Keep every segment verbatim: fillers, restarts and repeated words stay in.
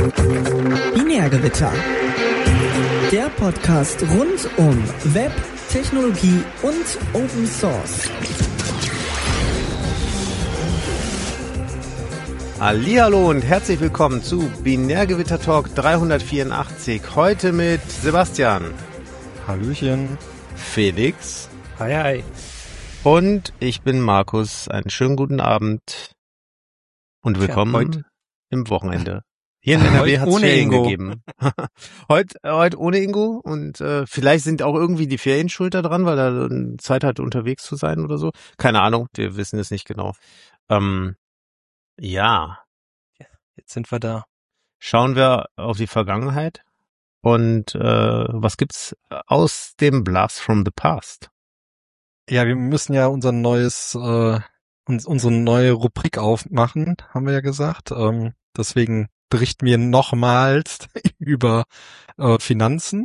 Binärgewitter. Der Podcast rund um Web, Technologie und Open Source. Hallihallo und herzlich willkommen zu Binärgewitter Talk dreihundertvierundachtzig. Heute mit Sebastian. Hallöchen. Felix. Hi, hi. Und ich bin Markus. Einen schönen guten Abend und willkommen ja, heute, im Wochenende. Hier in N R W hat es Ferien Ingo. gegeben. heute, heute ohne Ingo und äh, vielleicht sind auch irgendwie die Ferien schuld daran, weil er Zeit hat, unterwegs zu sein oder so. Keine Ahnung, wir wissen es nicht genau. Ähm, ja. ja. Jetzt sind wir da. Schauen wir auf die Vergangenheit und äh, was gibt's aus dem Blast from the Past? Ja, wir müssen ja unser neues, äh, uns, unsere neue Rubrik aufmachen, haben wir ja gesagt. Ähm, deswegen berichten wir nochmals über äh, Finanzen.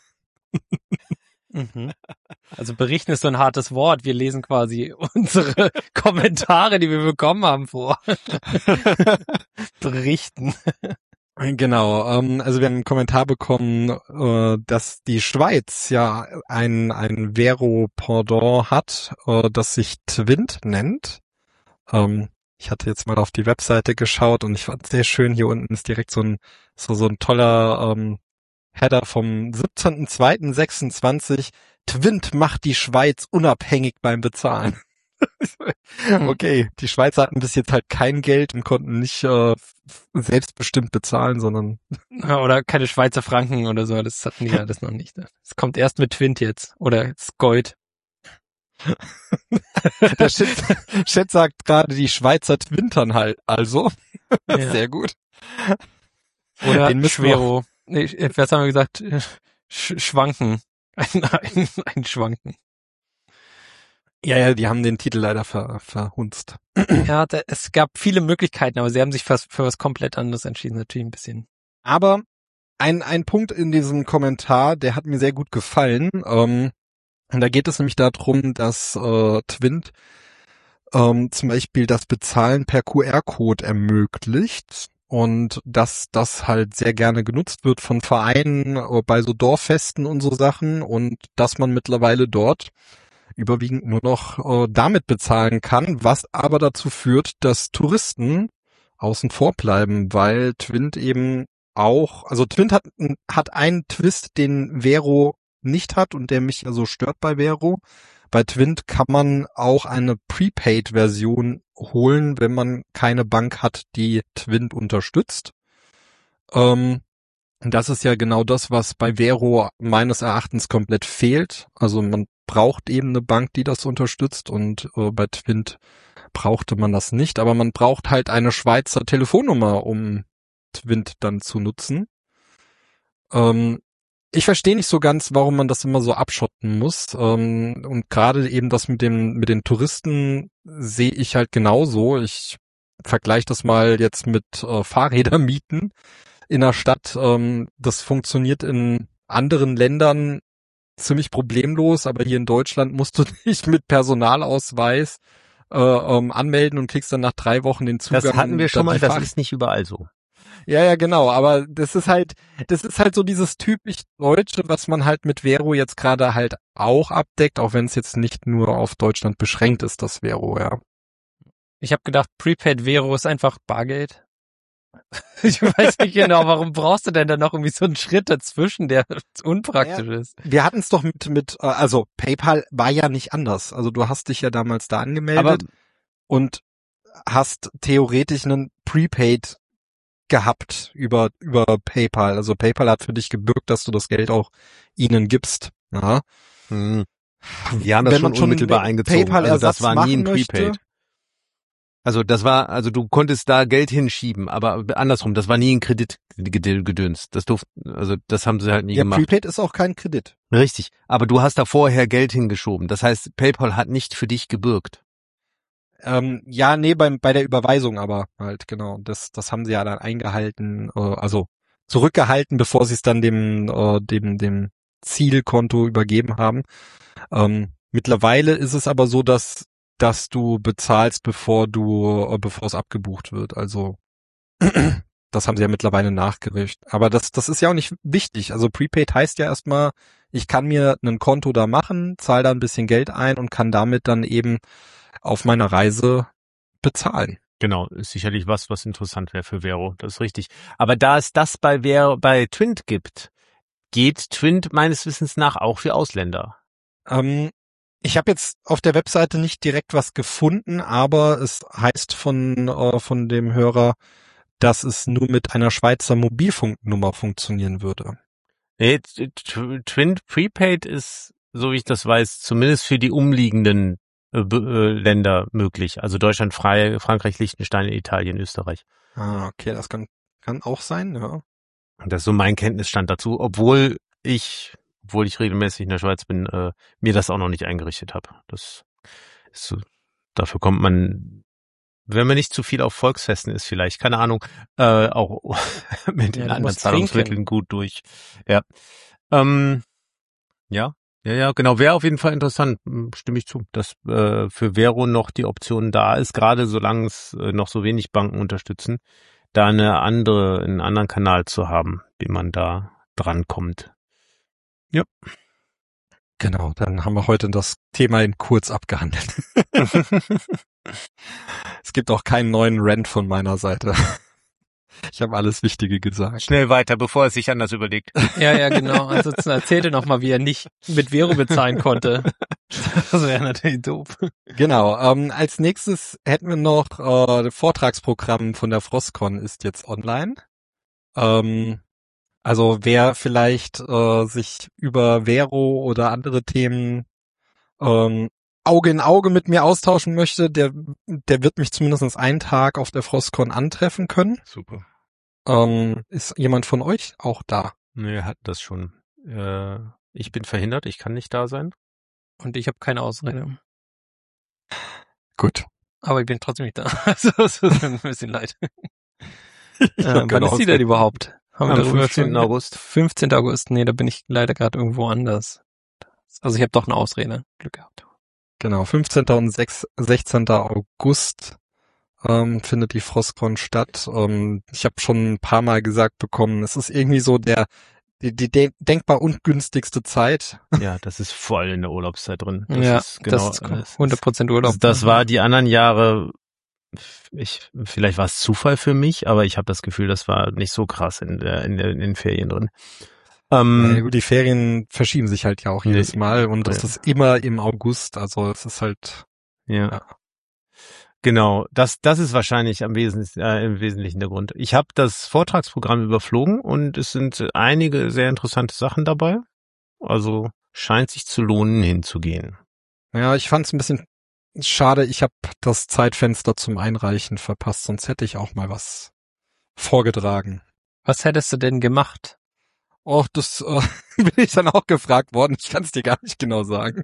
Mhm. Also berichten ist so ein hartes Wort. Wir lesen quasi unsere Kommentare, die wir bekommen haben, vor. Berichten. Genau, ähm, also wir haben einen Kommentar bekommen, äh, dass die Schweiz ja ein ein Vero-Pendant hat, äh, das sich Twint nennt. Ähm, ich hatte jetzt mal auf die Webseite geschaut und ich fand sehr schön, hier unten ist direkt so ein so so ein toller ähm, Header vom siebzehnten zweiten sechsundzwanzig. Twint macht die Schweiz unabhängig beim Bezahlen. Okay, die Schweizer hatten bis jetzt halt kein Geld und konnten nicht äh, selbstbestimmt bezahlen, sondern oder keine Schweizer Franken oder so, das hatten die ja das noch nicht. Es kommt erst mit Twint jetzt oder Gold. Der Chat, Chat sagt gerade, die Schweizer twintern halt, also Ja. sehr gut. Oder Den müssen Schwero. Nee, was haben wir gesagt? Sch schwanken. Ein, ein, ein Schwanken. Ja, ja, die haben den Titel leider ver, verhunzt. Ja, da, es gab viele Möglichkeiten, aber sie haben sich fast für was komplett anderes entschieden. Natürlich ein bisschen. Aber ein ein Punkt in diesem Kommentar, der hat mir sehr gut gefallen. Ähm, und da geht es nämlich darum, dass äh, Twint ähm, zum Beispiel das Bezahlen per Q R-Code ermöglicht und dass das halt sehr gerne genutzt wird von Vereinen äh, bei so Dorffesten und so Sachen und dass man mittlerweile dort überwiegend nur noch äh, damit bezahlen kann, was aber dazu führt, dass Touristen außen vor bleiben, weil Twint eben auch, also Twint hat, hat einen Twist, den Vero nicht hat und der mich also stört bei Vero. Bei Twint kann man auch eine Prepaid-Version holen, wenn man keine Bank hat, die Twint unterstützt. Ähm, das ist ja genau das, was bei Vero meines Erachtens komplett fehlt. Also man braucht eben eine Bank, die das unterstützt und äh, bei Twint brauchte man das nicht. Aber man braucht halt eine Schweizer Telefonnummer, um Twint dann zu nutzen. Ähm, ich verstehe nicht so ganz, warum man das immer so abschotten muss. Ähm, und gerade eben das mit dem mit den Touristen sehe ich halt genauso. Ich vergleiche das mal jetzt mit äh, Fahrrädermieten in der Stadt. Ähm, das funktioniert in anderen Ländern ziemlich problemlos, aber hier in Deutschland musst du dich mit Personalausweis äh, ähm, anmelden und kriegst dann nach drei Wochen den Zugang. Das hatten wir schon mal, das Fahr- ist nicht überall so. Ja, ja, genau, aber das ist halt, das ist halt so dieses typisch Deutsche, was man halt mit Vero jetzt gerade halt auch abdeckt, auch wenn es jetzt nicht nur auf Deutschland beschränkt ist, das Vero, ja. Ich habe gedacht, Prepaid Vero ist einfach Bargeld. Ich weiß nicht genau, warum brauchst du denn da noch irgendwie so einen Schritt dazwischen, der unpraktisch Ja. ist. Wir hatten es doch mit, mit, äh, also PayPal war ja nicht anders. Also du hast dich ja damals da angemeldet Aber und hast theoretisch einen Prepaid gehabt über über PayPal. Also PayPal hat für dich gebürgt, dass du das Geld auch ihnen gibst. Ja. hm, die haben das Wenn schon man schon unmittelbar eingezogen. Also das PayPal-Ersatz war nie ein machen möchte. Prepaid. Also das war, also du konntest da Geld hinschieben, aber andersrum, das war nie ein Kreditgedöns. Das durfte, also das haben sie halt nie Ja, gemacht. Prepaid ist auch kein Kredit. Richtig, aber du hast da vorher Geld hingeschoben. Das heißt, PayPal hat nicht für dich gebürgt. Ähm, ja, nee, beim bei der Überweisung aber halt, genau. Das das haben sie ja dann eingehalten, äh, also zurückgehalten, bevor sie es dann dem äh, dem dem Zielkonto übergeben haben. Ähm, mittlerweile ist es aber so, dass dass du bezahlst, bevor du äh, bevor es abgebucht wird. Also das haben sie ja mittlerweile nachgerückt. Aber das, das ist ja auch nicht wichtig. Also Prepaid heißt ja erstmal, ich kann mir ein Konto da machen, zahle da ein bisschen Geld ein und kann damit dann eben auf meiner Reise bezahlen. Genau, ist sicherlich was, was interessant wäre für Vero, das ist richtig. Aber da es das bei Vero, bei Twint gibt, geht Twint meines Wissens nach auch für Ausländer. Ähm, ich habe jetzt auf der Webseite nicht direkt was gefunden, aber es heißt von äh, von dem Hörer, dass es nur mit einer Schweizer Mobilfunknummer funktionieren würde. Nee, Twint Prepaid ist, so wie ich das weiß, zumindest für die umliegenden äh, äh, Länder möglich. Also Deutschland, Frei, Frankreich, Liechtenstein, Italien, Österreich. Ah, okay, das kann kann auch sein, ja. Das ist so mein Kenntnisstand dazu, obwohl ich, obwohl ich regelmäßig in der Schweiz bin, äh, mir das auch noch nicht eingerichtet habe. Das ist so, dafür kommt man, wenn man nicht zu viel auf Volksfesten ist, vielleicht, keine Ahnung, äh, auch mit Ja, den du anderen musst Zahlungsmitteln trinken. gut durch. Ja, ähm, ja, ja, ja, genau. Wäre auf jeden Fall interessant, hm, stimme ich zu, dass äh, für Vero noch die Option da ist, gerade solange es äh, noch so wenig Banken unterstützen, da eine andere, einen anderen Kanal zu haben, wie man da drankommt. Ja. Genau, dann haben wir heute das Thema in kurz abgehandelt. Es gibt auch keinen neuen Rant von meiner Seite. Ich habe alles Wichtige gesagt. Schnell weiter, bevor er sich anders überlegt. Ja, ja, genau. Ansonsten erzählte noch mal, wie er nicht mit Vero bezahlen konnte. Das wäre natürlich doof. Genau, ähm, als nächstes hätten wir noch äh, das Vortragsprogramm von der Frostcon ist jetzt online. Ähm, also wer vielleicht äh, sich über Vero oder andere Themen ähm, Auge in Auge mit mir austauschen möchte, der der wird mich zumindest einen Tag auf der Frostcon antreffen können. Super. Ähm, ist jemand von euch auch da? Nee, er hat das schon. Äh, ich bin verhindert, ich kann nicht da sein. Und ich habe keine Ausrede. Gut. Aber ich bin trotzdem nicht da. Also, es ist mir ein bisschen leid. Ich Äh, hab wann keine ist die Ausrede. denn überhaupt? Haben wir Am darüber fünfzehnten schon- August. fünfzehnten August. Nee, da bin ich leider gerade irgendwo anders. Also ich habe doch eine Ausrede. Glück gehabt. Genau, fünfzehnten und sechzehnten August ähm, findet die Frostcon statt. Ähm, ich habe schon ein paar Mal gesagt bekommen, es ist irgendwie so der die, die de- denkbar ungünstigste Zeit. Ja, das ist voll in der Urlaubszeit drin. Das ja, ist genau, das ist hundert Prozent Urlaub. Das, das war die anderen Jahre, ich, vielleicht war es Zufall für mich, aber ich habe das Gefühl, das war nicht so krass in, der, in, der, in den Ferien drin. Ähm, Ja, gut, die Ferien verschieben sich halt ja auch jedes Nee, Mal und das ja. ist immer im August, also es ist halt ja. Ja. Genau, das das ist wahrscheinlich am Wesentlichen, äh, im Wesentlichen der Grund. Ich habe das Vortragsprogramm überflogen und es sind einige sehr interessante Sachen dabei. Also scheint sich zu lohnen, hinzugehen. ja, ich fand es ein bisschen schade, ich habe das Zeitfenster zum Einreichen verpasst, sonst hätte ich auch mal was vorgetragen. Was hättest du denn gemacht? Och, das äh, bin ich dann auch gefragt worden. Ich kann es dir gar nicht genau sagen.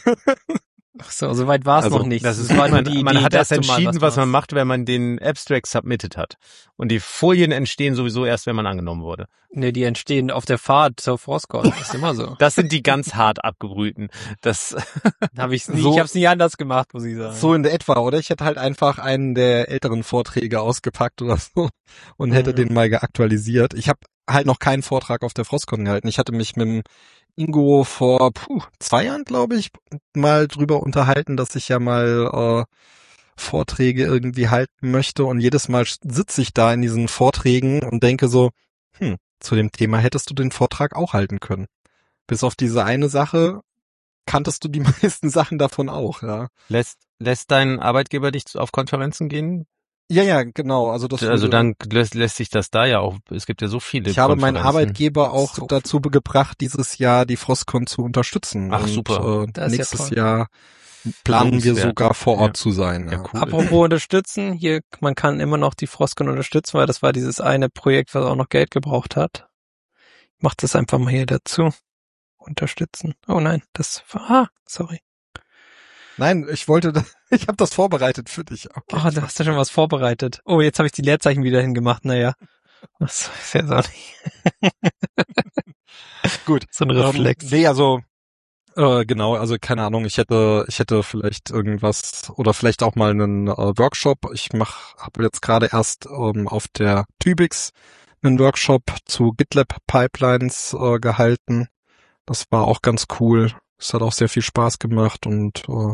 Ach so, so weit war es Also, noch nicht. Das ist, war nur man, die man Idee, hat dass erst du mal entschieden, was, man machst. macht, wenn man den Abstract submitted hat. Und die Folien entstehen sowieso erst, wenn man angenommen wurde. Nee, die entstehen auf der Fahrt zur Frostcon. Das ist immer so. Das sind die ganz hart abgebrühten. Das Hab ich's nie, So- ich hab's nie anders gemacht, muss ich sagen. So in der etwa, oder? Ich hätte halt einfach einen der älteren Vorträge ausgepackt oder so und hätte Mhm. den mal geaktualisiert. Ich habe halt noch keinen Vortrag auf der Frostcon gehalten. Ich hatte mich mit dem Ingo vor puh, zwei Jahren, glaube ich, mal drüber unterhalten, dass ich ja mal äh, Vorträge irgendwie halten möchte und jedes Mal sitze ich da in diesen Vorträgen und denke so, hm, zu dem Thema hättest du den Vortrag auch halten können. Bis auf diese eine Sache kanntest du die meisten Sachen davon auch, ja. lässt, lässt dein Arbeitgeber dich auf Konferenzen gehen? Ja, ja, genau. Also das Also würde- dann lässt, lässt sich das da ja auch, es gibt ja so viele ich habe meinen Konferenzen. Arbeitgeber auch So dazu gebracht, dieses Jahr die Frostcon zu unterstützen. Ach, und, super. Äh, Das ist ja nächstes toll. Jahr planen wir Lobenswert. sogar vor Ort Ja. zu sein. Ja. Ja, cool. Apropos unterstützen, hier, man kann immer noch die Frostcon unterstützen, weil das war dieses eine Projekt, was auch noch Geld gebraucht hat. Ich mach das einfach mal hier dazu. Unterstützen. Oh nein, das war, ah, sorry. Nein, ich wollte, ich habe das vorbereitet für dich. Okay. Oh, da hast du schon was vorbereitet. Oh, jetzt habe ich die Leerzeichen wieder hingemacht. Naja, das ist ja so nicht. Gut. So ein Reflex. Ähm, nee, also Äh, genau, also keine Ahnung, ich hätte, ich hätte vielleicht irgendwas oder vielleicht auch mal einen äh, Workshop. Ich mach, habe jetzt gerade erst ähm, auf der Tübix einen Workshop zu GitLab Pipelines äh, gehalten. Das war auch ganz cool. Es hat auch sehr viel Spaß gemacht und äh,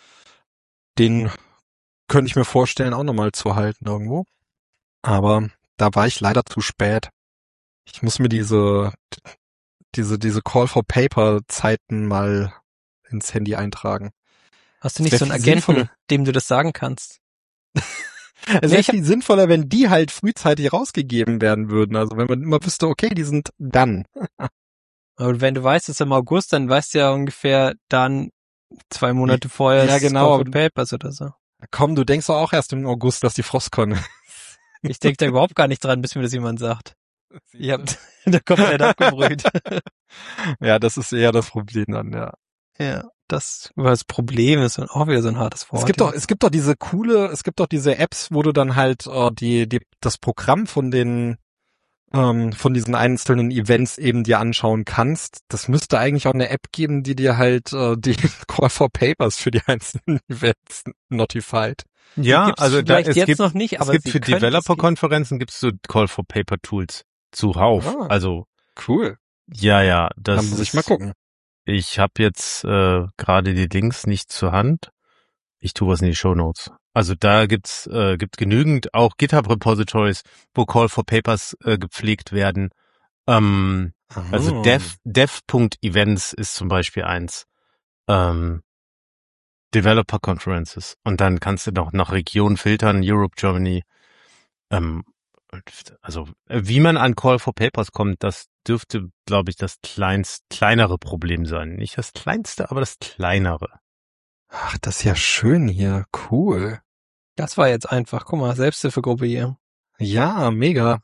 den könnte ich mir vorstellen, auch nochmal zu halten irgendwo. Aber da war ich leider zu spät. Ich muss mir diese diese diese Call for Paper Zeiten mal ins Handy eintragen. Hast du nicht wär so einen viel Agenten, sinnvoller. dem du das sagen kannst? Es Nee, wäre ich hab- viel sinnvoller, wenn die halt frühzeitig rausgegeben werden würden. Also wenn man immer wüsste, okay, die sind dann. Aber wenn du weißt, es ist im August, dann weißt du ja ungefähr dann zwei Monate vorher Ja, ist genau, Call aber for Papers oder so. komm, du denkst doch auch erst im August, dass die Frostcon. Ich denke da überhaupt gar nicht dran, bis mir das jemand sagt. Ihr habt der komplett abgebrüht. Ja, das ist eher das Problem dann, ja. Ja, das war das Problem, ist auch wieder so ein hartes Wort. Es gibt doch, es gibt doch diese coole, es gibt doch diese Apps, wo du dann halt äh, die, die, das Programm von den, ähm, von diesen einzelnen Events eben dir anschauen kannst. Das müsste eigentlich auch eine App geben, die dir halt äh, die Call for Papers für die einzelnen Events notified. Ja, gibt's also da, vielleicht es jetzt gibt, noch nicht, es aber gibt sie für könnte es Developer-Konferenzen gibt's so Call for Paper Tools zuhauf. Ah. Also Cool. ja, ja, das Dann muss ich ist, mal gucken. Ich habe jetzt äh, gerade die Links nicht zur Hand. Ich tue was in die Shownotes. Also da gibt's äh, gibt genügend auch GitHub-Repositories, wo Call for Papers äh, gepflegt werden. Ähm, Also Ah. dev dev.events ist zum Beispiel eins. Ähm, Developer Conferences. Und dann kannst du noch nach Region filtern, Europe, Germany. Ähm, also wie man an Call for Papers kommt, das dürfte, glaube ich, das kleinst, kleinere Problem sein. Nicht das kleinste, aber das kleinere. Ach, das ist ja schön hier. Cool. Das war jetzt einfach, guck mal, Selbsthilfegruppe hier. Ja, mega.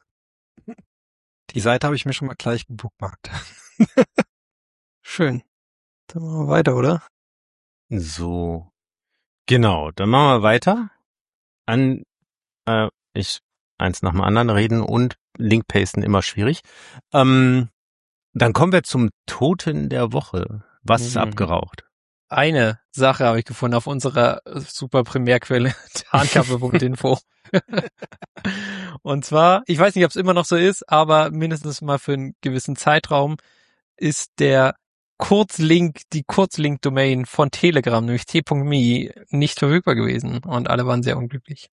Die Seite habe ich mir schon mal gleich gebookmarkt. Schön. Dann machen wir weiter, oder? So. Genau, dann machen wir weiter. An, äh, ich, eins nach dem anderen reden und Link pasten immer schwierig. Ähm, dann kommen wir zum Toten der Woche. Was ist Mhm. abgeraucht? Eine Sache habe ich gefunden auf unserer super Primärquelle, tarnkappe punkt info. Und zwar, ich weiß nicht, ob es immer noch so ist, aber mindestens mal für einen gewissen Zeitraum ist der Kurzlink, die Kurzlink-Domain von Telegram, nämlich t punkt me, nicht verfügbar gewesen und alle waren sehr unglücklich.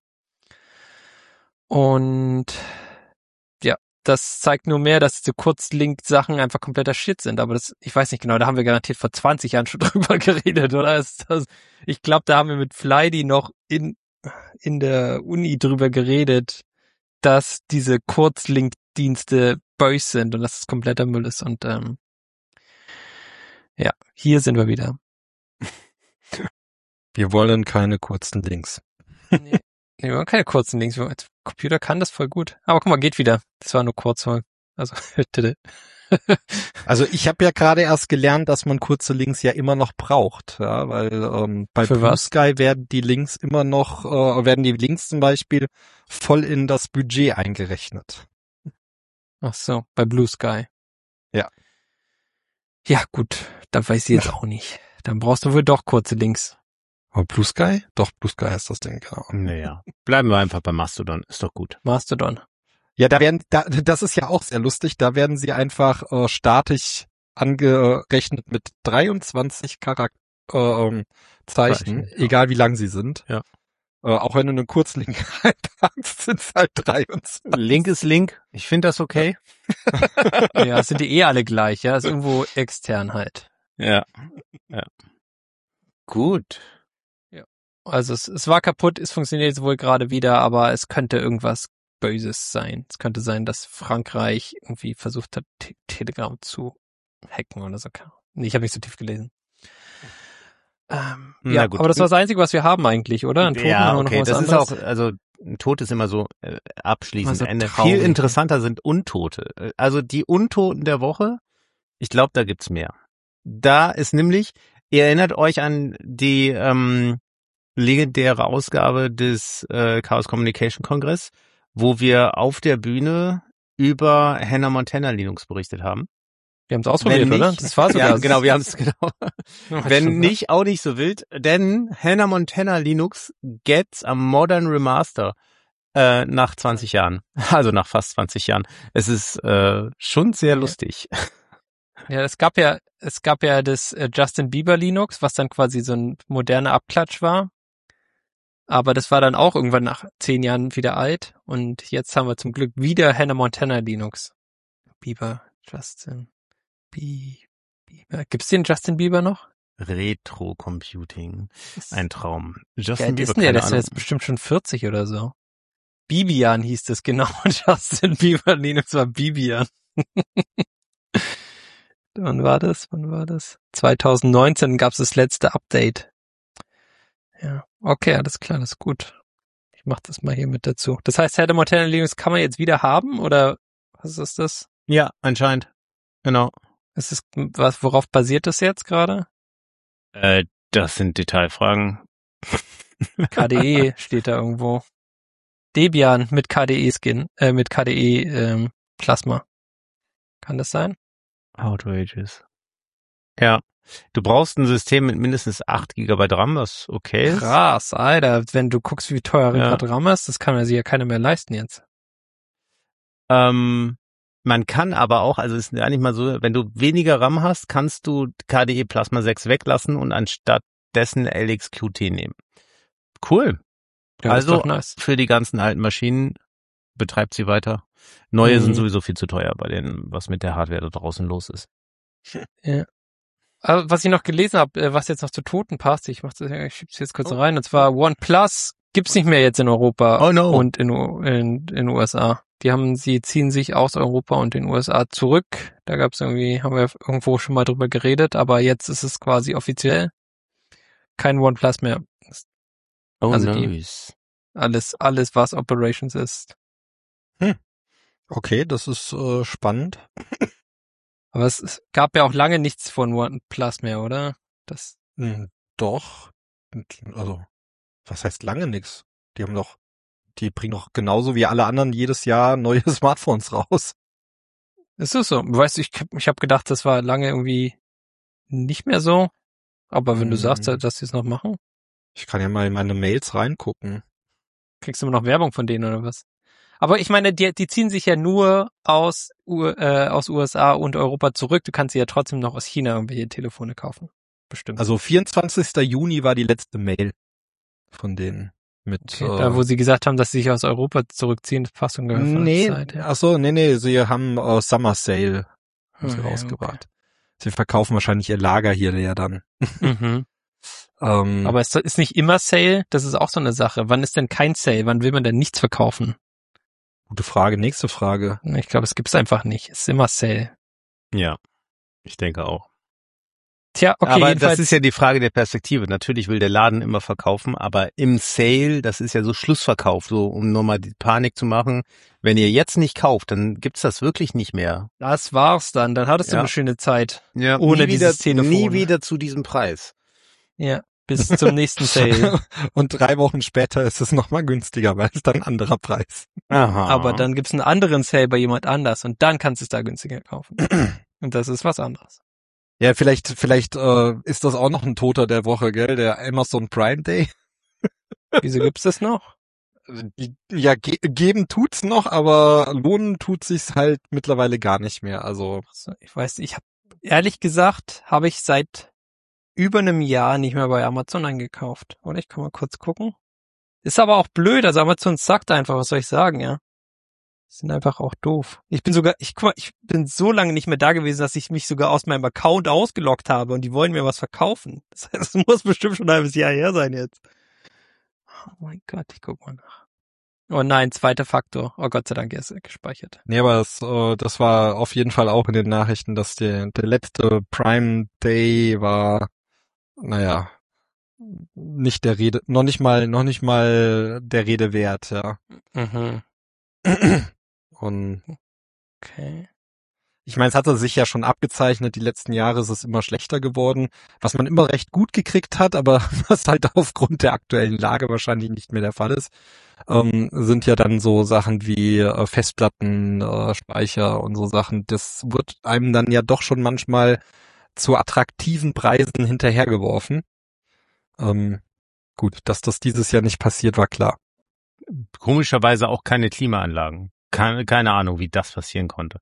Und ja, das zeigt nur mehr, dass diese Kurzlink-Sachen einfach kompletter Shit sind. Aber das, ich weiß nicht genau, da haben wir garantiert vor zwanzig Jahren schon drüber geredet, oder? Ist das, ich glaube, da haben wir mit Flydy noch in in der Uni drüber geredet, dass diese Kurzlink-Dienste böse sind und dass es kompletter Müll ist. Und ähm, ja, hier sind wir wieder. Wir wollen keine kurzen Links. Nee, nee, wir haben keine kurzen Links. Der Computer kann das voll gut. Aber guck mal, geht wieder. Das war nur kurz. Also, Also ich habe ja gerade erst gelernt, dass man kurze Links ja immer noch braucht, ja, weil ähm, bei Für Blue was? Sky werden die Links immer noch, äh, werden die Links zum Beispiel voll in das Budget eingerechnet. ach so, bei Blue Sky. Ja. Ja, gut. Da weiß ich jetzt auch nicht. Dann brauchst du wohl doch kurze Links. Aber Blue Sky? Doch, Blue Sky heißt das Ding, genau. Naja, bleiben wir einfach bei Mastodon. Ist doch gut. Mastodon. Ja, da werden, da, das ist ja auch sehr lustig, da werden sie einfach äh, statisch angerechnet mit dreiundzwanzig Charakter, äh, ähm, Zeichen, Zeichen, ja. egal wie lang sie sind. Ja. Äh, auch wenn du einen Kurzlink reinpackst, sind es halt dreiundzwanzig. Link ist Link. Ich finde das okay. Ja, es sind die eh alle gleich, ja. Ist irgendwo extern halt. Ja. Ja. Gut. Also es, es war kaputt, es funktioniert jetzt wohl gerade wieder, aber es könnte irgendwas Böses sein. Es könnte sein, dass Frankreich irgendwie versucht hat, Te- Telegram zu hacken oder so. Nee, ich habe nicht so tief gelesen. Ähm, Na ja, gut. aber das war das Einzige, was wir haben eigentlich, oder? An Toten Ja, haben wir noch okay, was das ist anderes? auch, also ein Tod ist immer so äh, abschließend Also Ende. traurig. Viel interessanter sind Untote. Äh, Also die Untoten der Woche, ich glaube, da gibt's mehr. Da ist nämlich, ihr erinnert euch an die ähm, legendäre Ausgabe des äh, Chaos Communication Kongress, wo wir auf der Bühne über Hannah Montana Linux berichtet haben. Wir haben es ausprobiert, Wenn oder? nicht- Das war sogar. Ja, genau, wir haben es genau. Ja, Wenn schon, nicht, auch nicht so wild, denn Hannah Montana Linux gets a modern remaster äh, nach zwanzig Jahren. Also nach fast zwanzig Jahren. Es ist äh, schon sehr Ja. lustig. Ja, es gab ja, es gab ja das äh, Justin Bieber Linux, was dann quasi so ein moderner Abklatsch war. Aber das war dann auch irgendwann nach zehn Jahren wieder alt. Und jetzt haben wir zum Glück wieder Hannah Montana Linux. Bieber, Justin Bie- Bieber. Gibt's den Justin Bieber noch? Retro-Computing. Ist- Ein Traum. Wie Justin alt Bieber, ist denn der? keine Der ist ja Ahnung. jetzt bestimmt schon vierzig oder so. Bibian hieß das genau. Justin Bieber Linux war Bibian. Wann war das? Wann war das? zwanzig neunzehn gab's das letzte Update. Ja, okay, alles klar, das ist gut. Ich mach das mal hier mit dazu. Das heißt, Hannah Montana Linux kann man jetzt wieder haben oder was ist das? Ja, anscheinend. Genau. Ist es was? Worauf basiert das jetzt gerade? Äh, das sind Detailfragen. K D E steht da irgendwo. Debian mit K D E-Skin, äh, mit K D E ähm, Plasma. Kann das sein? Outrageous. Ja. Du brauchst ein System mit mindestens acht Gigabyte RAM, was okay ist. Krass, Alter. Wenn du guckst, wie teuer Ja. gerade RAM ist, das kann man sich ja keiner mehr leisten jetzt. Ähm, man kann aber auch, also es ist eigentlich mal so, wenn du weniger RAM hast, kannst du K D E Plasma sechs weglassen und anstatt dessen L X Q T nehmen. Cool. Ja, Also ist doch nice. für die ganzen alten Maschinen betreibt sie weiter. Neue Mhm. sind sowieso viel zu teuer bei denen, was mit der Hardware da draußen los ist. Aber was ich noch gelesen habe, äh, was jetzt noch zu Toten passt, ich mach das, ich schieb's jetzt kurz rein, und zwar OnePlus gibt's nicht mehr jetzt in Europa Oh no. und in, U- in, in U S A. Die haben, sie ziehen sich aus Europa und den U S A zurück. Da gab's irgendwie, haben wir irgendwo schon mal drüber geredet, aber jetzt ist es quasi offiziell kein OnePlus mehr. Oh Also die- nice. Alles, alles was Operations ist. Okay, das ist äh, spannend. Aber es, es gab ja auch lange nichts von OnePlus mehr, oder? Das, Hm, doch. Also, was heißt lange nix? Die haben doch, die bringen doch genauso wie alle anderen jedes Jahr neue Smartphones raus. ist es so. Weißt du, ich, ich habe gedacht, das war lange irgendwie nicht mehr so. Aber wenn du Mhm. sagst, dass sie es noch machen, Ich kann ja mal in meine Mails reingucken. kriegst du immer noch Werbung von denen oder was? Aber ich meine, die, die ziehen sich ja nur aus, U, äh, aus U S A und Europa zurück. Du kannst sie ja trotzdem noch aus China irgendwelche Telefone kaufen. Bestimmt. Also vierundzwanzigster Juni war die letzte Mail von denen mit okay, äh, da, wo sie gesagt haben, dass sie sich aus Europa zurückziehen, das passt ungefähr von der nee, Zeit. Ja. ach so, nee, nee, sie haben äh, Summer Sale haben sie Ah, ja, rausgebracht. Sie verkaufen wahrscheinlich ihr Lager hier leer dann. Mhm. Ähm, Aber es ist nicht immer Sale, das ist auch so eine Sache. Wann ist denn kein Sale? Wann will man denn nichts verkaufen? gute Frage, nächste Frage. Ich glaube, es gibt's einfach nicht. Es ist immer Sale. Ja, ich denke auch. Tja, okay, aber jedenfalls. das ist ja die Frage der Perspektive. Natürlich will der Laden immer verkaufen, aber im Sale, das ist ja so Schlussverkauf, so um nochmal die Panik zu machen. Wenn ihr jetzt nicht kauft, dann gibt's das wirklich nicht mehr. Das war's dann. Dann hattest du Ja. eine schöne Zeit. Ja, Ohne nie wieder, dieses Telefon. nie wieder zu diesem Preis. Ja, bis zum nächsten Sale. Und drei Wochen später ist es nochmal günstiger, weil es dann ein anderer Preis. Aha. Aber dann gibt's einen anderen Sale bei jemand anders und dann kannst du es da günstiger kaufen. Und das ist was anderes. Ja, vielleicht, vielleicht äh, ist das auch noch ein Toter der Woche, gell? Der Amazon Prime Day. Wieso gibt's das noch? Ja, ge geben tut's noch, aber lohnen tut sich's halt mittlerweile gar nicht mehr. Also Also, ich weiß nicht, ich habe ehrlich gesagt, habe ich seit über einem Jahr nicht mehr bei Amazon eingekauft. Oder ich kann mal kurz gucken. Ist aber auch blöd, also Amazon sagt einfach, was soll ich sagen, ja. Sind einfach auch doof. Ich bin sogar, ich guck mal, ich bin so lange nicht mehr da gewesen, dass ich mich sogar aus meinem Account ausgeloggt habe und die wollen mir was verkaufen. Das heißt, es muss bestimmt schon ein halbes Jahr her sein jetzt. Oh mein Gott, ich guck mal nach. Oh nein, zweiter Faktor. Oh Gott sei Dank, er ist gespeichert. nee, aber das, äh, das war auf jeden Fall auch in den Nachrichten, dass der, der letzte Prime Day war, naja, nicht der Rede, noch nicht mal, noch nicht mal der Rede wert, ja. Mhm. Und Okay. ich meine, es hatte sich ja schon abgezeichnet, die letzten Jahre ist es immer schlechter geworden, was man immer recht gut gekriegt hat, aber was halt aufgrund der aktuellen Lage wahrscheinlich nicht mehr der Fall ist, ähm, sind ja dann so Sachen wie äh, Festplatten, äh, Speicher und so Sachen. Das wird einem dann ja doch schon manchmal zu attraktiven Preisen hinterhergeworfen. Ähm, gut, dass das dieses Jahr nicht passiert, war klar. Komischerweise auch keine Klimaanlagen. Keine, keine Ahnung, wie das passieren konnte.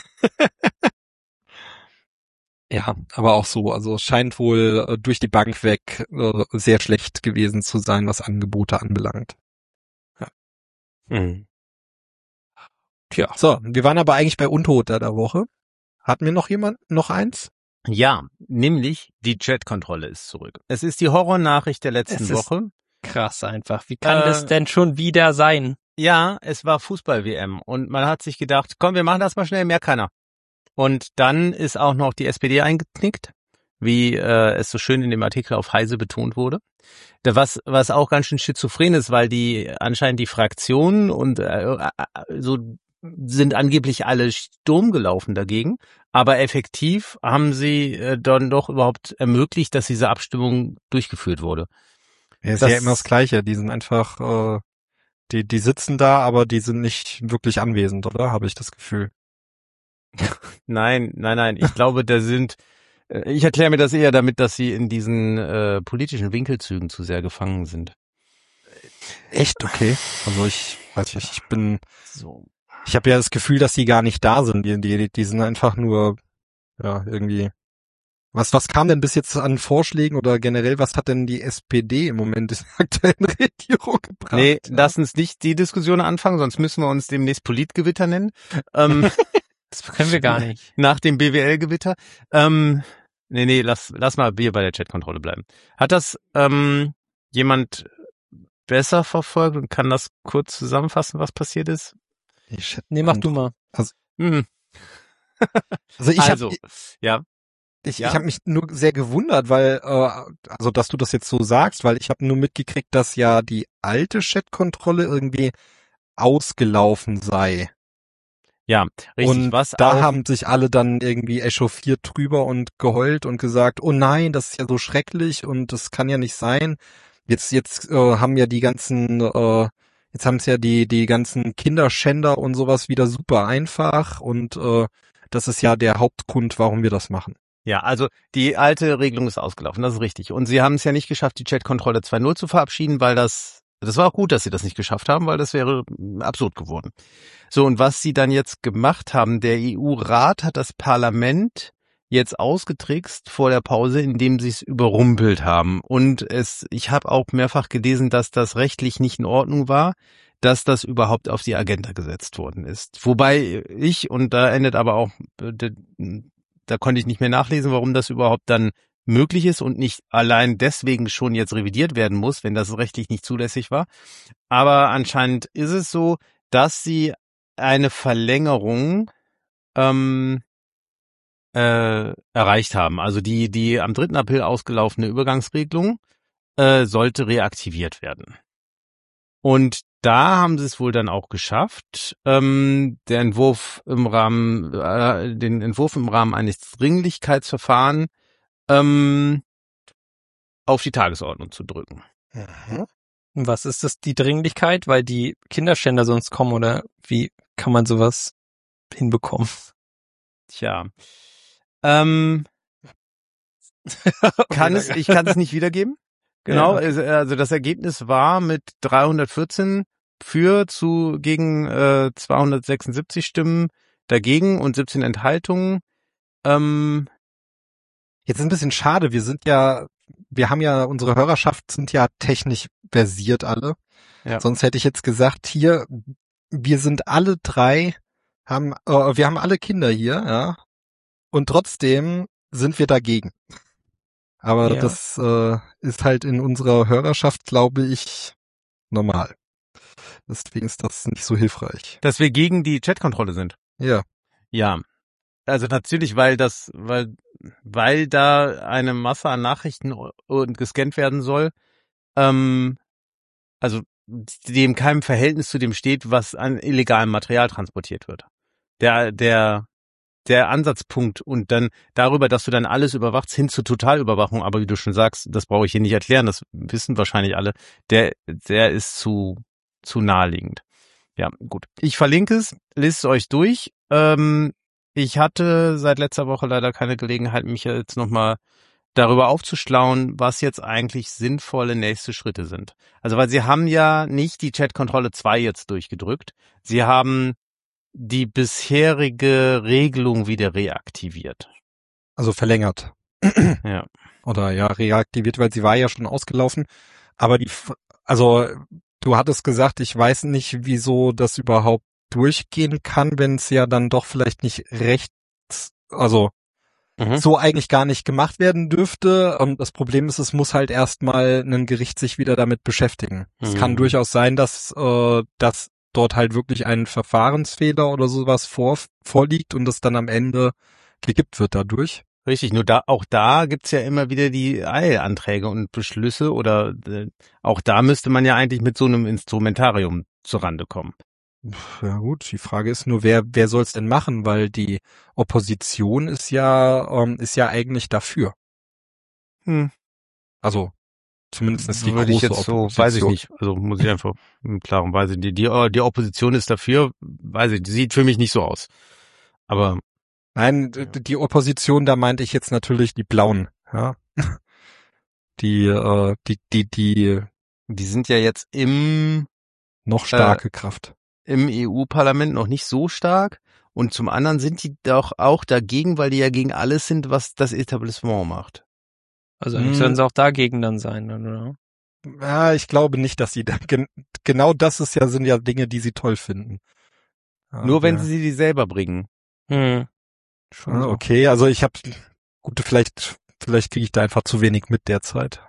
Ja, aber auch so, also es scheint wohl äh, durch die Bank weg äh, sehr schlecht gewesen zu sein, was Angebote anbelangt. Ja. Mhm. Tja, so, wir waren aber eigentlich bei Untoter der Woche. Hatten wir noch jemand, noch eins? Ja, nämlich die Chat-Kontrolle ist zurück. Es ist die Horrornachricht der letzten Es ist Woche. krass einfach. Wie kann Äh, das denn schon wieder sein? Ja, es war Fußball-W M und man hat sich gedacht, komm, wir machen das mal schnell, mehr keiner. Und dann ist auch noch die S P D eingeknickt, wie äh, es so schön in dem Artikel auf Heise betont wurde. Da was was auch ganz schön schizophren ist, weil die anscheinend die Fraktionen und äh, so sind angeblich alle Sturm gelaufen dagegen, aber effektiv haben sie äh, dann doch überhaupt ermöglicht, dass diese Abstimmung durchgeführt wurde. Ja, ist Das- ja immer das Gleiche. Die sind einfach, äh, die, die sitzen da, aber die sind nicht wirklich anwesend, oder? Habe ich das Gefühl. Nein, nein, nein. Ich glaube, da sind. äh, Ich erkläre mir das eher damit, dass sie in diesen äh, politischen Winkelzügen zu sehr gefangen sind. Echt? Okay. Also ich weiß nicht, ich bin, So. ich habe ja das Gefühl, dass die gar nicht da sind. Die, die, die sind einfach nur, ja, irgendwie. Was, was kam denn bis jetzt an Vorschlägen oder generell, was hat denn die S P D im Moment in der aktuellen Regierung gebracht? Nee, Ja. lass uns nicht die Diskussion anfangen, sonst müssen wir uns demnächst Politgewitter nennen. Ähm, Das können wir gar nicht. nach dem B W L-Gewitter. Ähm, nee, nee, lass, lass mal hier bei der Chatkontrolle bleiben. Hat das ähm, jemand besser verfolgt und kann das kurz zusammenfassen, was passiert ist? Die Chat- Nee, mach du mal. Hm. Also ich also, habe ja. ich, Ja? ich hab mich nur sehr gewundert, weil, äh, also dass du das jetzt so sagst, weil ich habe nur mitgekriegt, dass ja die alte Chat-Kontrolle irgendwie ausgelaufen sei. Ja, richtig. Und was da auch, haben sich alle dann irgendwie echauffiert drüber und geheult und gesagt, oh nein, das ist ja so schrecklich und das kann ja nicht sein. Jetzt, jetzt äh, haben ja die ganzen, äh, jetzt haben es ja die, die ganzen Kinderschänder und sowas wieder super einfach und äh, das ist ja der Hauptgrund, warum wir das machen. ja, also die alte Regelung ist ausgelaufen, das ist richtig. Und sie haben es ja nicht geschafft, die Chatkontrolle zwei Punkt null zu verabschieden, weil das, das war auch gut, dass sie das nicht geschafft haben, weil das wäre absurd geworden. So, und was sie dann jetzt gemacht haben, der E U-Rat hat das Parlament jetzt ausgetrickst vor der Pause, indem sie es überrumpelt haben. Und es, ich habe auch mehrfach gelesen, dass das rechtlich nicht in Ordnung war, dass das überhaupt auf die Agenda gesetzt worden ist. Wobei ich, und da endet aber auch, da konnte ich nicht mehr nachlesen, warum das überhaupt dann möglich ist und nicht allein deswegen schon jetzt revidiert werden muss, wenn das rechtlich nicht zulässig war. Aber anscheinend ist es so, dass sie eine Verlängerung ähm, äh, erreicht haben. Also die die am dritten April ausgelaufene Übergangsregelung äh, sollte reaktiviert werden. Und da haben sie es wohl dann auch geschafft, ähm, der Entwurf im Rahmen, äh, den Entwurf im Rahmen eines Dringlichkeitsverfahrens ähm, auf die Tagesordnung zu drücken. Mhm. Was ist das, die Dringlichkeit? Weil die Kinderschänder sonst kommen oder wie kann man sowas hinbekommen? Tja, ähm, kann es, ich kann es nicht wiedergeben. Genau, Ja. also, also das Ergebnis war mit dreihundertvierzehn für zu gegen äh, zweihundertsechsundsiebzig Stimmen dagegen und siebzehn Enthaltungen. Ähm, Jetzt ist ein bisschen schade, wir sind ja, wir haben ja, unsere Hörerschaft sind ja technisch versiert alle. Ja. Sonst hätte ich jetzt gesagt, hier, wir sind alle drei, haben, äh, wir haben alle Kinder hier, ja. Und trotzdem sind wir dagegen. Aber Ja. das äh, ist halt in unserer Hörerschaft, glaube ich, normal. Deswegen ist das nicht so hilfreich. dass wir gegen die Chatkontrolle sind. Ja. Ja, also natürlich, weil das, weil, weil da eine Masse an Nachrichten und gescannt werden soll, ähm, also die in keinem Verhältnis zu dem steht, was an illegalem Material transportiert wird. Der, der, der Ansatzpunkt und dann darüber, dass du dann alles überwachst, hin zur Totalüberwachung, aber wie du schon sagst, das brauche ich hier nicht erklären, das wissen wahrscheinlich alle, der, der ist zu, zu naheliegend. Ja, gut. Ich verlinke es, lest es euch durch. Ähm, ich hatte seit letzter Woche leider keine Gelegenheit, mich jetzt nochmal darüber aufzuschlauen, was jetzt eigentlich sinnvolle nächste Schritte sind. Also, weil sie haben ja nicht die Chat-Kontrolle zwei jetzt durchgedrückt. Sie haben die bisherige Regelung wieder reaktiviert. Also verlängert. Ja. Oder ja, reaktiviert, weil sie war ja schon ausgelaufen. Aber die, also du hattest gesagt, ich weiß nicht, wieso das überhaupt durchgehen kann, wenn es ja dann doch vielleicht nicht recht, also mhm. so eigentlich gar nicht gemacht werden dürfte. Und das Problem ist, es muss halt erstmal ein Gericht sich wieder damit beschäftigen. Mhm. Es kann durchaus sein, dass äh, dass dort halt wirklich ein Verfahrensfehler oder sowas vor, vorliegt und das dann am Ende gekippt wird dadurch. Richtig, nur da, auch da gibt's ja immer wieder die Eilanträge und Beschlüsse oder äh, auch da müsste man ja eigentlich mit so einem Instrumentarium zurande kommen. Ja gut, die Frage ist nur, wer wer soll's denn machen, weil die Opposition ist ja ähm, ist ja eigentlich dafür. Hm. Also zumindest ist die Würde große ich jetzt so, Opposition. weiß ich nicht. Also muss ich einfach im Klaren, weiß ich nicht. Die, die Opposition ist dafür, weiß ich, die sieht für mich nicht so aus. Aber nein, ja. Die Opposition, da meinte ich jetzt natürlich die Blauen, ja. Die, äh, die, die, die, die sind ja jetzt im noch starke äh, Kraft. Im E U-Parlament noch nicht so stark. Und zum anderen sind die doch auch dagegen, weil die ja gegen alles sind, was das Etablissement macht. Also eigentlich hm. sollen sie auch dagegen dann sein, oder? Ja, ich glaube nicht, dass sie da, gen, genau das ist ja, sind ja Dinge, die sie toll finden. Ja, Nur wenn ja. sie die selber bringen. Hm. Schon ah, so. Okay, also ich habe, gut, vielleicht, vielleicht kriege ich da einfach zu wenig mit derzeit.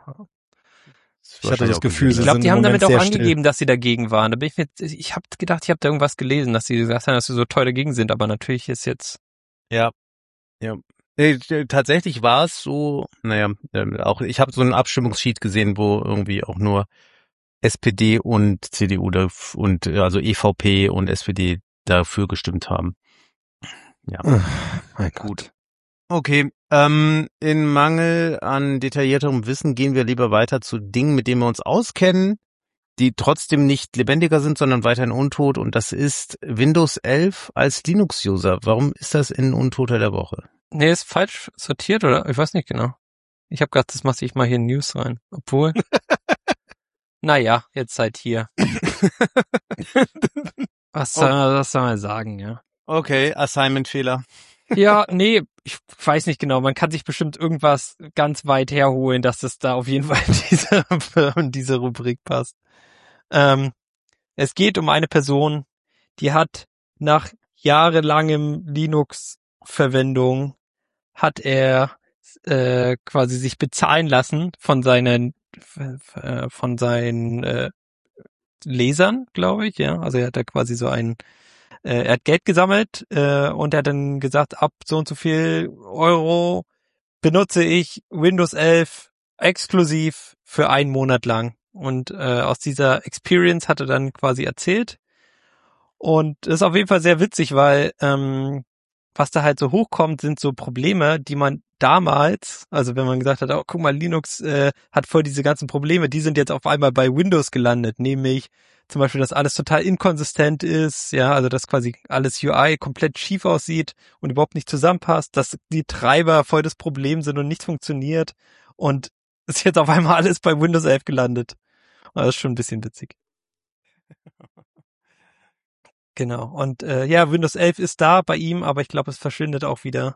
Ich hatte das Gefühl, ich glaube, die haben damit auch angegeben, dass sie dagegen waren. Da bin ich mir, ich habe gedacht, ich habe da irgendwas gelesen, dass sie gesagt haben, dass sie so toll dagegen sind, aber natürlich ist jetzt. Ja, ja. Nee, tatsächlich war es so, naja, auch ich habe so einen Abstimmungssheet gesehen, wo irgendwie auch nur S P D und C D U da, und also E V P und S P D dafür gestimmt haben. Ja, oh, mein Gott. Okay, ähm, in Mangel an detaillierterem Wissen gehen wir lieber weiter zu Dingen, mit denen wir uns auskennen, die trotzdem nicht lebendiger sind, sondern weiterhin untot, und das ist Windows elf als Linux-User. Warum ist das in Untoter der Woche? Nee, ist falsch sortiert, oder? Ich weiß nicht genau. Ich habe gedacht, das mache ich mal hier in News rein. Obwohl, naja, jetzt seid hier. Was soll, man, was soll man sagen, ja? Okay, Assignment-Fehler. Ja, nee, ich weiß nicht genau. Man kann sich bestimmt irgendwas ganz weit herholen, dass es da auf jeden Fall in diese, in diese Rubrik passt. Ähm, es geht um eine Person, die hat nach jahrelangem Linux-Verwendung hat er äh, quasi sich bezahlen lassen von seinen äh, von seinen äh, Lesern, glaube ich, ja. Also er hat da quasi so einen äh, er hat Geld gesammelt äh, und er hat dann gesagt, ab so und so viel Euro benutze ich Windows elf exklusiv für einen Monat lang. Und äh, aus dieser Experience hat er dann quasi erzählt. Und das ist auf jeden Fall sehr witzig, weil ähm, was da halt so hochkommt, sind so Probleme, die man damals, also wenn man gesagt hat, oh, guck mal, Linux äh, hat voll diese ganzen Probleme, die sind jetzt auf einmal bei Windows gelandet, nämlich zum Beispiel, dass alles total inkonsistent ist, ja, also dass quasi alles U I komplett schief aussieht und überhaupt nicht zusammenpasst, dass die Treiber voll das Problem sind und nichts funktioniert, und ist jetzt auf einmal alles bei Windows elf gelandet. Und das ist schon ein bisschen witzig. Genau. Und äh, ja, Windows elf ist da bei ihm, aber ich glaube, es verschwindet auch wieder.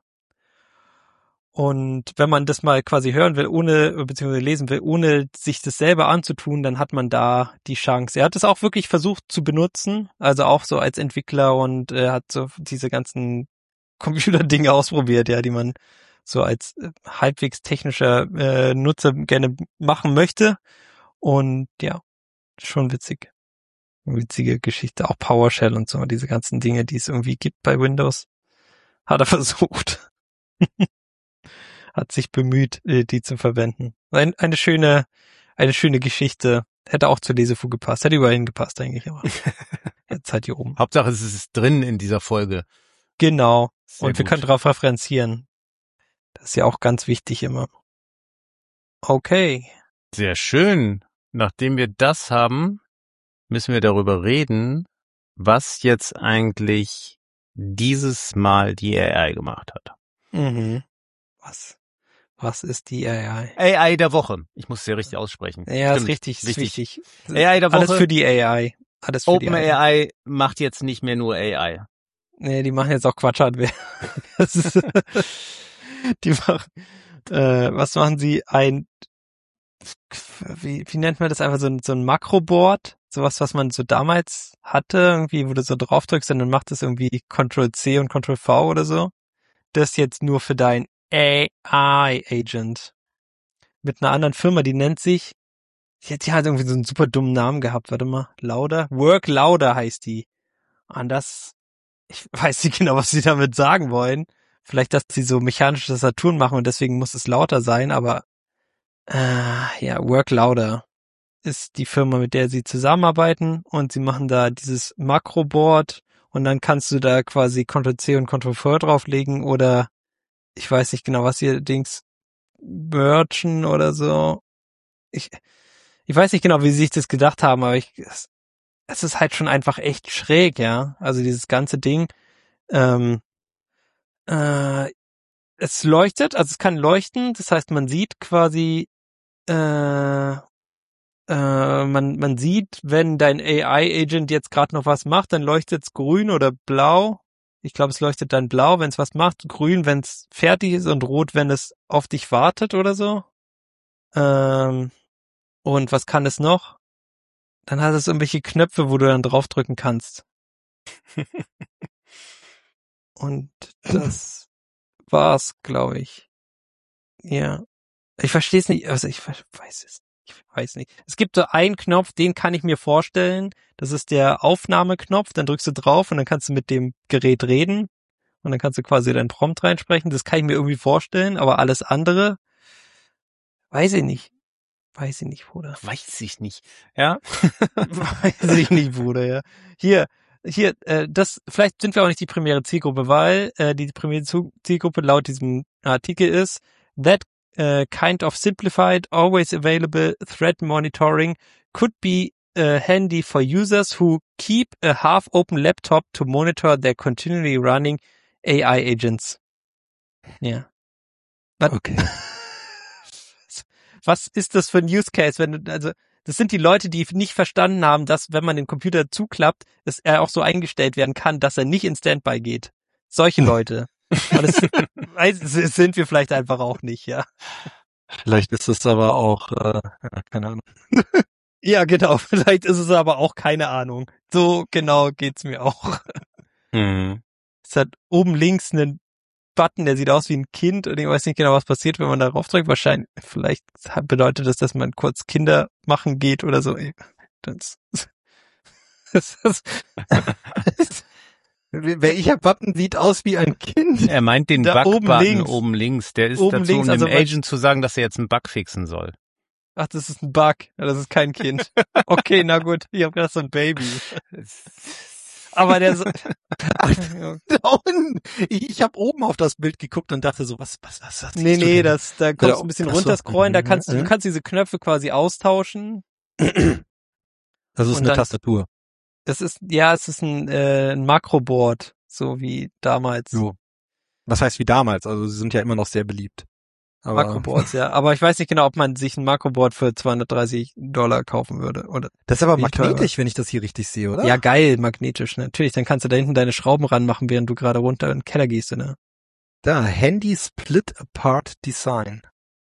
Und wenn man das mal quasi hören will, ohne, beziehungsweise lesen will, ohne sich das selber anzutun, dann hat man da die Chance. Er hat es auch wirklich versucht zu benutzen, also auch so als Entwickler, und äh, hat so diese ganzen Computerdinge ausprobiert, ja, die man so als äh, halbwegs technischer äh, Nutzer gerne machen möchte. Und ja, schon witzig. Witzige Geschichte, auch PowerShell und so, diese ganzen Dinge, die es irgendwie gibt bei Windows, hat er versucht. Hat sich bemüht, die zu verwenden. Ein, eine schöne, eine schöne Geschichte. Hätte auch zur Lesefu gepasst. Hätte überall hingepasst eigentlich, aber jetzt halt hier oben. Hauptsache es ist drin in dieser Folge. Genau. Sehr Und wir gut. können darauf referenzieren. Das ist ja auch ganz wichtig immer. Okay. Sehr schön. Nachdem wir das haben, müssen wir darüber reden, was jetzt eigentlich dieses Mal die A I gemacht hat. Mhm. Was? Was ist die A I? A I der Woche. Ich muss es ja richtig aussprechen. Ja, Stimmt. ist richtig, ist wichtig. A I der Woche. Alles für die A I. Alles für die A I. OpenAI macht jetzt nicht mehr nur A I. Nee, die machen jetzt auch Quatsch-Hardware. Das ist, die machen, äh, was machen sie? Ein, wie, wie nennt man das einfach? So ein, so ein Makroboard? Sowas, was man so damals hatte, irgendwie, wo du so drauf drückst und dann macht es irgendwie Control C und Control V oder so. Das jetzt nur für dein A I-Agent. Mit einer anderen Firma, die nennt sich, die hat, die hat irgendwie so einen super dummen Namen gehabt, warte mal, Lauder? Work Lauder heißt die. Und das, ich weiß nicht genau, was sie damit sagen wollen. Vielleicht, dass sie so mechanische Tastaturen machen und deswegen muss es lauter sein, aber äh, ja, Work Lauder ist die Firma, mit der sie zusammenarbeiten und sie machen da dieses Makroboard und dann kannst du da quasi Control C und Control V drauflegen oder ich weiß nicht genau, was hier Dings merchen oder so. Ich ich weiß nicht genau, wie sie sich das gedacht haben, aber ich es, es ist halt schon einfach echt schräg, ja. Also dieses ganze Ding ähm, äh, es leuchtet, also es kann leuchten, das heißt, man sieht quasi äh Äh, man, man sieht, wenn dein A I-Agent jetzt gerade noch was macht, dann leuchtet es grün oder blau. Ich glaube, es leuchtet dann blau, wenn es was macht, grün, wenn es fertig ist und rot, wenn es auf dich wartet oder so. Ähm, und was kann es noch? Dann hat es irgendwelche Knöpfe, wo du dann draufdrücken kannst. Und das war's, glaube ich. Ja. Ich verstehe es nicht, also ich weiß es. Ich weiß nicht. Es gibt so einen Knopf, den kann ich mir vorstellen. Das ist der Aufnahmeknopf. Dann drückst du drauf und dann kannst du mit dem Gerät reden. Und dann kannst du quasi deinen Prompt reinsprechen. Das kann ich mir irgendwie vorstellen. Aber alles andere, weiß ich nicht. Weiß ich nicht, Bruder. Weiß ich nicht. Ja. Weiß ich nicht, Bruder, ja. Hier, hier, äh, das, vielleicht sind wir auch nicht die primäre Zielgruppe, weil äh, die primäre Zielgruppe laut diesem Artikel ist, that Uh, kind of simplified, always available threat monitoring could be uh, handy for users who keep a half-open laptop to monitor their continually running A I agents. Ja. Yeah. Okay. Was ist das für ein Use Case? Wenn du, also, das sind die Leute, die nicht verstanden haben, dass, wenn man den Computer zuklappt, es er auch so eingestellt werden kann, dass er nicht in Standby geht. Solche Leute. Und das, das sind wir vielleicht einfach auch nicht, ja. Vielleicht ist es aber auch, äh, ja, keine Ahnung. Ja, genau. Vielleicht ist es aber auch keine Ahnung. So genau geht's mir auch. Mhm. Es hat oben links einen Button, der sieht aus wie ein Kind und ich weiß nicht genau, was passiert, wenn man darauf drückt. Wahrscheinlich, vielleicht bedeutet das, dass man kurz Kinder machen geht oder so. Das, das, das, das Welcher Button sieht aus wie ein Kind? Er meint den Da Bug-Button oben links. oben links. Der ist Oben dazu, links, um also dem Agent zu sagen, dass er jetzt einen Bug fixen soll. Ach, das ist ein Bug. Ja, das ist kein Kind. Okay, na gut. Ich hab gedacht, so ein Baby. Aber der so Da unten. Ich, ich habe oben auf das Bild geguckt und dachte so, was, was, was, was Nee, nee, denn? das, da kannst du ein bisschen Ach so. runterscrollen, da kannst du, du Mhm. kannst diese Knöpfe quasi austauschen. Das ist Und eine dann- Tastatur. Das ist, ja, es ist ein, äh, ein Makroboard, so wie damals. So. Was heißt wie damals? Also sie sind ja immer noch sehr beliebt. Aber Makroboards, ja. Aber ich weiß nicht genau, ob man sich ein Makroboard für zweihundertdreißig Dollar kaufen würde, oder? das ist aber Wie teuer magnetisch, wenn ich das hier richtig sehe, oder? Ja, geil, magnetisch, natürlich. Dann kannst du da hinten deine Schrauben ranmachen, während du gerade runter in den Keller gehst, ne? Da, Handy Split Apart Design.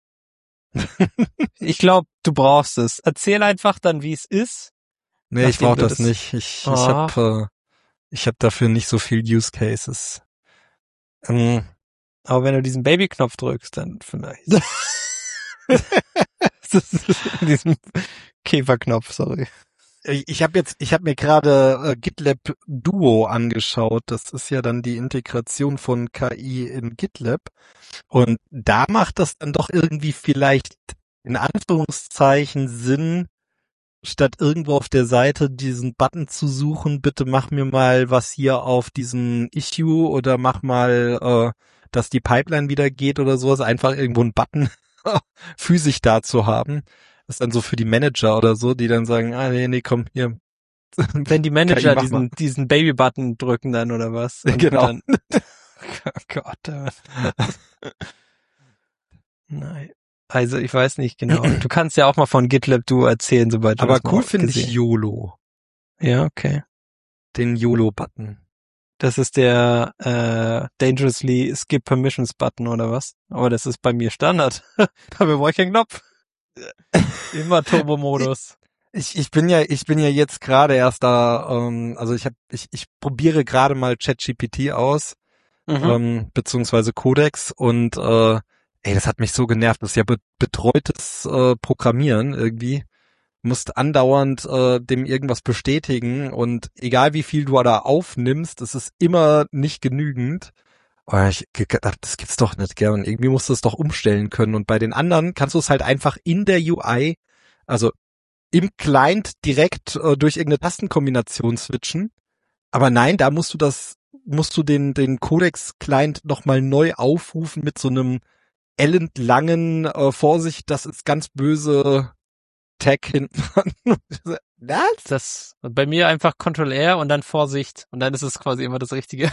Ich glaube, du brauchst es. Erzähl einfach dann, wie es ist. Nee, ich Nachdem brauche du das das- nicht. Ich, ich Ah. habe äh, ich hab dafür nicht so viel Use Cases. Ähm, Aber wenn du diesen Babyknopf drückst, dann vielleicht. Diesen Käferknopf, sorry. ich ich habe jetzt, ich habe mir gerade äh, GitLab Duo angeschaut. Das ist ja dann die Integration von K I in GitLab. Und da macht das dann doch irgendwie vielleicht in Anführungszeichen Sinn, statt irgendwo auf der Seite diesen Button zu suchen, bitte mach mir mal was hier auf diesem Issue oder mach mal, äh, dass die Pipeline wieder geht oder sowas, einfach irgendwo einen Button physisch da zu haben. Das ist dann so für die Manager oder so, die dann sagen, ah nee, nee, komm, hier. Wenn die Manager diesen, diesen Baby-Button drücken dann oder was? Und genau. Dann, oh Gott. Äh. Nein. Also ich weiß nicht genau. Du kannst ja auch mal von GitLab Duo erzählen, sobald du Aber das mal cool finde gesehen. ich YOLO. Ja, okay. Den YOLO-Button. Das ist der äh, Dangerously Skip Permissions Button oder was? Aber das ist bei mir Standard. Dafür brauche ich keinen Knopf. Immer Turbo-Modus. Ich, ich bin ja, ich bin ja jetzt gerade erst da, ähm, also ich habe, ich, ich probiere gerade mal ChatGPT aus, Mhm. ähm, beziehungsweise Codex und äh, ey, das hat mich so genervt. Das ist ja be- betreutes äh, Programmieren irgendwie. Du musst andauernd äh, dem irgendwas bestätigen und egal wie viel du da aufnimmst, es ist immer nicht genügend. Oh, ich gedacht, das gibt's doch nicht, gell? Und irgendwie musst du es doch umstellen können. Und bei den anderen kannst du es halt einfach in der U I, also im Client direkt äh, durch irgendeine Tastenkombination switchen. Aber nein, da musst du das, musst du den den Codex-Client nochmal neu aufrufen mit so einem ellenlangen äh, Vorsicht, das ist ganz böse Tag hinten dran. Was? Das bei mir einfach Control R und dann Vorsicht und dann ist es quasi immer das Richtige.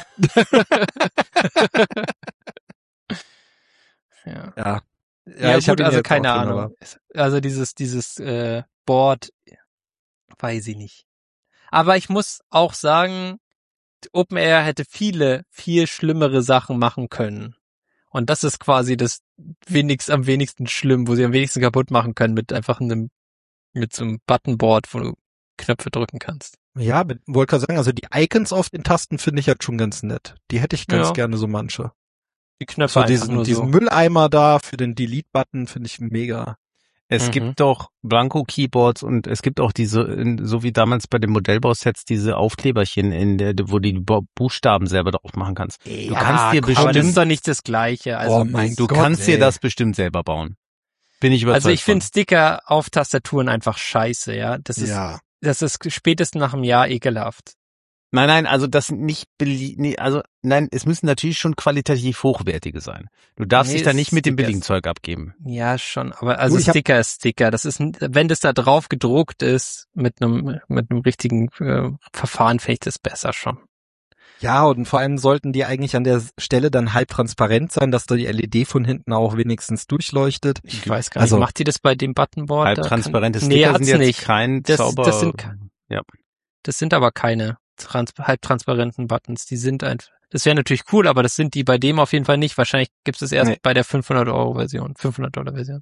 ja. Ja. Ja, ich gut, hab ihn also jetzt keine auch drin, Ahnung. Also dieses dieses äh, Board, weiß ich nicht. Aber ich muss auch sagen, OpenAI hätte viele, viel schlimmere Sachen machen können. Und das ist quasi das wenigst, am wenigsten schlimm, wo sie am wenigsten kaputt machen können mit einfach einem, mit so einem Buttonboard, wo du Knöpfe drücken kannst. Ja, mit- wollte gerade sagen, also die Icons auf den Tasten finde ich halt schon ganz nett. Die hätte ich ganz Ja. gerne, so manche. Die Knöpfe So einfach diesen, nur diesen so. Mülleimer da für den Delete-Button finde ich mega. Es Mhm. gibt doch Blanko-Keyboards und es gibt auch diese, in- so wie damals bei den Modellbausets, diese Aufkleberchen, in der, wo du die Bu- Buchstaben selber drauf machen kannst. Du Ja, kannst dir komm, aber das ist bestimmt, doch nicht das Gleiche. Also, Oh mein du Gott, kannst dir ey. das bestimmt selber bauen. Bin ich überzeugt also ich finde von. Sticker auf Tastaturen einfach scheiße, ja. Das ist, Ja. das ist spätestens nach einem Jahr ekelhaft. Nein, nein, also das nicht, belie- nee, also nein, es müssen natürlich schon qualitativ hochwertige sein. Du darfst Nee, dich da nicht mit dem Stickers. billigen Zeug abgeben. Ja, schon, aber also Gut, ich hab- Sticker ist Sticker. Das ist, n- wenn das da drauf gedruckt ist, mit einem, mit einem richtigen äh, Verfahren, finde ich das besser schon. Ja, und vor allem sollten die eigentlich an der Stelle dann halb transparent sein, dass da die L E D von hinten auch wenigstens durchleuchtet. Ich weiß gar Also- nicht, macht die das bei dem Buttonboard? Halb Da transparente kann, Sticker nee, sind hat's jetzt nicht. kein Das- Zauber. das sind ke- ja. Das sind aber keine trans halbtransparenten Buttons. Die sind einfach, das wäre natürlich cool, aber das sind die bei dem auf jeden Fall nicht. Wahrscheinlich gibt es erst Nee. bei der fünfhundert Euro Version, fünfhundert Dollar Version.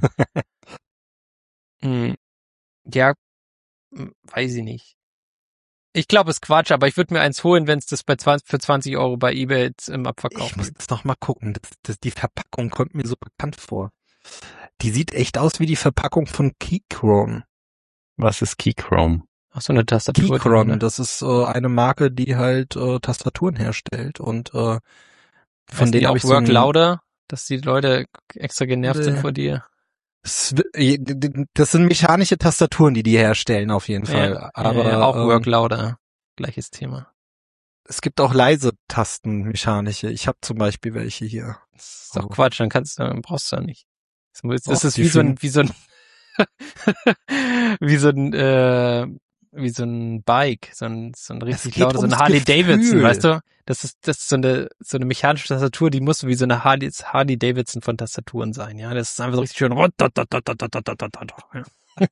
Hm. Ja, hm, weiß ich nicht. Ich glaube, es ist Quatsch, aber ich würde mir eins holen, wenn es das bei zwanzig, für zwanzig Euro bei eBay jetzt im Abverkauf Ich muss gibt. jetzt noch mal gucken. Das, das, die Verpackung kommt mir so bekannt vor. Die sieht echt aus wie die Verpackung von Keychron. Was ist Keychrome? Ach so, eine Tastatur. Keychron, ne? das ist äh, eine Marke, die halt äh, Tastaturen herstellt und äh, Heißen von die denen auch habe ich so Work ein, Louder, dass die Leute extra genervt sind Nee. vor dir. Swi- das sind mechanische Tastaturen, die die herstellen auf jeden Fall. Ja, Aber ja, auch ähm, Work Louder. Gleiches Thema. es gibt auch leise Tasten, mechanische. Ich habe zum Beispiel welche hier. Das ist doch Oh. Quatsch, dann kannst du, dann brauchst du ja nicht. Das muss- das Doch, ist die wie so ein, fühlen- wie so ein, wie so ein, äh, wie so ein Bike, so ein, so ein richtig geht lauter, so ein ums Harley Davidson, Gefühl. weißt du? Das ist, das ist so eine, so eine mechanische Tastatur, die muss wie so eine Harley, Harley Davidson von Tastaturen sein, ja? Das ist einfach so richtig schön. Ja.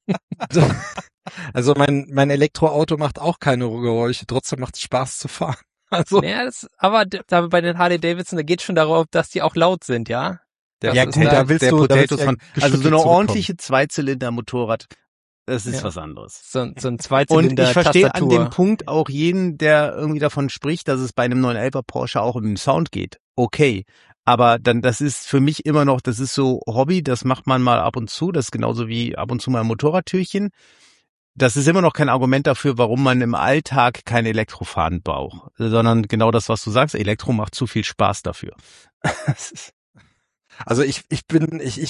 Also mein mein Elektroauto macht auch keine Geräusche, trotzdem macht es Spaß zu fahren. Also Ja, das, aber d- da bei den Harley Davidson, da geht schon darauf, dass die auch laut sind, ja? Der, Ja, der, gut, da willst der du- da willst Potatoes du ja von, geschüttelt also so eine zurückkommen. ordentliche Zweizylinder-Motorrad, das ist Ja. was anderes. So, so ein Und Zweizylinder ich verstehe an Tastatur. dem Punkt auch jeden, der irgendwie davon spricht, dass es bei einem neun elfer Porsche auch um den Sound geht. Okay. Aber dann, das ist für mich immer noch, das ist so Hobby, das macht man mal ab und zu, das ist genauso wie ab und zu mal ein Motorradtürchen. Das ist immer noch kein Argument dafür, warum man im Alltag kein Elektrofahren braucht, sondern genau das, was du sagst, Elektro macht zu viel Spaß dafür. Das ist- Also ich ich bin ich ich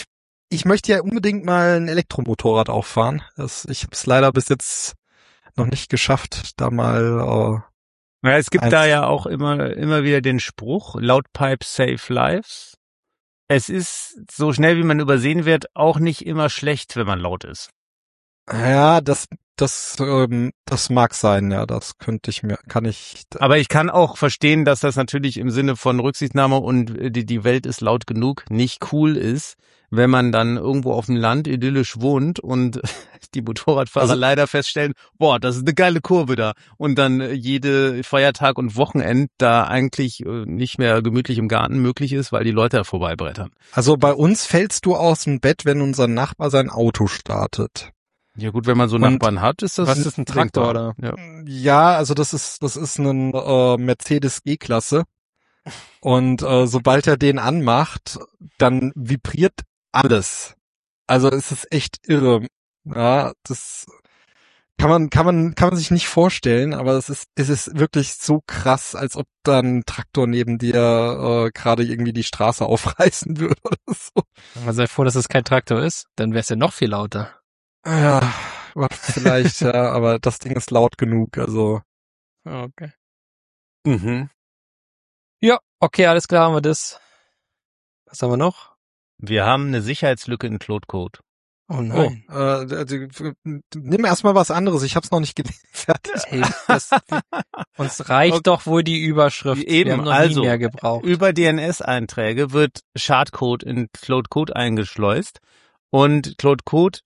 ich möchte ja unbedingt mal ein Elektromotorrad auffahren. Das, ich habe es leider bis jetzt noch nicht geschafft, da mal. Äh, ja, es gibt eins- da ja auch immer immer wieder den Spruch: Loud Pipes save lives. Es ist so schnell wie man übersehen wird auch nicht immer schlecht, wenn man laut ist. Ja, das, das, ähm, das mag sein. Ja, das könnte ich mir, kann ich. Aber ich kann auch verstehen, dass das natürlich im Sinne von Rücksichtnahme und die, die Welt ist laut genug nicht cool ist, wenn man dann irgendwo auf dem Land idyllisch wohnt und die Motorradfahrer Also- leider feststellen, boah, das ist eine geile Kurve da. Und dann jede Feiertag und Wochenend da eigentlich äh, nicht mehr gemütlich im Garten möglich ist, weil die Leute da vorbeibrettern. Also bei uns fällst du aus dem Bett, wenn unser Nachbar sein Auto startet. Ja gut, wenn man so Und Nachbarn hat, ist das was ist ein Traktor, denkbar. Ja. Ja, also das ist, das ist ein äh, Mercedes G-Klasse. Und äh, sobald er den anmacht, dann vibriert alles. Also es ist echt irre. Ja, das kann man, kann man, kann man sich nicht vorstellen, aber es ist, es ist wirklich so krass, als ob da ein Traktor neben dir äh, gerade irgendwie die Straße aufreißen würde oder so. Man sei froh, dass es kein Traktor ist, dann wäre es ja noch viel lauter. Ja, vielleicht, ja, aber das Ding ist laut genug, also. Okay. Mhm. Ja, okay, alles klar, haben wir das. Was haben wir noch? Wir haben eine Sicherheitslücke in Cloud Code. Oh Oh, nein. äh, also, nimm erstmal was anderes, ich hab's noch nicht gelesen. Fertig. Hey, das, uns reicht Okay. doch wohl die Überschrift. Eben, wir haben noch also, nie mehr gebraucht. Über D N S-Einträge wird Schadcode in Cloud Code eingeschleust und Cloud Code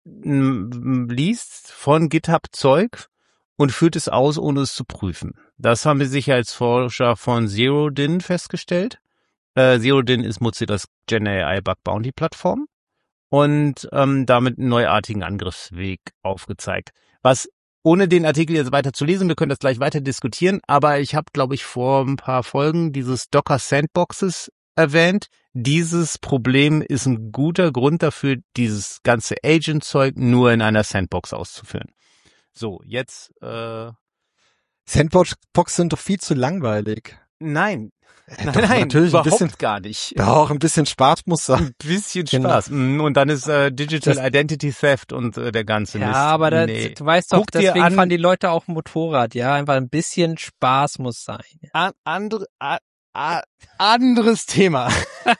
m, liest von GitHub Zeug und führt es aus, ohne es zu prüfen. Das haben die Sicherheitsforscher von ZeroDin festgestellt. Äh, ZeroDin ist Mozilla's Gen A I Bug Bounty Plattform und ähm, damit einen neuartigen Angriffsweg aufgezeigt. Was, ohne den Artikel jetzt weiter zu lesen, wir können das gleich weiter diskutieren, aber ich habe, glaube ich, vor ein paar Folgen dieses Docker Sandboxes erwähnt. Dieses Problem ist ein guter Grund dafür, dieses ganze Agent-Zeug nur in einer Sandbox auszuführen. So, jetzt, äh, Sandbox sind doch viel zu langweilig. nein, Äh, nein, doch, nein, natürlich ein überhaupt bisschen, gar nicht. ja, auch ein bisschen Spaß muss sein. Ein bisschen Genau. Spaß. Mm, Und dann ist äh, Digital Das- Identity Theft und äh, der ganze Ja, Mist. aber das, nee. du weißt doch, Guck dir deswegen an- fahren die Leute auch Motorrad, ja, einfach ein bisschen Spaß muss sein. An, andere, a, a, anderes Thema.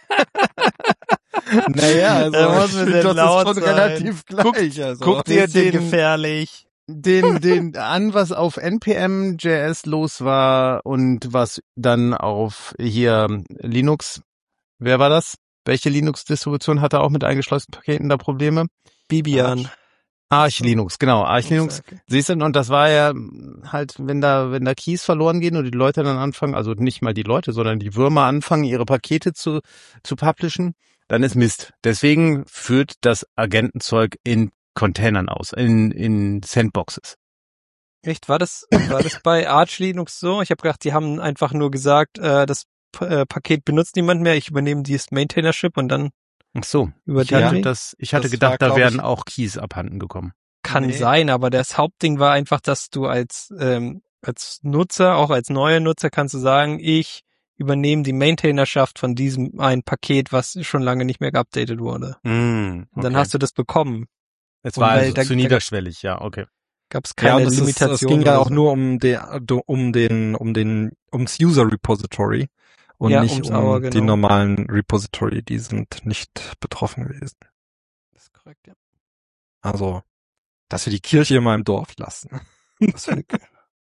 Naja, also Da muss ich man finde, denn das laut ist schon sein. relativ gleich. also. Guck dir Bisschen den, gefährlich. den, den an, was auf N P M J S los war und was dann auf hier Linux, wer war das? Welche Linux-Distribution hatte auch mit eingeschleusten Paketen da Probleme? Bibian. Arch Linux, genau, Arch Linux. Okay. Siehst du, und das war ja halt, wenn da, wenn da Keys verloren gehen und die Leute dann anfangen, also nicht mal die Leute, sondern die Würmer anfangen, ihre Pakete zu, zu publishen, dann ist Mist. Deswegen führt das Agentenzeug in Containern aus, in, in Sandboxes. Echt, war das, war das bei Arch Linux so? Ich habe gedacht, die haben einfach nur gesagt, äh, das P- äh, Paket benutzt niemand mehr, ich übernehme dieses Maintainership und dann Ach so. über Ich den hatte Weg. das, ich hatte Das gedacht, war, da glaub wären ich- auch Keys abhanden gekommen. Kann Nee. sein, aber das Hauptding war einfach, dass du als ähm, als Nutzer, auch als neuer Nutzer, kannst du sagen, ich übernehme die Maintainerschaft von diesem ein Paket, was schon lange nicht mehr geupdatet wurde. Mm, Und dann hast du das bekommen. es war weil also da- zu da- niederschwellig, ja, okay. Gab es Ja, keine und das ist, Limitation. es ging ja oder auch so. nur um den, um den, um den, ums User Repository und Ja, nicht ums um Auer, die genau. normalen Repository, die sind nicht betroffen gewesen. Das ist korrekt, ja. Also, dass wir die Kirche immer im Dorf lassen. Das finde ich.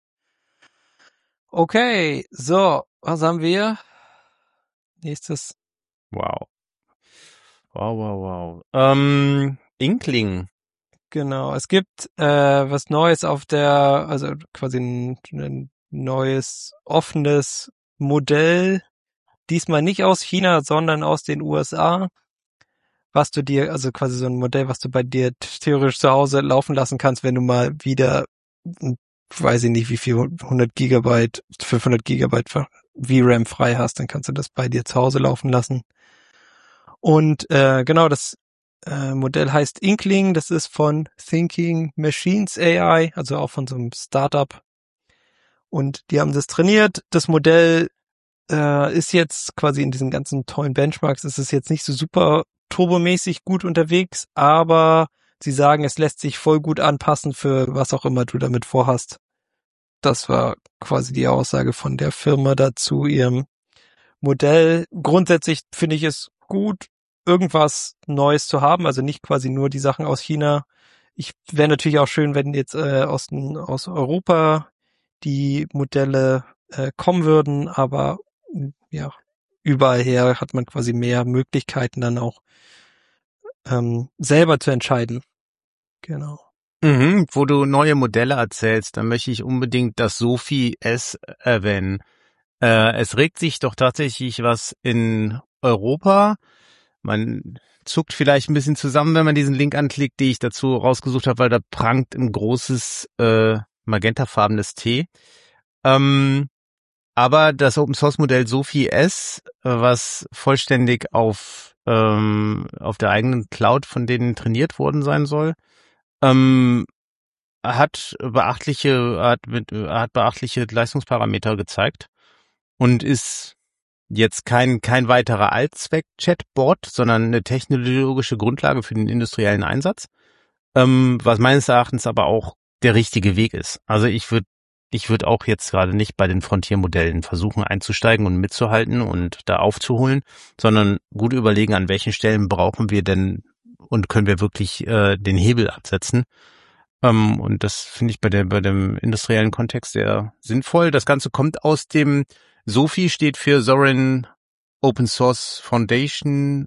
Okay, so, was haben wir? Nächstes. Wow. Wow, wow, wow. Ähm, Inkling. Genau, es gibt äh, was Neues auf der, also quasi ein, ein neues offenes Modell, diesmal nicht aus China, sondern aus den U S A, was du dir, also quasi so ein Modell, was du bei dir theoretisch zu Hause laufen lassen kannst, wenn du mal wieder, weiß ich nicht, wie viel, hundert Gigabyte, fünfhundert Gigabyte V RAM frei hast, dann kannst du das bei dir zu Hause laufen lassen. Und äh, genau, das äh, Modell heißt Inkling, das ist von Thinking Machines A I, also auch von so einem Startup. Und die haben das trainiert. Das Modell äh, ist jetzt quasi in diesen ganzen tollen Benchmarks, ist es jetzt nicht so super turbomäßig gut unterwegs, aber sie sagen, es lässt sich voll gut anpassen für was auch immer du damit vorhast. Das war quasi die Aussage von der Firma dazu ihrem Modell. Grundsätzlich finde ich es gut, irgendwas Neues zu haben, also nicht quasi nur die Sachen aus China. Ich wäre natürlich auch schön, wenn jetzt äh, aus, aus Europa die Modelle äh, kommen würden, aber ja, überall her hat man quasi mehr Möglichkeiten dann auch ähm, selber zu entscheiden. Genau. Mhm, wo du neue Modelle erzählst, dann möchte ich unbedingt das Sophie S erwähnen. Äh, es regt sich doch tatsächlich was in Europa. Man zuckt vielleicht ein bisschen zusammen, wenn man diesen Link anklickt, den ich dazu rausgesucht habe, weil da prangt ein großes äh, magentafarbenes T. Ähm, aber das Open-Source-Modell Sophie S, was vollständig auf ähm, auf der eigenen Cloud von denen trainiert worden sein soll, ähm, hat beachtliche hat, mit, hat beachtliche Leistungsparameter gezeigt und ist jetzt kein kein weiterer Allzweck-Chatbot, sondern eine technologische Grundlage für den industriellen Einsatz, ähm, was meines Erachtens aber auch der richtige Weg ist. Also ich würde ich würde auch jetzt gerade nicht bei den Frontiermodellen versuchen einzusteigen und mitzuhalten und da aufzuholen, sondern gut überlegen, an welchen Stellen brauchen wir denn und können wir wirklich äh, den Hebel absetzen. Um, und das finde ich bei der bei dem industriellen Kontext sehr sinnvoll. Das Ganze kommt aus dem Sophie steht für Sovereign Open Source Foundation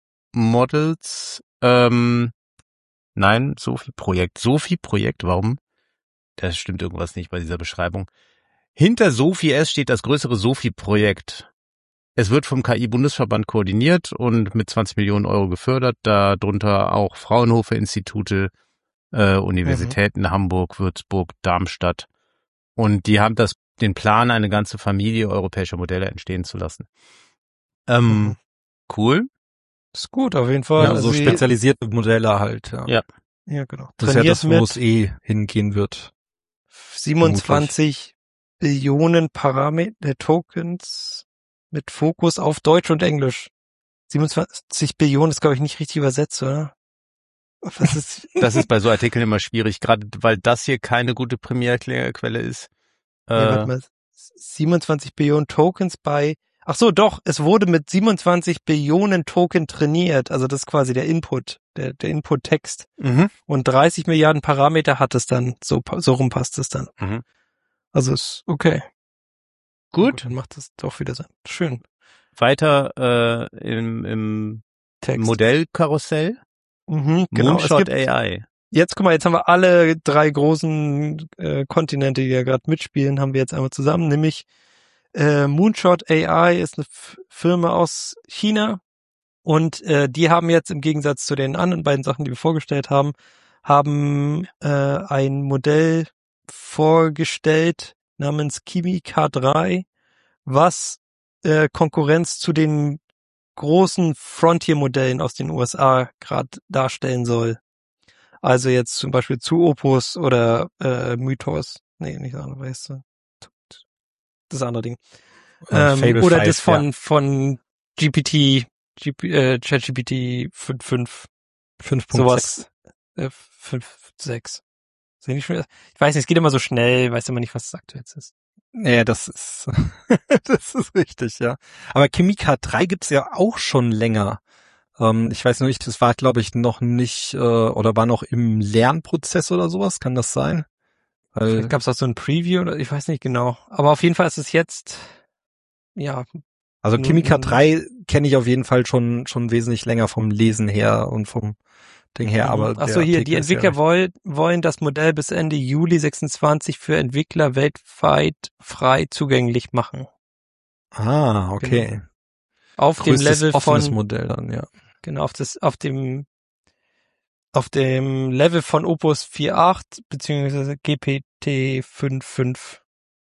Models. Ähm, nein, Sophie Projekt. Sophie Projekt. Warum? Da stimmt irgendwas nicht bei dieser Beschreibung. Hinter Sophie S steht das größere Sophie Projekt. Es wird vom K I-Bundesverband koordiniert und mit zwanzig Millionen Euro gefördert. Darunter auch Fraunhofer-Institute, Äh, Universitäten mhm. Hamburg, Würzburg, Darmstadt. Und die haben das, den Plan, eine ganze Familie europäischer Modelle entstehen zu lassen. Ähm, mhm. Cool. Ist gut, auf jeden Fall. Ja, also so spezialisierte Modelle halt, ja. Ja, ja genau. Das ist ja das, wo es eh hingehen wird. siebenundzwanzig vermutlich. Billionen Parameter Tokens mit Fokus auf Deutsch und Englisch. siebenundzwanzig Billionen ist, glaube ich, nicht richtig übersetzt, oder? Was ist das ist bei so Artikeln immer schwierig, gerade weil das hier keine gute Primärquelle ist. Äh, ja, warte mal. siebenundzwanzig Billionen Tokens bei, ach so, doch, es wurde mit siebenundzwanzig Billionen Token trainiert, also das ist quasi der Input, der, der Input-Text. Mhm. Und dreißig Milliarden Parameter hat es dann, so, so rum passt es dann. Mhm. Also ist okay. Gut. Gut. Dann macht das doch wieder Sinn. Schön. Weiter äh, im, im Text. Modellkarussell. Mhm, genau. Moonshot A I. Jetzt, guck mal, jetzt haben wir alle drei großen äh, Kontinente, die ja gerade mitspielen, haben wir jetzt einmal zusammen, nämlich äh, Moonshot A I ist eine F- Firma aus China und äh, die haben jetzt im Gegensatz zu den anderen beiden Sachen, die wir vorgestellt haben, haben äh, ein Modell vorgestellt namens Kimi K drei, was äh, Konkurrenz zu den großen Frontier-Modellen aus den U S A gerade darstellen soll. Also jetzt zum Beispiel zu Opus oder äh, Mythos. Nee, nicht das andere, weißt du. Das andere Ding. Ähm, Fable oder fünf, das von ja. von G P T, G P, äh, ChatGPT fünf Punkt fünf. fünf Punkt sechs. Sowas. Äh, fünf Punkt sechs. Ich weiß nicht, es geht immer so schnell, weiß immer nicht, was das aktuell ist. Ja, das ist, das ist richtig, ja. Aber Kimi K drei gibt's ja auch schon länger. Ähm, ich weiß nur nicht, das war, glaube ich, noch nicht, äh, oder war noch im Lernprozess oder sowas, kann das sein? Weil Vielleicht gab's auch so ein Preview oder ich weiß nicht genau. Aber auf jeden Fall ist es jetzt, ja. Also Kimi K drei kenne ich auf jeden Fall schon, schon wesentlich länger vom Lesen her und vom Ding her, aber ach so, hier, die Entwickler ja wollen, wollen das Modell bis Ende Juli sechsundzwanzig für Entwickler weltweit frei zugänglich machen. Ah, okay. Genau. Auf Größtes dem Level offenes von, Modell dann, ja. Genau, auf das, auf dem, auf dem Level von Opus vier Punkt acht beziehungsweise G P T fünf Punkt fünf.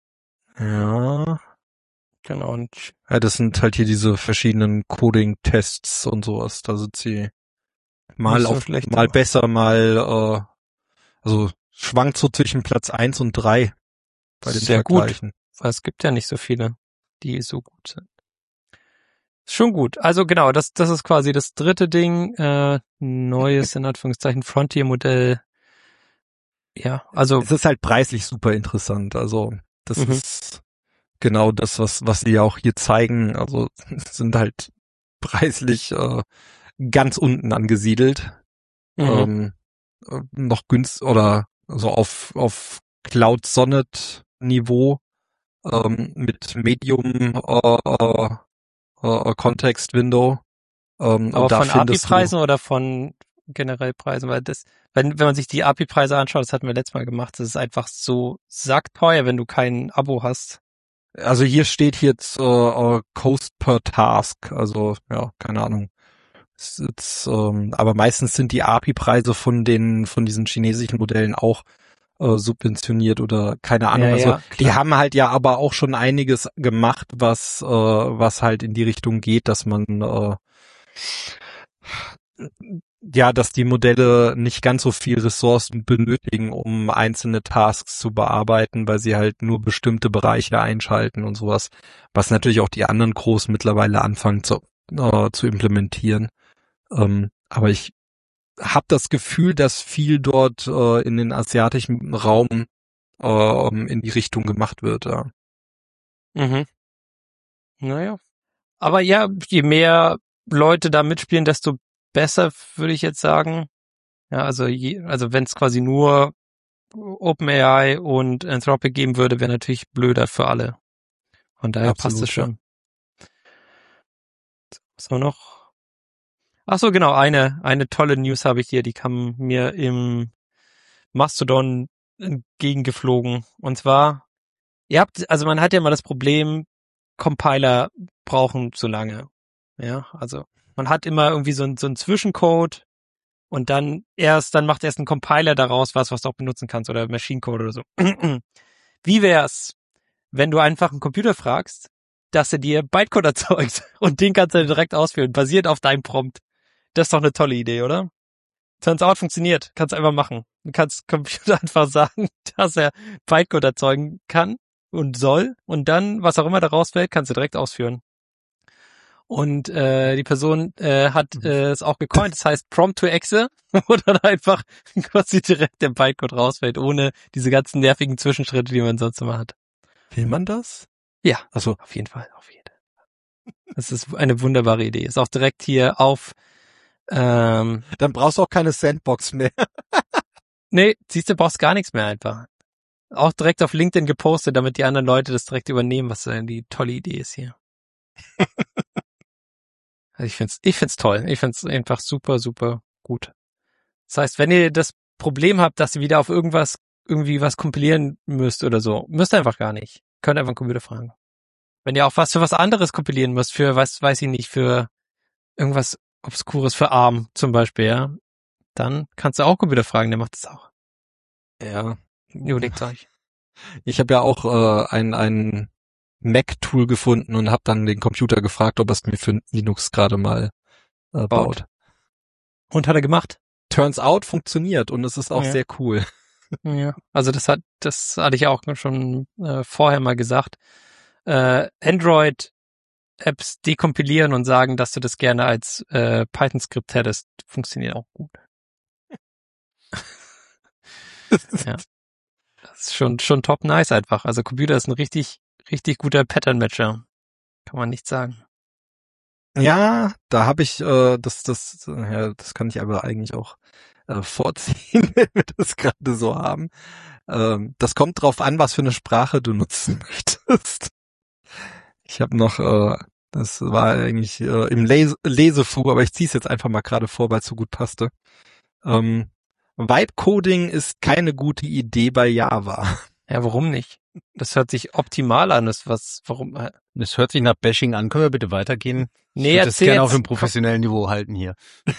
Ja. Genau. Und ja, das sind halt hier diese verschiedenen Coding-Tests und sowas. Da sind sie mal so auf, schlecht, mal aber. besser, mal, äh, also schwankt so zwischen Platz eins und drei bei den Sehr Vergleichen. Gut, weil es gibt ja nicht so viele, die so gut sind. Schon gut. Also genau, das das ist quasi das dritte Ding, äh, neues in Anführungszeichen Frontier-Modell. Ja, also Es ist halt preislich super interessant. Also das Mhm. ist genau das, was was sie ja auch hier zeigen. Also sind halt preislich äh, ganz unten angesiedelt. mhm. Ähm, äh, noch günst oder so auf auf Cloud Sonnet Niveau ähm, mit Medium äh, äh, äh, Context Window. Ähm, aber und da von findest du A P I-Preisen oder von generell Preisen, weil das, wenn wenn man sich die A P I-Preise anschaut, das hatten wir letztes Mal gemacht, das ist einfach so sackteuer, wenn du kein Abo hast. Also hier steht jetzt äh, äh, Cost per Task, also ja, keine Ahnung. Es ist jetzt, ähm, aber meistens sind die A P I-Preise von den von diesen chinesischen Modellen auch äh, subventioniert oder keine Ahnung. Ja, Also ja, die klar. haben halt ja aber auch schon einiges gemacht, was äh, was halt in die Richtung geht, dass man äh, ja, dass die Modelle nicht ganz so viel Ressourcen benötigen, um einzelne Tasks zu bearbeiten, weil sie halt nur bestimmte Bereiche einschalten und sowas, was natürlich auch die anderen Großen mittlerweile anfangen zu, äh, zu implementieren. Ähm, aber ich habe das Gefühl, dass viel dort äh, in den asiatischen Raum äh, in die Richtung gemacht wird. Ja. Mhm. Naja. Aber ja, je mehr Leute da mitspielen, desto besser, würde ich jetzt sagen. Ja, also je, also wenn es quasi nur OpenAI und Anthropic geben würde, wäre natürlich blöder für alle. Von daher passt es Absolut, ja. schon. Was war noch? Ach so, genau, eine eine tolle News habe ich hier, die kam mir im Mastodon entgegengeflogen. Und zwar, ihr habt, also man hat ja mal das Problem, Compiler brauchen zu lange. Ja, also man hat immer irgendwie so ein so ein Zwischencode und dann erst, dann macht erst ein Compiler daraus was, was du auch benutzen kannst oder Machine Code oder so. Wie wär's, wenn du einfach einen Computer fragst, dass er dir Bytecode erzeugt und den kannst du direkt ausführen, basiert auf deinem Prompt. Das ist doch eine tolle Idee, oder? Turns out funktioniert. Kannst einfach machen. Du kannst Computer einfach sagen, dass er Bytecode erzeugen kann und soll und dann, was auch immer da rausfällt, kannst du direkt ausführen. Und äh, die Person äh, hat äh, es auch gecoint, das heißt Prompt to Exe, wo dann einfach quasi direkt der Bytecode rausfällt, ohne diese ganzen nervigen Zwischenschritte, die man sonst immer hat. Will man das? Ja, Also auf jeden Fall, auf jeden Fall. Das ist eine wunderbare Idee. Ist auch direkt hier auf ähm, dann brauchst du auch keine Sandbox mehr. nee, siehst du, brauchst gar nichts mehr einfach. Auch direkt auf LinkedIn gepostet, damit die anderen Leute das direkt übernehmen, was denn die tolle Idee ist hier. Also ich find's, ich find's toll. Ich find's einfach super, super gut. Das heißt, wenn ihr das Problem habt, dass ihr wieder auf irgendwas, irgendwie was kompilieren müsst oder so, müsst ihr einfach gar nicht. Könnt einfach einen Computer fragen. Wenn ihr auch was für was anderes kompilieren müsst, für was, weiß ich nicht, für irgendwas Obskures, für ARM zum Beispiel, ja, dann kannst du auch Computer fragen, der macht das auch. Ja. Überlegt euch. Ich habe ja auch äh, ein, ein Mac-Tool gefunden und habe dann den Computer gefragt, ob er es mir für Linux gerade mal äh, baut. Baut. Und hat er gemacht? Turns out funktioniert und es ist auch Ja. sehr cool. Ja, also das hat, das hatte ich auch schon äh, vorher mal gesagt. Äh, Android-Apps dekompilieren und sagen, dass du das gerne als äh, Python-Skript hättest, funktioniert auch gut. Ja, das ist schon schon top nice einfach. Also Computer ist ein richtig richtig guter Pattern-Matcher, kann man nicht sagen. Ja, da habe ich äh, das, das, ja, das kann ich aber eigentlich auch äh, vorziehen, wenn wir das gerade so haben. Ähm, das kommt drauf an, was für eine Sprache du nutzen möchtest. Ich habe noch, äh, das war eigentlich äh, im Les Lesefu, aber ich ziehe es jetzt einfach mal gerade vor, weil es so gut passte. Ähm, Vibe-Coding ist keine gute Idee bei Java. Ja, warum nicht? Das hört sich optimal an. Das was, warum? äh, Das hört sich nach Bashing an. Können wir bitte weitergehen? Ich Nee, würde das erzähl gerne jetzt. auf einem professionellen Niveau halten hier.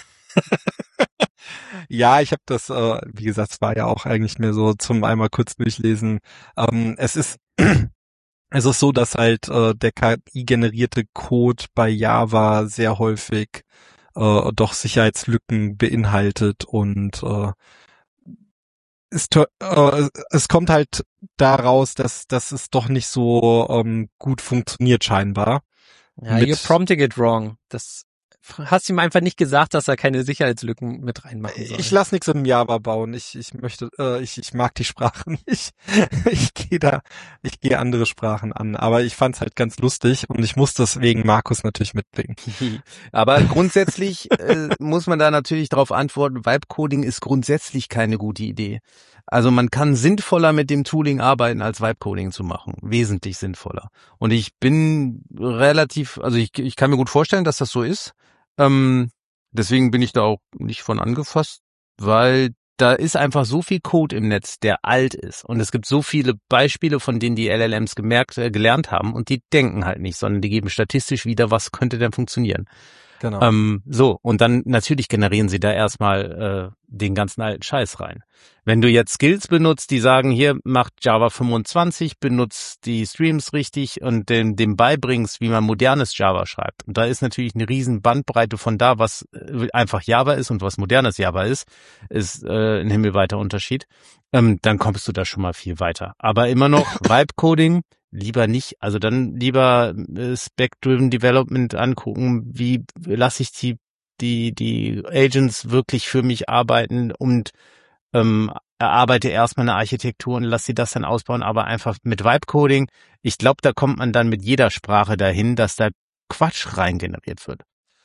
Ja, ich habe das, äh, wie gesagt, es war ja auch eigentlich mehr so zum einmal kurz durchlesen. Ähm, es ist es ist so, dass halt äh, der K I-generierte Code bei Java sehr häufig äh, doch Sicherheitslücken beinhaltet und äh, ist, äh, es kommt halt daraus, dass dass es doch nicht so ähm, gut funktioniert scheinbar. Ja, mit, you're prompting it wrong. Das hast ihm einfach nicht gesagt, dass er keine Sicherheitslücken mit reinmachen soll. ich lasse nichts im Java bauen. Ich ich möchte äh, ich ich mag die Sprachen nicht. Ich gehe da ich gehe andere Sprachen an, aber ich fand's halt ganz lustig und ich muss deswegen Markus natürlich mitbringen. Aber grundsätzlich äh, muss man da natürlich darauf antworten, Vibe-Coding ist grundsätzlich keine gute Idee. Also man kann sinnvoller mit dem Tooling arbeiten, als Vibe-Coding zu machen. Wesentlich sinnvoller. Und ich bin relativ, also ich, ich kann mir gut vorstellen, dass das so ist. Ähm, deswegen bin ich da auch nicht von angefasst, weil da ist einfach so viel Code im Netz, der alt ist. Und es gibt so viele Beispiele, von denen die L L Ms gemerkt, äh, gelernt haben und die denken halt nicht, sondern die geben statistisch wieder, was könnte denn funktionieren. Genau. Ähm, so, und dann natürlich generieren sie da erstmal äh, den ganzen alten Scheiß rein. Wenn du jetzt Skills benutzt, die sagen, hier macht Java fünfundzwanzig, benutzt die Streams richtig und dem, dem beibringst, wie man modernes Java schreibt. Und da ist natürlich eine riesen Bandbreite von da, was äh, einfach Java ist und was modernes Java ist, ist äh, ein himmelweiter Unterschied. Ähm, dann kommst du da schon mal viel weiter. Aber immer noch Vibe-Coding, lieber nicht. Also dann lieber äh, Spec-Driven Development angucken, wie lasse ich die die die Agents wirklich für mich arbeiten und ähm, erarbeite erstmal eine Architektur und lass sie das dann ausbauen, aber einfach mit Vibe-Coding, ich glaube, da kommt man dann mit jeder Sprache dahin, dass da Quatsch rein generiert wird.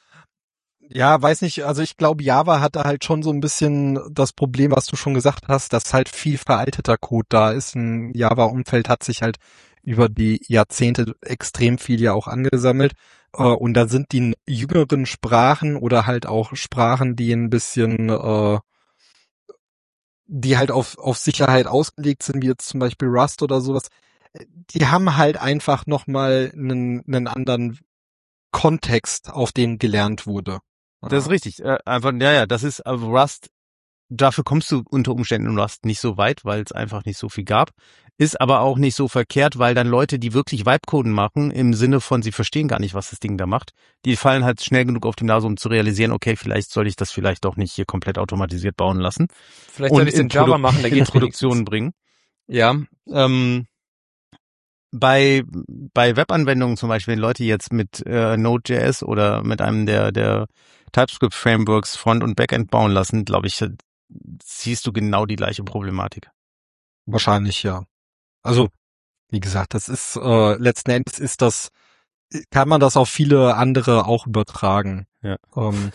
Ja, weiß nicht, also ich glaube, Java hat da halt schon so ein bisschen das Problem, was du schon gesagt hast, dass halt viel veralteter Code da ist. Ein Java-Umfeld hat sich halt über die Jahrzehnte extrem viel ja auch angesammelt. Und da sind die jüngeren Sprachen oder halt auch Sprachen, die ein bisschen, äh, die halt auf, auf Sicherheit ausgelegt sind, wie jetzt zum Beispiel Rust oder sowas, die haben halt einfach nochmal einen, einen anderen Kontext, auf den gelernt wurde. Das ist richtig. Äh, einfach, ja, ja, das ist also Rust. Dafür kommst du unter Umständen in Rust nicht so weit, weil es einfach nicht so viel gab. Ist aber auch nicht so verkehrt, weil dann Leute, die wirklich Vibe-Coden machen, im Sinne von, sie verstehen gar nicht, was das Ding da macht, die fallen halt schnell genug auf die Nase, um zu realisieren, okay, vielleicht soll ich das vielleicht doch nicht hier komplett automatisiert bauen lassen. Vielleicht soll ich es in Java machen, da in geht's Produktion bringen. Ja, ähm, bei bei Webanwendungen zum Beispiel, wenn Leute jetzt mit äh, Node.js oder mit einem der der TypeScript-Frameworks Front- und Backend bauen lassen, glaube ich, siehst du genau die gleiche Problematik. Wahrscheinlich, ja. Also, wie gesagt, das ist, äh, letzten Endes ist das, kann man das auf viele andere auch übertragen. Ja. Ähm,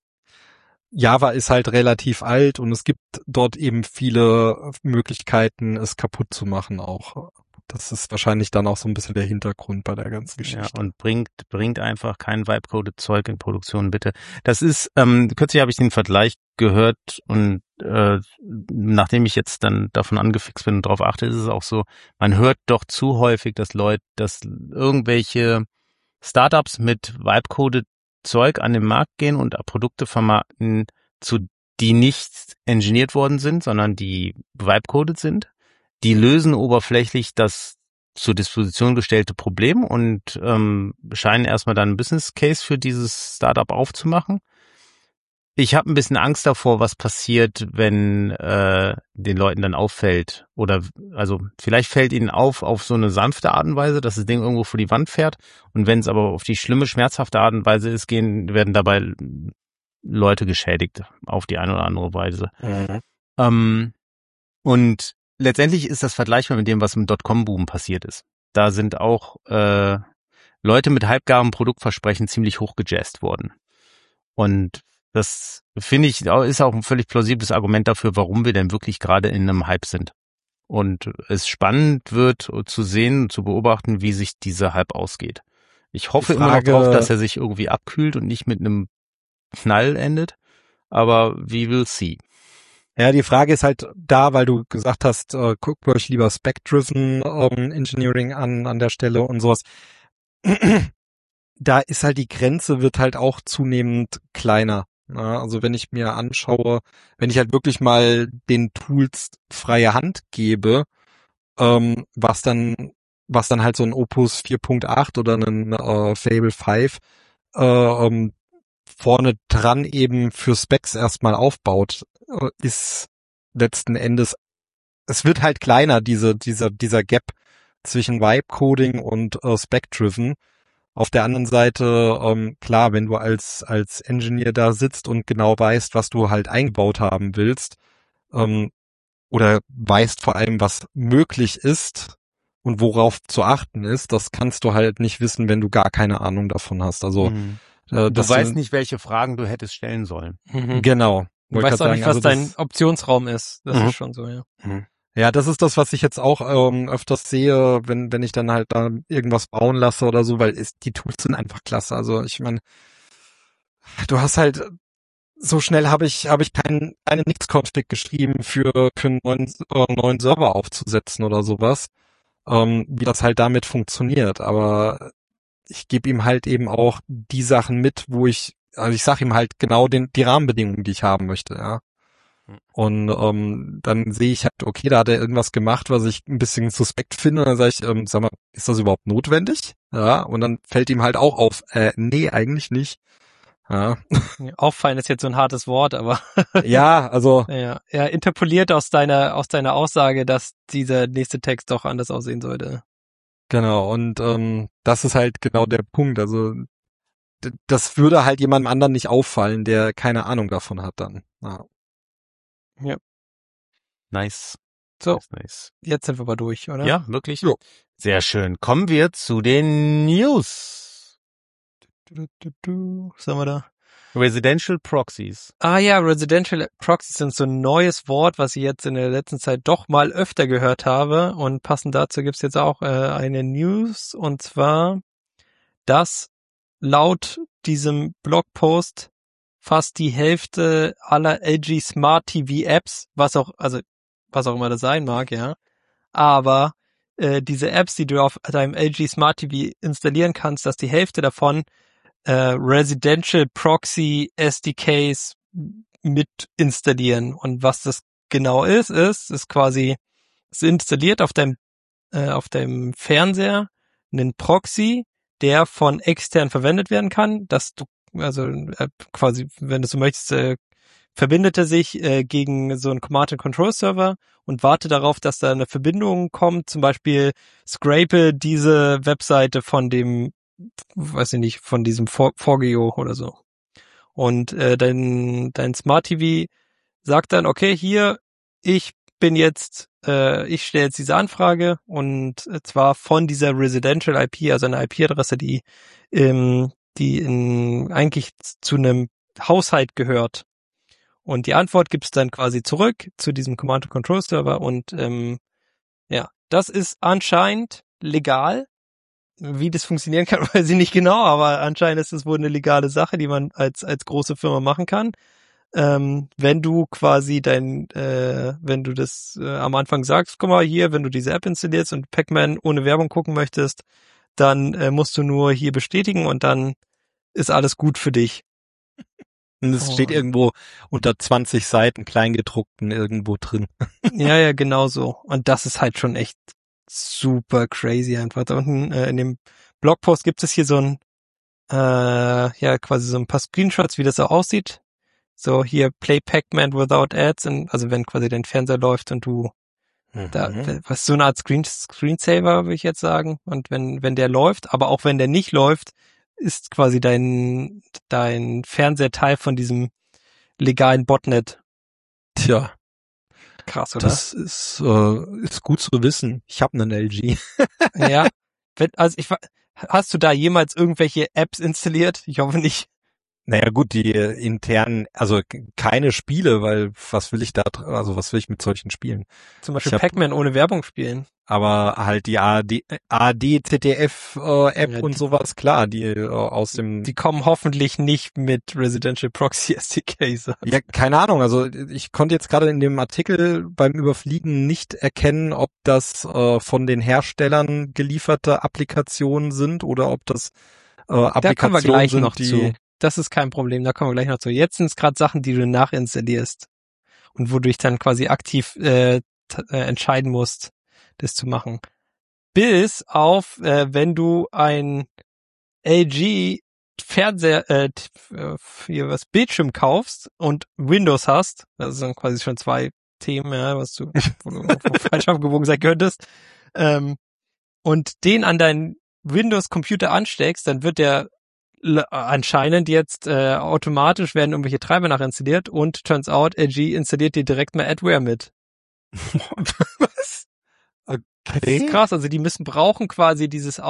Java ist halt relativ alt und es gibt dort eben viele Möglichkeiten, es kaputt zu machen auch. Das ist wahrscheinlich dann auch so ein bisschen der Hintergrund bei der ganzen Geschichte. Ja, und bringt bringt einfach kein Vibe-coded Zeug in Produktion, bitte. Das ist, ähm, kürzlich habe ich den Vergleich gehört und äh, nachdem ich jetzt dann davon angefixt bin und darauf achte, ist es auch so, man hört doch zu häufig, dass Leute, dass irgendwelche Startups mit Vibe-coded Zeug an den Markt gehen und Produkte vermarkten, zu die nicht engineert worden sind, sondern die Vibe-coded sind. Die lösen oberflächlich das zur Disposition gestellte Problem und ähm, scheinen erstmal dann einen Business Case für dieses Startup aufzumachen. Ich habe ein bisschen Angst davor, was passiert, wenn äh, den Leuten dann auffällt oder also vielleicht fällt ihnen auf auf so eine sanfte Art und Weise, dass das Ding irgendwo vor die Wand fährt und wenn es aber auf die schlimme, schmerzhafte Art und Weise ist, gehen werden dabei Leute geschädigt auf die eine oder andere Weise. Mhm. Ähm, und letztendlich ist das vergleichbar mit dem, was im Dotcom-Boom passiert ist. Da sind auch äh, Leute mit halbgarem Produktversprechen ziemlich hoch gejazzt worden. Und das finde ich ist auch ein völlig plausibles Argument dafür, warum wir denn wirklich gerade in einem Hype sind. Und es spannend wird zu sehen, zu beobachten, wie sich dieser Hype ausgeht. Ich hoffe Die Frage, immer noch drauf, dass er sich irgendwie abkühlt und nicht mit einem Knall endet. Aber we will see. Ja, die Frage ist halt da, weil du gesagt hast, äh, guckt euch lieber Spec-Driven ähm, Engineering an, an der Stelle und sowas. Da ist halt die Grenze, wird halt auch zunehmend kleiner. Ja, also wenn ich mir anschaue, wenn ich halt wirklich mal den Tools freie Hand gebe, ähm, was dann, was dann halt so ein Opus vier Punkt acht oder ein äh, Fable fünf äh, ähm, vorne dran eben für Specs erstmal aufbaut, ist letzten Endes, es wird halt kleiner, diese, dieser, dieser Gap zwischen Vibe-Coding und äh, Spec-Driven. Auf der anderen Seite, ähm, klar, wenn du als als Engineer da sitzt und genau weißt, was du halt eingebaut haben willst, ähm, oder weißt vor allem, was möglich ist und worauf zu achten ist, das kannst du halt nicht wissen, wenn du gar keine Ahnung davon hast. Also Mhm. äh, Du das weißt nicht, welche Fragen du hättest stellen sollen. Mhm. genau. Du Wollte weißt grad auch nicht, sagen, was also dein das, Optionsraum ist. Das Mhm. ist schon so, ja. ja, das ist das, was ich jetzt auch ähm, öfters sehe, wenn wenn ich dann halt da irgendwas bauen lasse oder so, weil ist, die Tools sind einfach klasse. Also ich meine, du hast halt so schnell habe ich habe ich keinen eine Nix-Config geschrieben für für einen neuen, äh, neuen Server aufzusetzen oder sowas, ähm, wie das halt damit funktioniert. Aber ich gebe ihm halt eben auch die Sachen mit, wo ich, also ich sage ihm halt genau den die Rahmenbedingungen, die ich haben möchte, ja. Und ähm, dann sehe ich halt, okay, da hat er irgendwas gemacht, was ich ein bisschen suspekt finde. Und dann sage ich, ähm, sag mal, ist das überhaupt notwendig? Ja, und dann fällt ihm halt auch auf, äh, nee, eigentlich nicht. Ja, Ja, auffallen ist jetzt so ein hartes Wort, aber ja, also ja, er interpoliert aus deiner aus deiner Aussage, dass dieser nächste Text doch anders aussehen sollte. genau. Und ähm, das ist halt genau der Punkt. Also d- das würde halt jemandem anderen nicht auffallen, der keine Ahnung davon hat dann. Ja. Ja. Nice. So, Nice, nice. jetzt sind wir aber durch, oder? Ja, wirklich? Jo. Sehr schön. Kommen wir zu den News. Du, du, du, du. Was haben wir da? Residential Proxies. Ah ja, Residential Proxies sind so ein neues Wort, was ich jetzt in der letzten Zeit doch mal öfter gehört habe. Und passend dazu gibt's jetzt auch äh, eine News. Und zwar, dass laut diesem Blogpost fast die Hälfte aller L G Smart T V Apps, was auch, also was auch immer das sein mag, ja, aber äh, diese Apps, die du auf deinem L G Smart T V installieren kannst, dass die Hälfte davon äh, Residential Proxy S D Ks mit installieren. Und was das genau ist, ist, ist quasi, es installiert auf deinem äh, auf deinem Fernseher einen Proxy, der von extern verwendet werden kann, dass du, also äh, quasi, wenn du so möchtest, äh, verbindet er sich äh, gegen so einen Command-and-Control-Server und warte darauf, dass da eine Verbindung kommt, zum Beispiel scrape diese Webseite von dem, weiß ich nicht, von diesem four G O oder so. Und äh, dein, dein Smart T V sagt dann, okay, hier, ich bin jetzt, äh, ich stelle jetzt diese Anfrage und zwar von dieser Residential I P, also eine I P-Adresse, die, ähm, die in, eigentlich zu einem Haushalt gehört. Und die Antwort gibt's dann quasi zurück zu diesem Command-and-Control-Server und ähm, ja, das ist anscheinend legal. Wie das funktionieren kann, weiß ich nicht genau, aber anscheinend ist es wohl eine legale Sache, die man als als große Firma machen kann. Ähm, wenn du quasi dein, äh, wenn du das äh, am Anfang sagst, guck mal hier, wenn du diese App installierst und Pac-Man ohne Werbung gucken möchtest, dann äh, musst du nur hier bestätigen und dann ist alles gut für dich. Und es Oh. steht irgendwo unter zwanzig Seiten Kleingedruckten irgendwo drin. Ja, ja, genau so. Und das ist halt schon echt super crazy einfach. Da unten äh, in dem Blogpost gibt es hier so ein, äh, ja, quasi so ein paar Screenshots, wie das so aussieht. So hier Play Pac-Man without ads, und, also wenn quasi dein Fernseher läuft und du da, was so eine Art Screen, Screensaver, würde ich jetzt sagen. Und wenn, wenn der läuft, aber auch wenn der nicht läuft, ist quasi dein, dein Fernseher Teil von diesem legalen Botnet. Tja, Krass, oder? das ist, äh, ist gut zu wissen. Ich habe einen L G. Ja. Wenn, also ich, hast du da jemals irgendwelche Apps installiert? Ich hoffe nicht. Naja gut, die äh, internen, also k- keine Spiele, weil was will ich da, dr- also was will ich mit solchen Spielen? Zum Beispiel Ich hab- Pac-Man ohne Werbung spielen. Aber halt die A D, A D Z D F äh, App Ja, und die- sowas, klar, die äh, aus dem, Die kommen hoffentlich nicht mit Residential Proxy S D Ks. ja, keine Ahnung, also ich konnte jetzt gerade in dem Artikel beim Überfliegen nicht erkennen, ob das äh, von den Herstellern gelieferte Applikationen sind oder ob das äh, Da Applikationen kommen wir gleich sind, noch die zu. Das ist kein Problem, da kommen wir gleich noch zu. Jetzt sind es gerade Sachen, die du nachinstallierst und wo du dich dann quasi aktiv äh, t- äh, entscheiden musst, das zu machen. Bis auf, äh, wenn du ein L G Fernseher, äh, t- äh, hier was Bildschirm kaufst und Windows hast, das sind quasi schon zwei Themen, ja, was du, wo du irgendwo falsch abgewogen sein könntest, ähm, und den an deinen Windows-Computer ansteckst, dann wird der l- anscheinend jetzt äh, automatisch werden irgendwelche Treiber nachinstalliert und turns out, L G installiert dir direkt mal Adware mit. Was? Das ist Okay. krass, also die müssen brauchen quasi dieses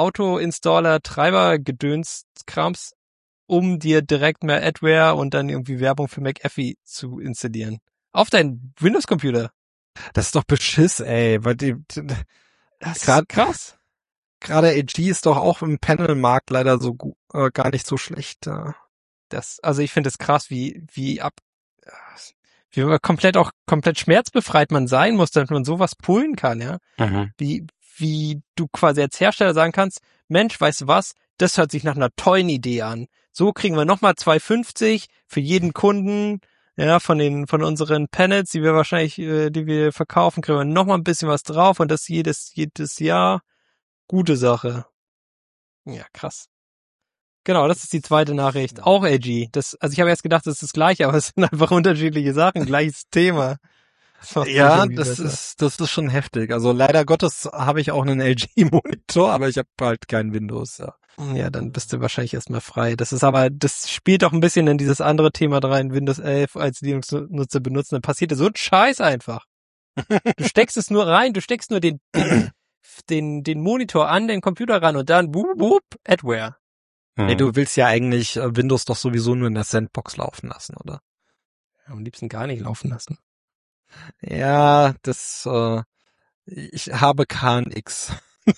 Auto-Installer-Treiber-Gedöns-Krams, um dir direkt mehr Adware und dann irgendwie Werbung für McAfee zu installieren. Auf deinen Windows-Computer. Das ist doch Beschiss, ey, weil die, Das Grad- ist krass. gerade L G ist doch auch im Panel-Markt leider so gu- äh, gar nicht so schlecht. Äh. Das, also ich finde es krass, wie, wie ab, wie man komplett auch, komplett schmerzbefreit man sein muss, damit man sowas pullen kann, ja. Wie, wie du quasi als Hersteller sagen kannst, Mensch, weißt du was, das hört sich nach einer tollen Idee an. So kriegen wir nochmal zwei fünfzig für jeden Kunden, ja, von den, von unseren Panels, die wir wahrscheinlich, äh, die wir verkaufen, kriegen wir nochmal ein bisschen was drauf und das jedes, jedes Jahr. Gute Sache. Ja, krass. Genau, das ist die zweite Nachricht. Auch L G. Das, also ich habe erst gedacht, das ist das Gleiche, aber es sind einfach unterschiedliche Sachen, gleiches Thema. Das macht mich Ja, irgendwie das besser. ist, das ist schon heftig. Also leider Gottes habe ich auch einen L G-Monitor, aber ich habe halt kein Windows, ja. Ja, dann bist du wahrscheinlich erstmal frei. Das ist aber, das spielt auch ein bisschen in dieses andere Thema rein, Windows elf als Linux-Nutzer benutzen. Dann passiert so ein Scheiß einfach. Du steckst es nur rein, du steckst nur den, den, den, den Monitor an den Computer ran und dann wup, wup, Adware. Ey, du willst ja eigentlich äh, Windows doch sowieso nur in der Sandbox laufen lassen, oder? Am liebsten gar nicht laufen lassen. Ja, das, äh, ich habe K N X.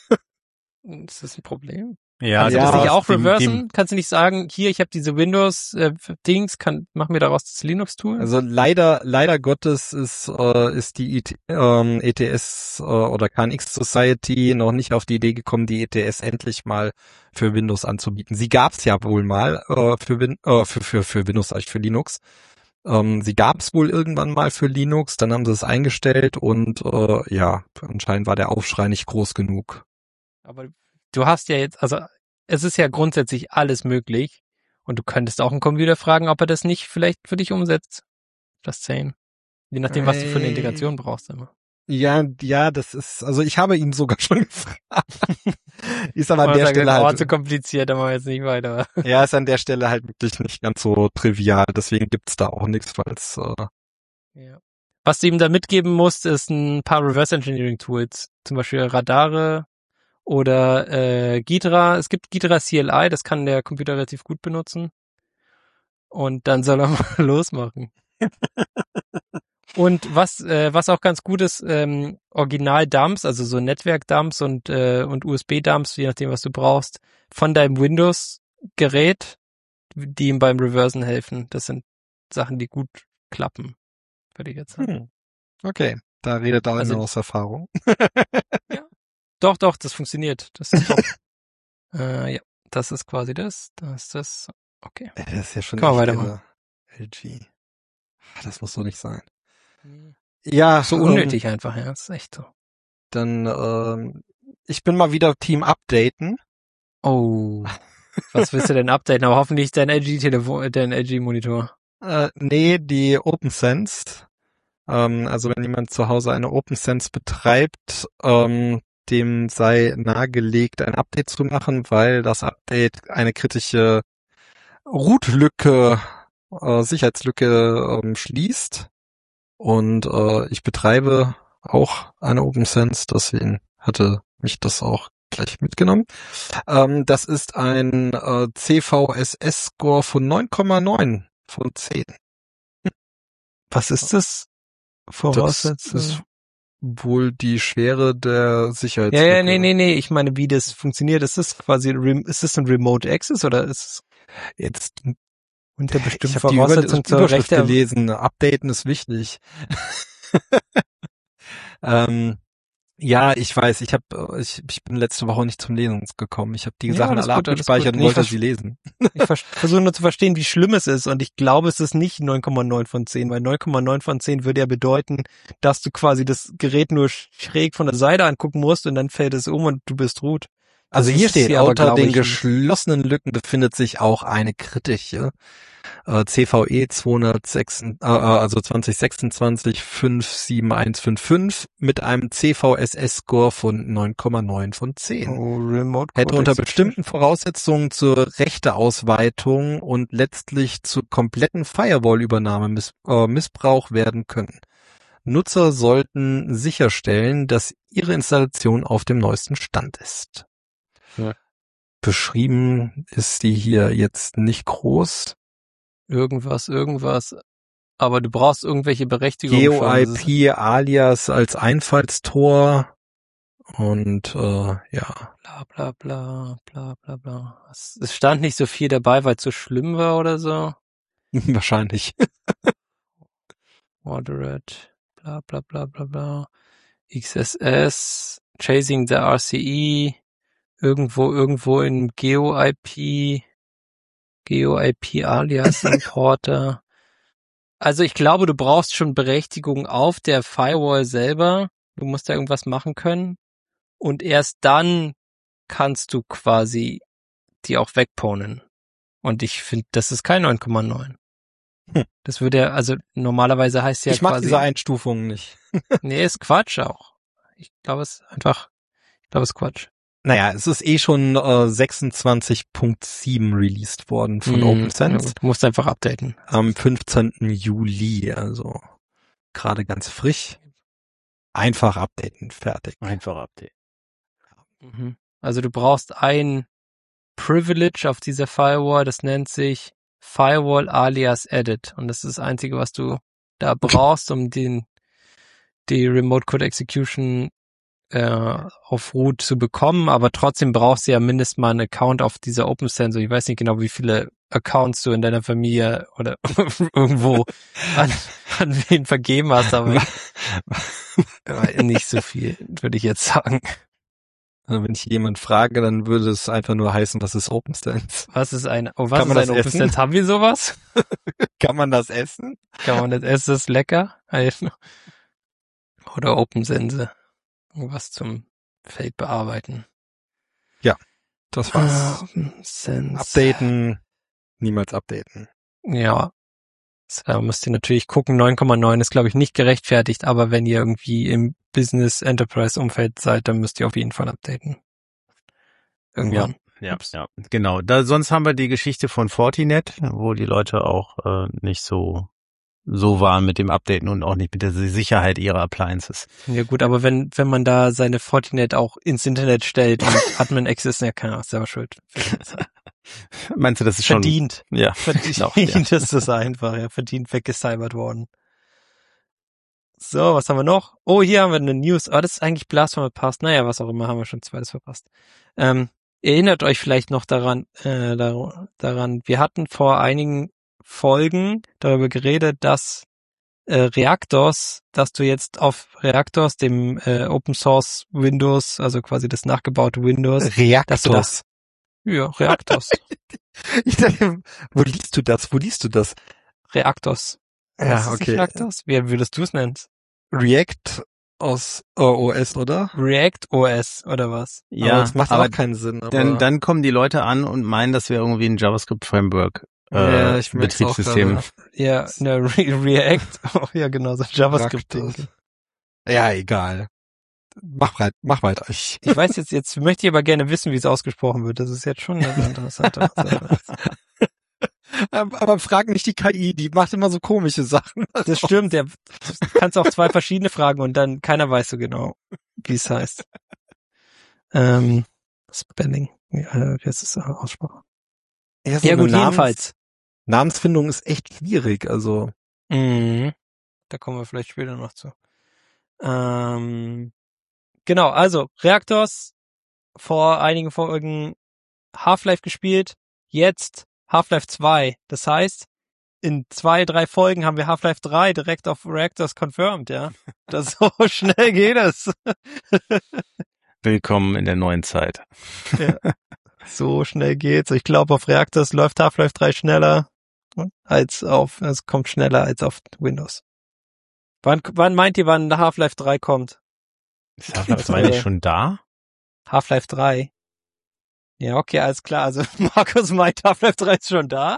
Das ist ein Problem. Ja, Kannst ja, du das nicht aber auch die- reversen? Kannst du nicht sagen, hier, ich habe diese Windows-Dings, kann mach mir daraus das Linux-Tool? Also leider, leider Gottes ist, äh, ist die I T, ähm, E T S äh, oder K N X Society noch nicht auf die Idee gekommen, die E T S endlich mal für Windows anzubieten. Sie gab's ja wohl mal äh, für, Win äh, für, für, für Windows, sag ich, für Linux. Ähm, sie gab's wohl irgendwann mal für Linux, dann haben sie es eingestellt und äh, ja, anscheinend war der Aufschrei nicht groß genug. Aber du hast ja jetzt, also es ist ja grundsätzlich alles möglich und du könntest auch einen Computer fragen, ob er das nicht vielleicht für dich umsetzt. Das zehn. Je nachdem, was du für eine Äh, Integration brauchst immer. Ja, ja, das ist, also ich habe ihn sogar schon gefragt. Ist aber an Aber der sag, Stelle oh, halt, zu kompliziert, da machen wir jetzt nicht weiter. ja, ist an der Stelle halt wirklich nicht ganz so trivial, deswegen gibt's da auch nichts, weil es, äh, Ja. Was du ihm da mitgeben musst, ist ein paar Reverse Engineering Tools. Zum Beispiel Radare oder äh, Ghidra. Es gibt Ghidra C L I, das kann der Computer relativ gut benutzen. Und dann soll er mal losmachen. Und was äh, was auch ganz gut ist, ähm, Original-Dumps, also so Netzwerk-Dumps und äh, und U S B-Dumps, je nachdem, was du brauchst, von deinem Windows-Gerät, die ihm beim Reversen helfen. Das sind Sachen, die gut klappen, würde ich jetzt sagen. hm, okay, da redet er Also- also, aus Erfahrung. Doch, doch, das funktioniert. Das ist top. äh, ja, das ist quasi das. Das ist das. Okay. Ey, Das ist ja schon Kann man echt weitermachen. irre. L G. Das muss so nicht sein. Ja, So ähm, unnötig einfach, ja. Das ist echt so. Dann, ähm, ich bin mal wieder Team Updaten. Oh. Was willst du denn updaten? Aber hoffentlich dein L G-Telefon, dein L G-Monitor. Äh, nee, die OpenSense. Ähm, also wenn jemand zu Hause eine OpenSense betreibt, ähm, dem sei nahegelegt, ein Update zu machen, weil das Update eine kritische Root-Lücke, äh, Sicherheitslücke ähm, schließt. Und äh, ich betreibe auch eine OpenSense, deswegen hatte mich das auch gleich mitgenommen. Ähm, das ist ein äh, C V S S-Score von neun Komma neun von zehn. Was ist das? Das ist wohl die Schwere der Ja, Sicherheitslücke. ja, nee, nee, nee. Ich meine, wie das funktioniert. Ist das quasi, rem- ist das ein Remote Access oder ist es Jetzt, unter ich bestimmten habe die Über Voraussetzungen zur Überschrift Rechte? gelesen. Updaten ist wichtig. ähm, ja, ich weiß. Ich habe, ich, ich bin letzte Woche nicht zum Lesen gekommen. Ich habe die Ja, Sachen alles alle gut, alles abgespeichert gut. und Nee, wollte ich sie lesen. Ich vers- versuche nur zu verstehen, wie schlimm es ist und ich glaube, es ist nicht neun Komma neun von zehn, weil neun Komma neun von zehn würde ja bedeuten, dass du quasi das Gerät nur schräg von der Seite angucken musst und dann fällt es um und du bist root. Also Das hier ist steht, hier aber, unter glaube den ich, geschlossenen Lücken befindet sich auch eine kritische. Äh, C V E zweihundertsechs, äh, also zwanzig sechsundzwanzig fünf sieben eins fünf fünf mit einem C V S S-Score von neun Komma neun von zehn. Oh, Remote Hätte Code unter Execution. bestimmten Voraussetzungen zur Rechteausweitung und letztlich zur kompletten Firewall-Übernahme miss äh, Missbrauch werden können. Nutzer sollten sicherstellen, dass ihre Installation auf dem neuesten Stand ist. Ja. Beschrieben ist die hier jetzt nicht groß. Irgendwas, irgendwas. Aber du brauchst irgendwelche Berechtigungen schon. Das ist- GeoIP-Alias als Einfallstor und äh, ja. Bla bla bla bla bla bla. Es, es stand nicht so viel dabei, weil es so schlimm war oder so. Wahrscheinlich. Moderate, bla bla bla bla bla. X S S, Chasing the R C E, irgendwo, irgendwo in GeoIP, GeoIP Alias Importer. Also ich glaube, du brauchst schon Berechtigung auf der Firewall selber. Du musst da irgendwas machen können. Und erst dann kannst du quasi die auch wegponen. Und ich finde, das ist kein neun Komma neun. Hm. Das würde ja, also normalerweise heißt ja Ich mag quasi, diese Einstufungen nicht. nee, ist Quatsch auch. Ich glaube, es ist einfach, ich glaube, es ist Quatsch. Naja, es ist eh schon äh, sechsundzwanzig Punkt sieben released worden von Mhm. OpenSense. Ja, du musst einfach updaten. Am fünfzehnten Juli, also gerade ganz frisch. Einfach updaten, fertig. Einfach Update. Mhm. Also du brauchst ein Privilege auf dieser Firewall, das nennt sich Firewall alias Edit. Und das ist das Einzige, was du da brauchst, um den die Remote Code Execution äh, auf Root zu bekommen, aber trotzdem brauchst du ja mindestens mal einen Account auf dieser OpenSense. Ich weiß nicht genau, wie viele Accounts du in deiner Familie oder irgendwo an, an wen vergeben hast, aber nicht so viel, würde ich jetzt sagen. Also wenn ich jemand frage, dann würde es einfach nur heißen, was ist OpenSense? Was ist ein, oh, was Kann man ist ein das essen? OpenSense? Haben wir sowas? Kann man das essen? Kann man das essen? Ist das lecker? Oder OpenSense? Irgendwas zum Feld bearbeiten. Das war's. OpenSense. Updaten, niemals updaten. Ja. So, da müsst ihr natürlich gucken. neun Komma neun ist, glaube ich, nicht gerechtfertigt, aber wenn ihr irgendwie im Business-Enterprise-Umfeld seid, dann müsst ihr auf jeden Fall updaten. Irgendwann. Ja, Ups. ja, genau. Da, sonst haben wir die Geschichte von Fortinet, wo die Leute auch äh, nicht so so waren mit dem Updaten und auch nicht mit der Sicherheit ihrer Appliances. Ja gut, aber wenn wenn man da seine Fortinet auch ins Internet stellt und Admin Access, ja, kann er auch selber schuld. Meinst du, das ist schon... Verdient. Ja, Verdient noch, ja. ist das einfach, ja. Verdient weggecybert worden. So, was haben wir noch? Oh, hier haben wir eine News. Oh, das ist eigentlich Blasphemy verpasst. Naja, was auch immer, haben wir schon zweites verpasst. Ähm, erinnert euch vielleicht noch daran, äh, dar- daran, wir hatten vor einigen Folgen darüber geredet, dass äh, Reactors, dass du jetzt auf Reactors, dem äh, Open Source Windows, also quasi das nachgebaute Windows, dass du Reactors. da, ja, Reactors, Ich dachte, wo liest du das? Wo liest du das? Reactors. Ja, Ist das nicht okay. Reactors? Wie würdest du es nennen? React aus äh, O S, oder? React O S oder was? aber Ja, das macht aber auch keinen Sinn. Aber dann, dann kommen die Leute an und meinen, das wäre irgendwie ein JavaScript-Framework. Äh, Ja, ich merk's auch Betriebssystem. gerade. Ja, ne, Re React. Oh, ja, genau, so JavaScript. Reactors. Ja, egal. Mach weiter, mach weiter. Ich, Ich weiß jetzt, jetzt möchte ich aber gerne wissen, wie es ausgesprochen wird. Das ist jetzt schon eine interessante Sache. aber frag nicht die K I, die macht immer so komische Sachen. Das stimmt, der, du kannst auch zwei verschiedene fragen und dann keiner weiß so genau, wie es heißt. Ähm, Spelling. Ja, jetzt ist Aussprache. Ja, so Ja eine gut, Namens- jedenfalls. Namensfindung ist echt schwierig, also. Mhm. Da kommen wir vielleicht später noch zu. Ähm, genau, also Reactors, vor einigen Folgen Half-Life gespielt, jetzt Half-Life zwei. Das heißt, in zwei, drei Folgen haben wir Half-Life drei direkt auf Reactors confirmed, ja. Das so schnell geht es. Willkommen in der neuen Zeit. Ja. So schnell geht's. Ich glaube, auf Reactors läuft Half-Life drei schneller als auf, es kommt schneller als auf Windows. Wann, wann meint ihr, wann Half-Life drei kommt? Ist Half-Life zwei nicht schon da? Half-Life drei. Ja, okay, alles klar. Also Markus meint, Half-Life drei ist schon da.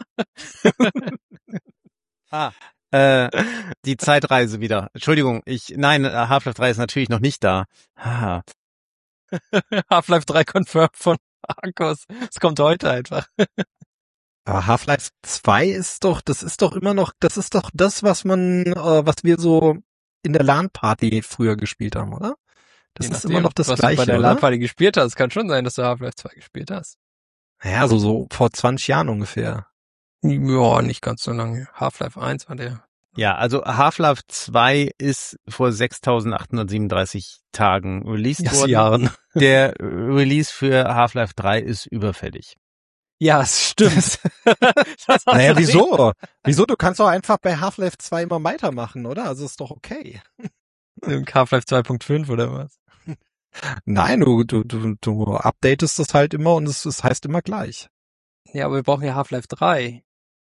Ah, äh, die Zeitreise wieder. Entschuldigung, ich, nein, Half-Life drei ist natürlich noch nicht da. Ah, Half-Life drei confirmed von Markus. Es kommt heute einfach. Aber Half-Life zwei ist doch, das ist doch immer noch, das ist doch das, was man, äh, was wir so in der LAN-Party früher gespielt haben, oder? Das Je ist nachdem, immer noch das was Gleiche, du bei der oder? LAN-Party gespielt hast. Kann schon sein, dass du Half-Life zwei gespielt hast. Ja, so, so vor zwanzig Jahren ungefähr. Ja, nicht ganz so lange. Half-Life eins war der. ja, also Half-Life zwei ist vor sechstausendachthundertsiebenunddreißig Tagen released Yes, worden. Jahren. Der Release für Half-Life drei ist überfällig. Ja, es stimmt. Das hast Naja, du wieso? Wieso? Du kannst doch einfach bei Half-Life zwei immer weitermachen, oder? Also ist doch okay. recht. Half-Life zwei Punkt fünf oder was? Nein, du, du, du, du updatest das halt immer und es, es heißt immer gleich. Ja, aber wir brauchen ja Half-Life drei.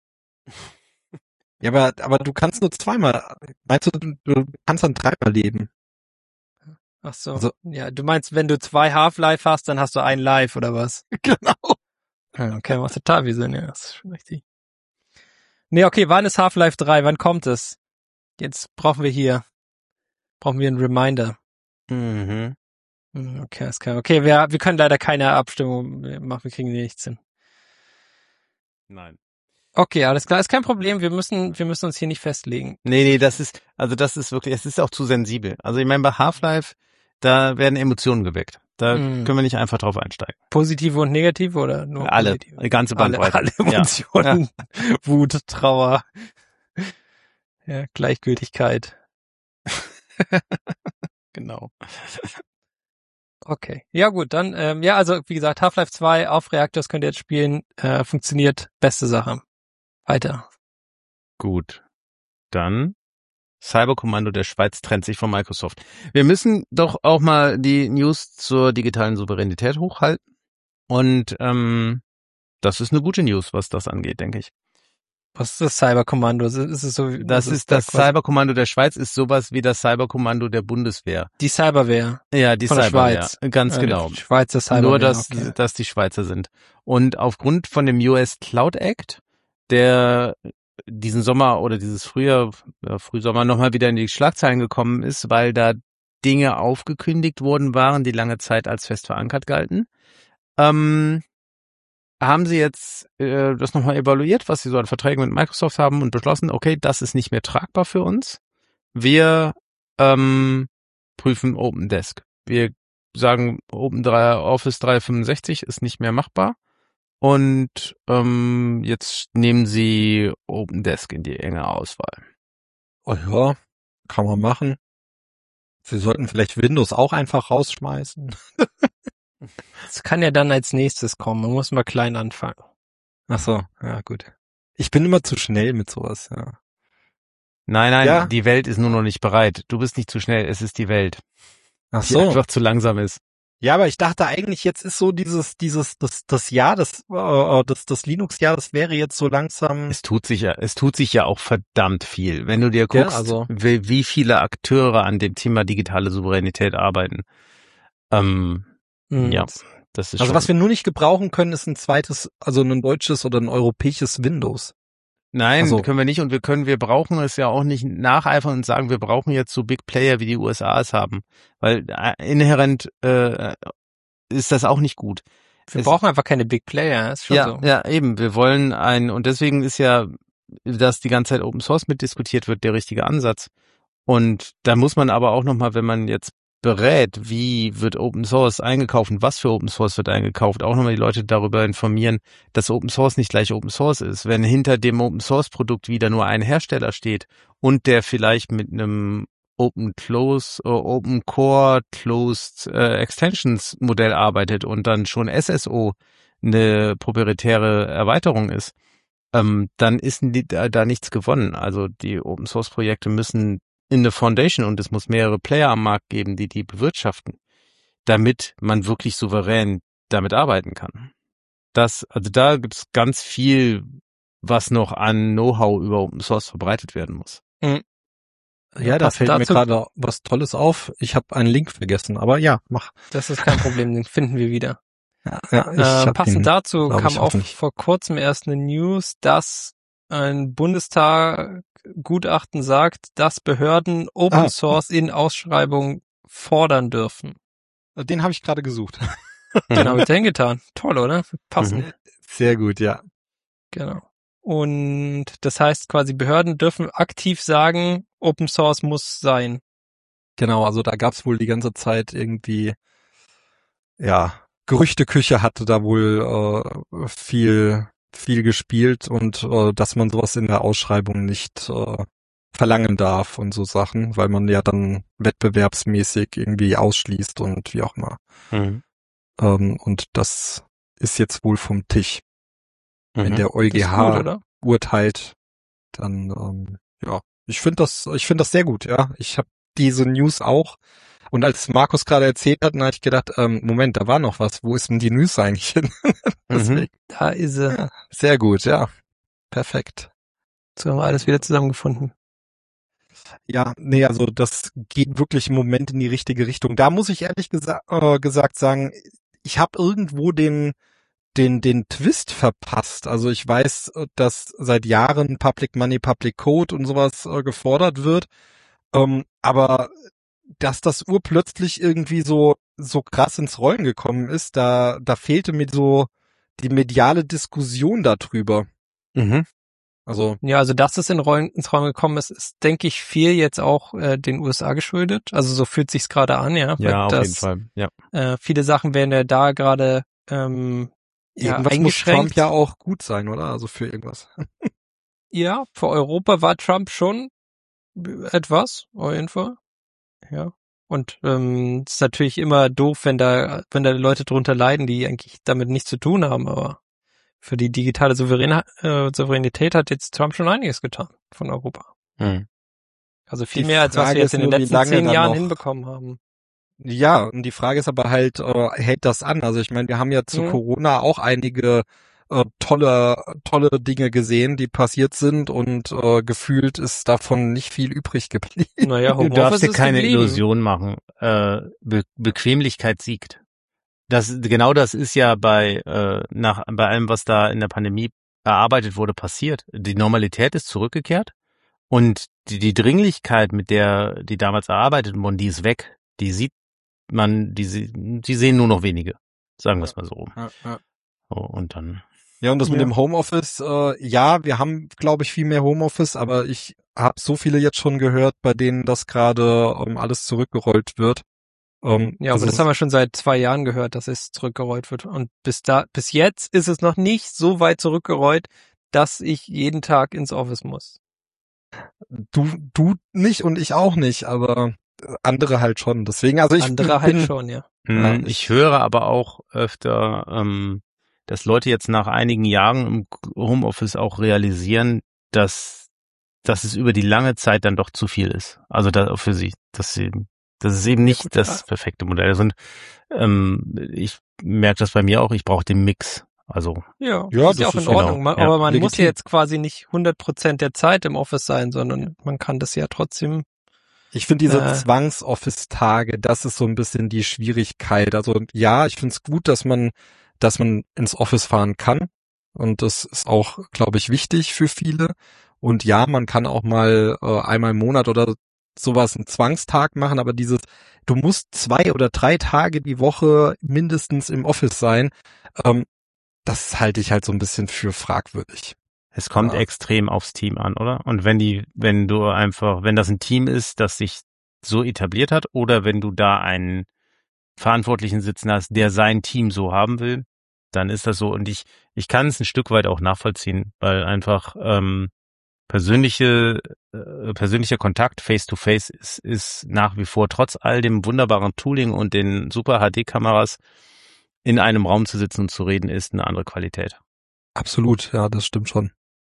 Ja, aber, aber du kannst nur zweimal, meinst du, du, du kannst dann dreimal leben? Ach so. Also- Ja, du meinst, wenn du zwei Half-Life hast, dann hast du ein Live oder was? Genau. Ja, okay, macht total viel Sinn, ja, das ist schon richtig. Nee, okay, wann ist Half-Life drei? Wann kommt es? Jetzt brauchen wir hier, brauchen wir einen Reminder. Mhm. Hm, Okay, ist klar. Okay, wir, wir können leider keine Abstimmung machen, wir kriegen nichts hin. Nein. Okay, alles klar, ist kein Problem, wir müssen, wir müssen uns hier nicht festlegen. Nee, nee, das ist, also das ist wirklich, es ist auch zu sensibel. Also ich meine, bei Half-Life, da werden Emotionen geweckt. Da Mhm. können wir nicht einfach drauf einsteigen. Positive und negative oder nur Alle, positive? die ganze Alle, Bandbreite. alle Emotionen. Wut, Trauer, ja, Gleichgültigkeit. Genau. Okay. Ja gut, dann, ähm, ja, also wie gesagt, Half-Life zwei auf Reactors könnt ihr jetzt spielen, äh, funktioniert, beste Sache. Weiter. Gut. Dann Cyberkommando der Schweiz trennt sich von Microsoft. Wir müssen doch auch mal die News zur digitalen Souveränität hochhalten. Und ähm, das ist eine gute News, was das angeht, denke ich. Was ist das Cyberkommando? Ist es so? Das ist das quasi- Cyberkommando der Schweiz, ist sowas wie das Cyberkommando der Bundeswehr. Die Cyberwehr. Ja, die Von der Cyberwehr. Schweiz. Ganz Äh, genau. die Schweizer Cyberwehr. Nur, dass, okay. dass die Schweizer sind. Und aufgrund von dem U S Cloud Act, der diesen Sommer oder dieses Frühjahr, ja, Frühsommer nochmal wieder in die Schlagzeilen gekommen ist, weil da Dinge aufgekündigt worden waren, die lange Zeit als fest verankert galten, ähm, haben sie jetzt äh, das nochmal evaluiert, was sie so an Verträgen mit Microsoft haben und beschlossen, okay, das ist nicht mehr tragbar für uns. Wir ähm, prüfen OpenDesk. Wir sagen, Open drei, Office dreihundertfünfundsechzig ist nicht mehr machbar. Und ähm, jetzt nehmen sie OpenDesk in die enge Auswahl. Oh ja, kann man machen. Sie sollten vielleicht Windows auch einfach rausschmeißen. Das kann ja dann als nächstes kommen. Man muss mal klein anfangen. Ach so, ja gut. Ich bin immer zu schnell mit sowas, ja. Nein, nein, Ja. die Welt ist nur noch nicht bereit. Du bist nicht zu schnell, es ist die Welt, Ach die so. einfach zu langsam ist. Ja, aber ich dachte eigentlich, jetzt ist so dieses, dieses, das, das Jahr, das, äh, das, das Linux-Jahr, das wäre jetzt so langsam. Es tut sich ja, es tut sich ja auch verdammt viel. Wenn du dir Ja, guckst, also- wie, wie viele Akteure an dem Thema digitale Souveränität arbeiten. Ähm, Mhm. ja, das ist Also schon, was wir nur nicht gebrauchen können, ist ein zweites, also ein deutsches oder ein europäisches Windows. Nein, Also- können wir nicht und wir können, wir brauchen es ja auch nicht nacheifern und sagen, wir brauchen jetzt so Big Player wie die U S A es haben, weil äh, inhärent äh, ist das auch nicht gut. Wir Es- brauchen einfach keine Big Player, ist schon Ja, so. ja, eben. Wir wollen ein und deswegen ist ja, dass die ganze Zeit Open Source mitdiskutiert wird, der richtige Ansatz. Und da muss man aber auch nochmal, wenn man jetzt berät, wie wird Open Source eingekauft und was für Open Source wird eingekauft, auch nochmal die Leute darüber informieren, dass Open Source nicht gleich Open Source ist. Wenn hinter dem Open Source Produkt wieder nur ein Hersteller steht und der vielleicht mit einem Open Close, äh, Open Core Closed äh, Extensions Modell arbeitet und dann schon S S O eine proprietäre Erweiterung ist, ähm, dann ist die, da, da nichts gewonnen. Also die Open Source Projekte müssen in eine Foundation und es muss mehrere Player am Markt geben, die die bewirtschaften, damit man wirklich souverän damit arbeiten kann. Das, also da gibt's ganz viel, was noch an Know-how über Open Source verbreitet werden muss. Ja, da passt fällt mir dazu- gerade was Tolles auf. Ich habe einen Link vergessen, aber ja, mach. Das ist kein Problem, den finden wir wieder. Ja, ja ich Äh, hab passend ihn, dazu glaub kam ich, auch auch nicht. vor kurzem erst eine News, dass ein Bundestag-Gutachten sagt, dass Behörden Open Ah, Source in Ausschreibungen fordern dürfen. den habe ich gerade gesucht. Den Mhm. habe ich dahin getan. Toll, oder? Passend. Mhm. Sehr gut, ja. Genau. Und das heißt quasi, Behörden dürfen aktiv sagen, Open Source muss sein. Genau, also da gab's wohl die ganze Zeit irgendwie, ja, Gerüchteküche hatte da wohl äh, viel, viel gespielt und äh, dass man sowas in der Ausschreibung nicht äh, verlangen darf und so Sachen, weil man ja dann wettbewerbsmäßig irgendwie ausschließt und wie auch immer. Mhm. Ähm, und das ist jetzt wohl vom Tisch. Wenn Mhm. der Das ist gut, EuGH oder? urteilt, dann ähm, ja, ich finde das, ich finde das sehr gut, ja. Ich habe diese News auch. Und als Markus gerade erzählt hat, dann hatte ich gedacht, ähm, Moment, da war noch was. Wo ist denn die News eigentlich hin? Deswegen, Da ist sie. ja, sehr gut, ja. Perfekt. So haben wir alles wieder zusammengefunden. Ja, nee, also das geht wirklich im Moment in die richtige Richtung. Da muss ich ehrlich gesa äh, gesagt sagen, ich habe irgendwo den den den Twist verpasst. Also ich weiß, äh, dass seit Jahren Public Money, Public Code und sowas äh, gefordert wird. Ähm, aber dass das urplötzlich irgendwie so so krass ins Rollen gekommen ist, da da fehlte mir so die mediale Diskussion darüber. Mhm. Also Ja, also dass es in Rollen, ins Rollen gekommen ist, ist, denke ich, viel jetzt auch äh, den U S A geschuldet. Also so fühlt sich's gerade an, ja. Ja, auf dass, jeden Fall. Ja. Äh, viele Sachen werden ja da gerade ähm, ja, irgendwas muss eingeschränkt. Trump ja auch gut sein, oder? Also für irgendwas. Ja, für Europa war Trump schon etwas, auf jeden Fall. Ja. Und ähm, es ist natürlich immer doof, wenn da, wenn da Leute drunter leiden, die eigentlich damit nichts zu tun haben, aber für die digitale Souverän äh, Souveränität hat jetzt Trump schon einiges getan von Europa. Mhm. Also viel Die mehr, als was Frage wir jetzt ist in den nur, wie letzten lange zehn dann Jahren noch. hinbekommen haben. Ja, und die Frage ist aber halt, äh, hält das an? Also ich meine, wir haben ja zu Mhm. Corona auch einige äh, tolle, tolle Dinge gesehen, die passiert sind und äh, gefühlt ist davon nicht viel übrig geblieben. Naja, Du darfst Homeoffice dir ist keine geblieben. Illusion machen. Äh, Be Bequemlichkeit siegt. Das, genau das ist ja bei, äh, nach, bei allem, was da in der Pandemie erarbeitet wurde, passiert. Die Normalität ist zurückgekehrt und die, die Dringlichkeit, mit der die damals erarbeitet wurden, die ist weg. Die sieht man, die, sie- die sehen nur noch wenige. Sagen wir es mal so rum. Ja, ja. Oh, und dann. Ja, und das mit Ja. dem Homeoffice, äh, ja, wir haben, glaube ich, viel mehr Homeoffice, aber ich habe so viele jetzt schon gehört, bei denen das gerade ähm, alles zurückgerollt wird. Ähm, Ja, aber also, das haben wir schon seit zwei Jahren gehört, dass es zurückgerollt wird. Und bis da, bis jetzt ist es noch nicht so weit zurückgerollt, dass ich jeden Tag ins Office muss. du, du nicht und ich auch nicht, aber andere halt schon. Deswegen, also ich Andere bin, halt schon, ja. Ja, Mm, ich- ich höre aber auch öfter, ähm, dass Leute jetzt nach einigen Jahren im Homeoffice auch realisieren, dass, dass es über die lange Zeit dann doch zu viel ist. Also da, für sie, dass sie, das ist eben nicht gut, das ja. perfekte Modell. Und ähm, ich merke das bei mir auch, ich brauche den Mix. Also Ja, Ja, das ist ja das auch in ist genau, Ordnung. Man, ja, aber man muss legitim. ja jetzt quasi nicht hundert Prozent der Zeit im Office sein, sondern man kann das ja trotzdem. Ich finde diese Äh. Zwangs-Office-Tage, das ist so ein bisschen die Schwierigkeit. Also ja, ich finde es gut, dass man, dass man ins Office fahren kann. Und das ist auch, glaube ich, wichtig für viele. Und ja, man kann auch mal äh, einmal im Monat oder sowas einen Zwangstag machen, aber dieses, du musst zwei oder drei Tage die Woche mindestens im Office sein, ähm, das halte ich halt so ein bisschen für fragwürdig. es kommt Ja. extrem aufs Team an, oder? Und wenn die, wenn du einfach, wenn das ein Team ist, das sich so etabliert hat, oder wenn du da einen Verantwortlichen sitzen hast, der sein Team so haben will, dann ist das so. Und ich, ich kann es ein Stück weit auch nachvollziehen, weil einfach ähm, persönliche, äh, persönlicher Kontakt face-to-face ist, ist nach wie vor trotz all dem wunderbaren Tooling und den super H D-Kameras in einem Raum zu sitzen und zu reden, ist eine andere Qualität. Absolut, ja, das stimmt schon.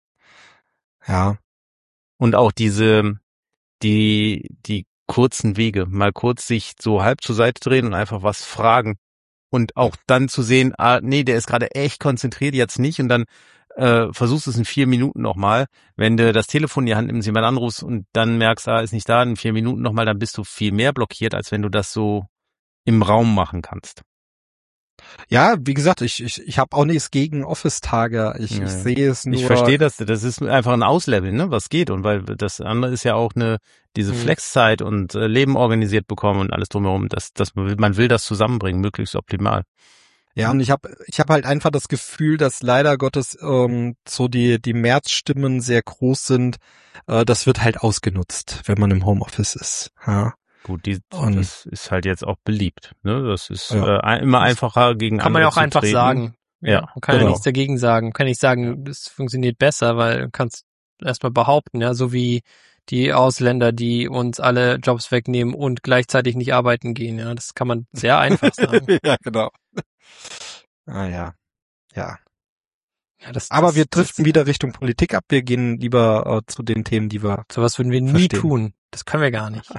Ja, Und auch diese, die, die kurzen Wege, mal kurz sich so halb zur Seite drehen und einfach was fragen. Und auch dann zu sehen, ah, nee, der ist gerade echt konzentriert, jetzt nicht. Und dann äh, versuchst du es in vier Minuten nochmal. Wenn du das Telefon in die Hand nimmst, jemand anrufst und dann merkst, ah, ist nicht da, in vier Minuten nochmal, dann bist du viel mehr blockiert, als wenn du das so im Raum machen kannst. Ja, wie gesagt, ich ich ich habe auch nichts gegen Office-Tage. Ich, Ja. ich sehe es nur. Ich verstehe das, das ist einfach ein Ausleveln, ne, was geht. Und weil das andere ist ja auch eine, diese Mhm. Flexzeit und äh, Leben organisiert bekommen und alles drumherum. Das, das, man will das zusammenbringen, möglichst optimal. Ja, und ich habe ich hab halt einfach das Gefühl, dass leider Gottes ähm, so die die Märzstimmen sehr groß sind. Äh, das wird halt ausgenutzt, wenn man im Homeoffice ist. Ja. Gut, die, Und- das ist halt jetzt auch beliebt, ne? Das ist Ja. äh, ein- immer einfacher gegen Kann man andere ja auch zu einfach treten. sagen. Ja, man kann ja genau. nichts dagegen sagen. Kann nicht sagen, das funktioniert besser, weil du kannst erstmal behaupten, ja, so wie die Ausländer, die uns alle Jobs wegnehmen und gleichzeitig nicht arbeiten gehen, ja, das kann man sehr einfach sagen. ja, genau. Ah ja. Ja. Ja, das, Aber das, wir das, driften wieder Richtung Politik ab. Wir gehen lieber äh, zu den Themen, die wir. sowas würden wir nie Verstehen. tun. Das können wir gar nicht.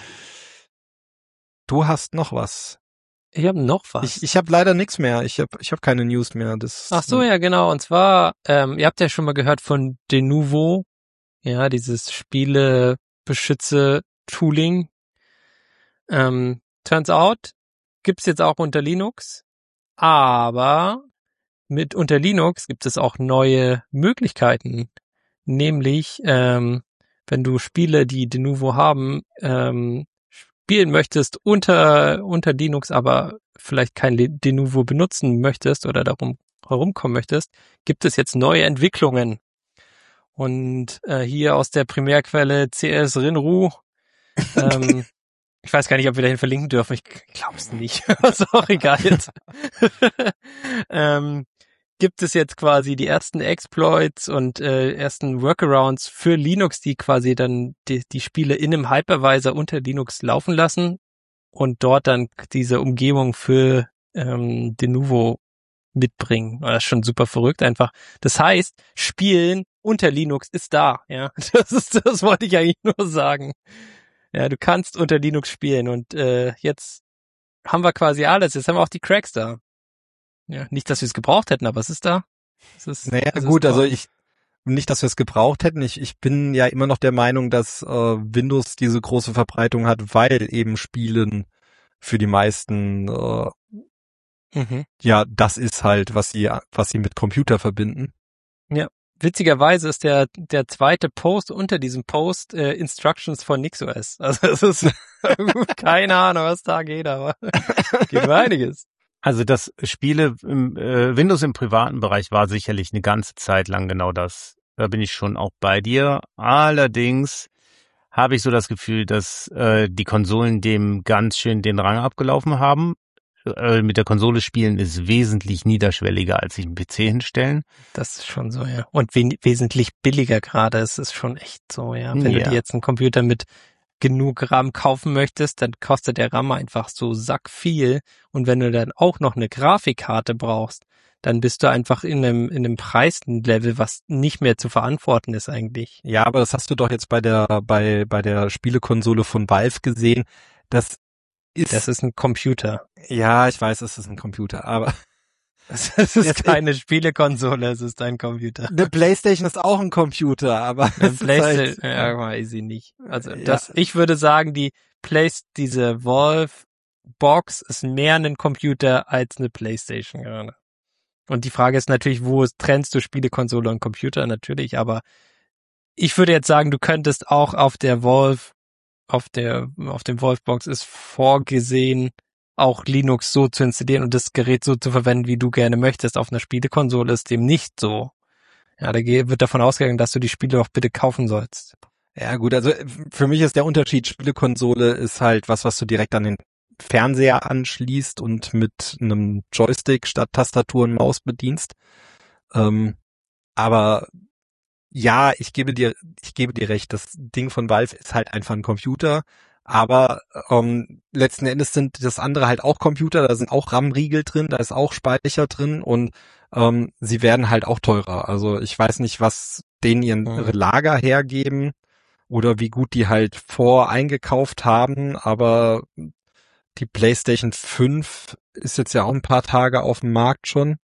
Du hast noch was. Ich habe noch was. Ich, ich habe leider nichts mehr. Ich habe ich hab keine News mehr. Das, Ach so, ja, genau. Und zwar, ähm, ihr habt ja schon mal gehört von Denuvo, ja, dieses Spielebeschütze-Tooling. Ähm, turns out, gibt's jetzt auch unter Linux, aber mit unter Linux gibt es auch neue Möglichkeiten. Nämlich, ähm, wenn du Spiele, die Denuvo haben, ähm, spielen möchtest unter unter Linux, aber vielleicht kein Denuvo benutzen möchtest oder darum herumkommen möchtest, gibt es jetzt neue Entwicklungen. Und äh, hier aus der Primärquelle C S Rinru, ähm, ich weiß gar nicht, ob wir dahin verlinken dürfen, ich glaube es nicht, ist auch egal jetzt. ähm, gibt es jetzt quasi die ersten Exploits und äh, ersten Workarounds für Linux, die quasi dann die, die Spiele in einem Hypervisor unter Linux laufen lassen und dort dann diese Umgebung für ähm, Denuvo mitbringen. Das ist schon super verrückt einfach. Das heißt, Spielen unter Linux ist da, ja. Das ist, das wollte ich eigentlich nur sagen. Ja, du kannst unter Linux spielen und äh, jetzt haben wir quasi alles. Jetzt haben wir auch die Cracks da. Ja, nicht, dass wir es gebraucht hätten, aber es ist da. Es ist, Naja, es gut, ist also toll. ich, nicht, dass wir es gebraucht hätten. Ich, ich bin ja immer noch der Meinung, dass äh, Windows diese große Verbreitung hat, weil eben Spielen für die meisten, äh, Mhm. ja, das ist halt, was sie, was sie mit Computer verbinden. Witzigerweise ist der der zweite Post unter diesem Post äh, Instructions von NixOS. Also es ist keine Ahnung, was da geht, aber geht um einiges. Also das Spiele im äh, Windows im privaten Bereich war sicherlich eine ganze Zeit lang genau das. Da bin ich schon auch bei dir. Allerdings habe ich so das Gefühl, dass äh, die Konsolen dem ganz schön den Rang abgelaufen haben. Äh, mit der Konsole spielen ist wesentlich niederschwelliger, als sich einen P C hinstellen. Das ist schon so, ja. Und we- wesentlich billiger gerade. Es ist schon echt so, ja. Wenn Ja. du dir jetzt einen Computer mit genug RAM kaufen möchtest, dann kostet der RAM einfach so sackviel. Und wenn du dann auch noch eine Grafikkarte brauchst, dann bist du einfach in einem, in einem Preislevel, was nicht mehr zu verantworten ist eigentlich. Ja, aber das hast du doch jetzt bei der, bei, bei der Spielekonsole von Valve gesehen. Das ist, Das ist ein Computer. ja, ich weiß, es ist ein Computer, aber Es ist Jetzt- keine Spielekonsole, es ist ein Computer. eine PlayStation ist auch ein Computer, aber Eine es ist PlayStation, halt, ja, weiß ich nicht. Also Ja. das, ich würde sagen, die Play, diese Valve Box ist mehr ein Computer als eine PlayStation gerade. Und die Frage ist natürlich, wo trennst du Spielekonsole und Computer? Natürlich, aber ich würde jetzt sagen, du könntest auch auf der Valve, auf der, auf dem Valve Box ist vorgesehen, auch Linux so zu installieren und das Gerät so zu verwenden, wie du gerne möchtest. Auf einer Spielekonsole ist dem nicht so. Ja, da ge- wird davon ausgegangen, dass du die Spiele auch bitte kaufen sollst. ja gut, also für mich ist der Unterschied, Spielekonsole ist halt was, was du direkt an den Fernseher anschließt und mit einem Joystick statt Tastatur und Maus bedienst. Ähm, aber ja, ich gebe dir, ich gebe dir recht, das Ding von Valve ist halt einfach ein Computer, aber ähm, letzten Endes sind das andere halt auch Computer, da sind auch RAM-Riegel drin, da ist auch Speicher drin und ähm, sie werden halt auch teurer. Also ich weiß nicht, was denen ihren Mhm. Lager hergeben oder wie gut die halt voreingekauft haben, aber die PlayStation fünf ist jetzt ja auch ein paar Tage auf dem Markt schon.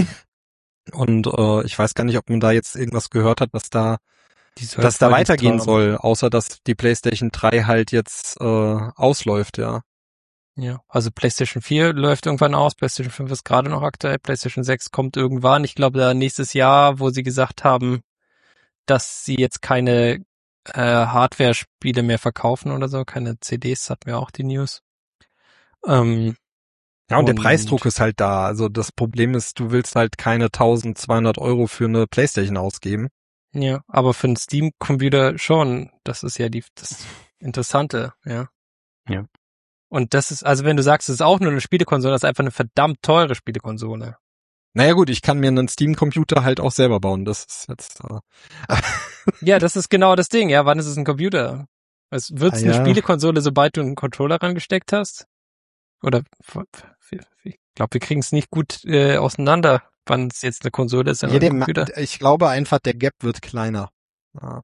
Und äh, ich weiß gar nicht, ob man da jetzt irgendwas gehört hat, dass da, Die soll dass da voll die weitergehen teuer- soll, außer dass die PlayStation drei halt jetzt äh, ausläuft, ja. Ja, also PlayStation vier läuft irgendwann aus, PlayStation fünf ist gerade noch aktuell, PlayStation sechs kommt irgendwann. Ich glaube, da nächstes Jahr, wo sie gesagt haben, dass sie jetzt keine äh, Hardware-Spiele mehr verkaufen oder so, keine C Ds, hatten wir auch die News. Ähm, Ja, und, und der Preisdruck ist halt da. Also das Problem ist, du willst halt keine tausendzweihundert Euro für eine PlayStation ausgeben. Ja, aber für einen Steam-Computer schon. Das ist ja die das Interessante, ja. Ja. Und das ist, also wenn du sagst, es ist auch nur eine Spielekonsole, das ist einfach eine verdammt teure Spielekonsole. Naja gut, ich kann mir einen Steam-Computer halt auch selber bauen. Das ist jetzt... Äh Ja, das ist genau das Ding. Ja, wann ist es ein Computer? Es wird's Ah, eine ja. Spielekonsole, sobald du einen Controller rangesteckt hast? Oder ich glaube, wir kriegen es nicht gut äh, auseinander, wann es jetzt eine Konsole ist oder Ja, ein der, Computer. Ma- ich glaube einfach, der Gap wird kleiner. Ja.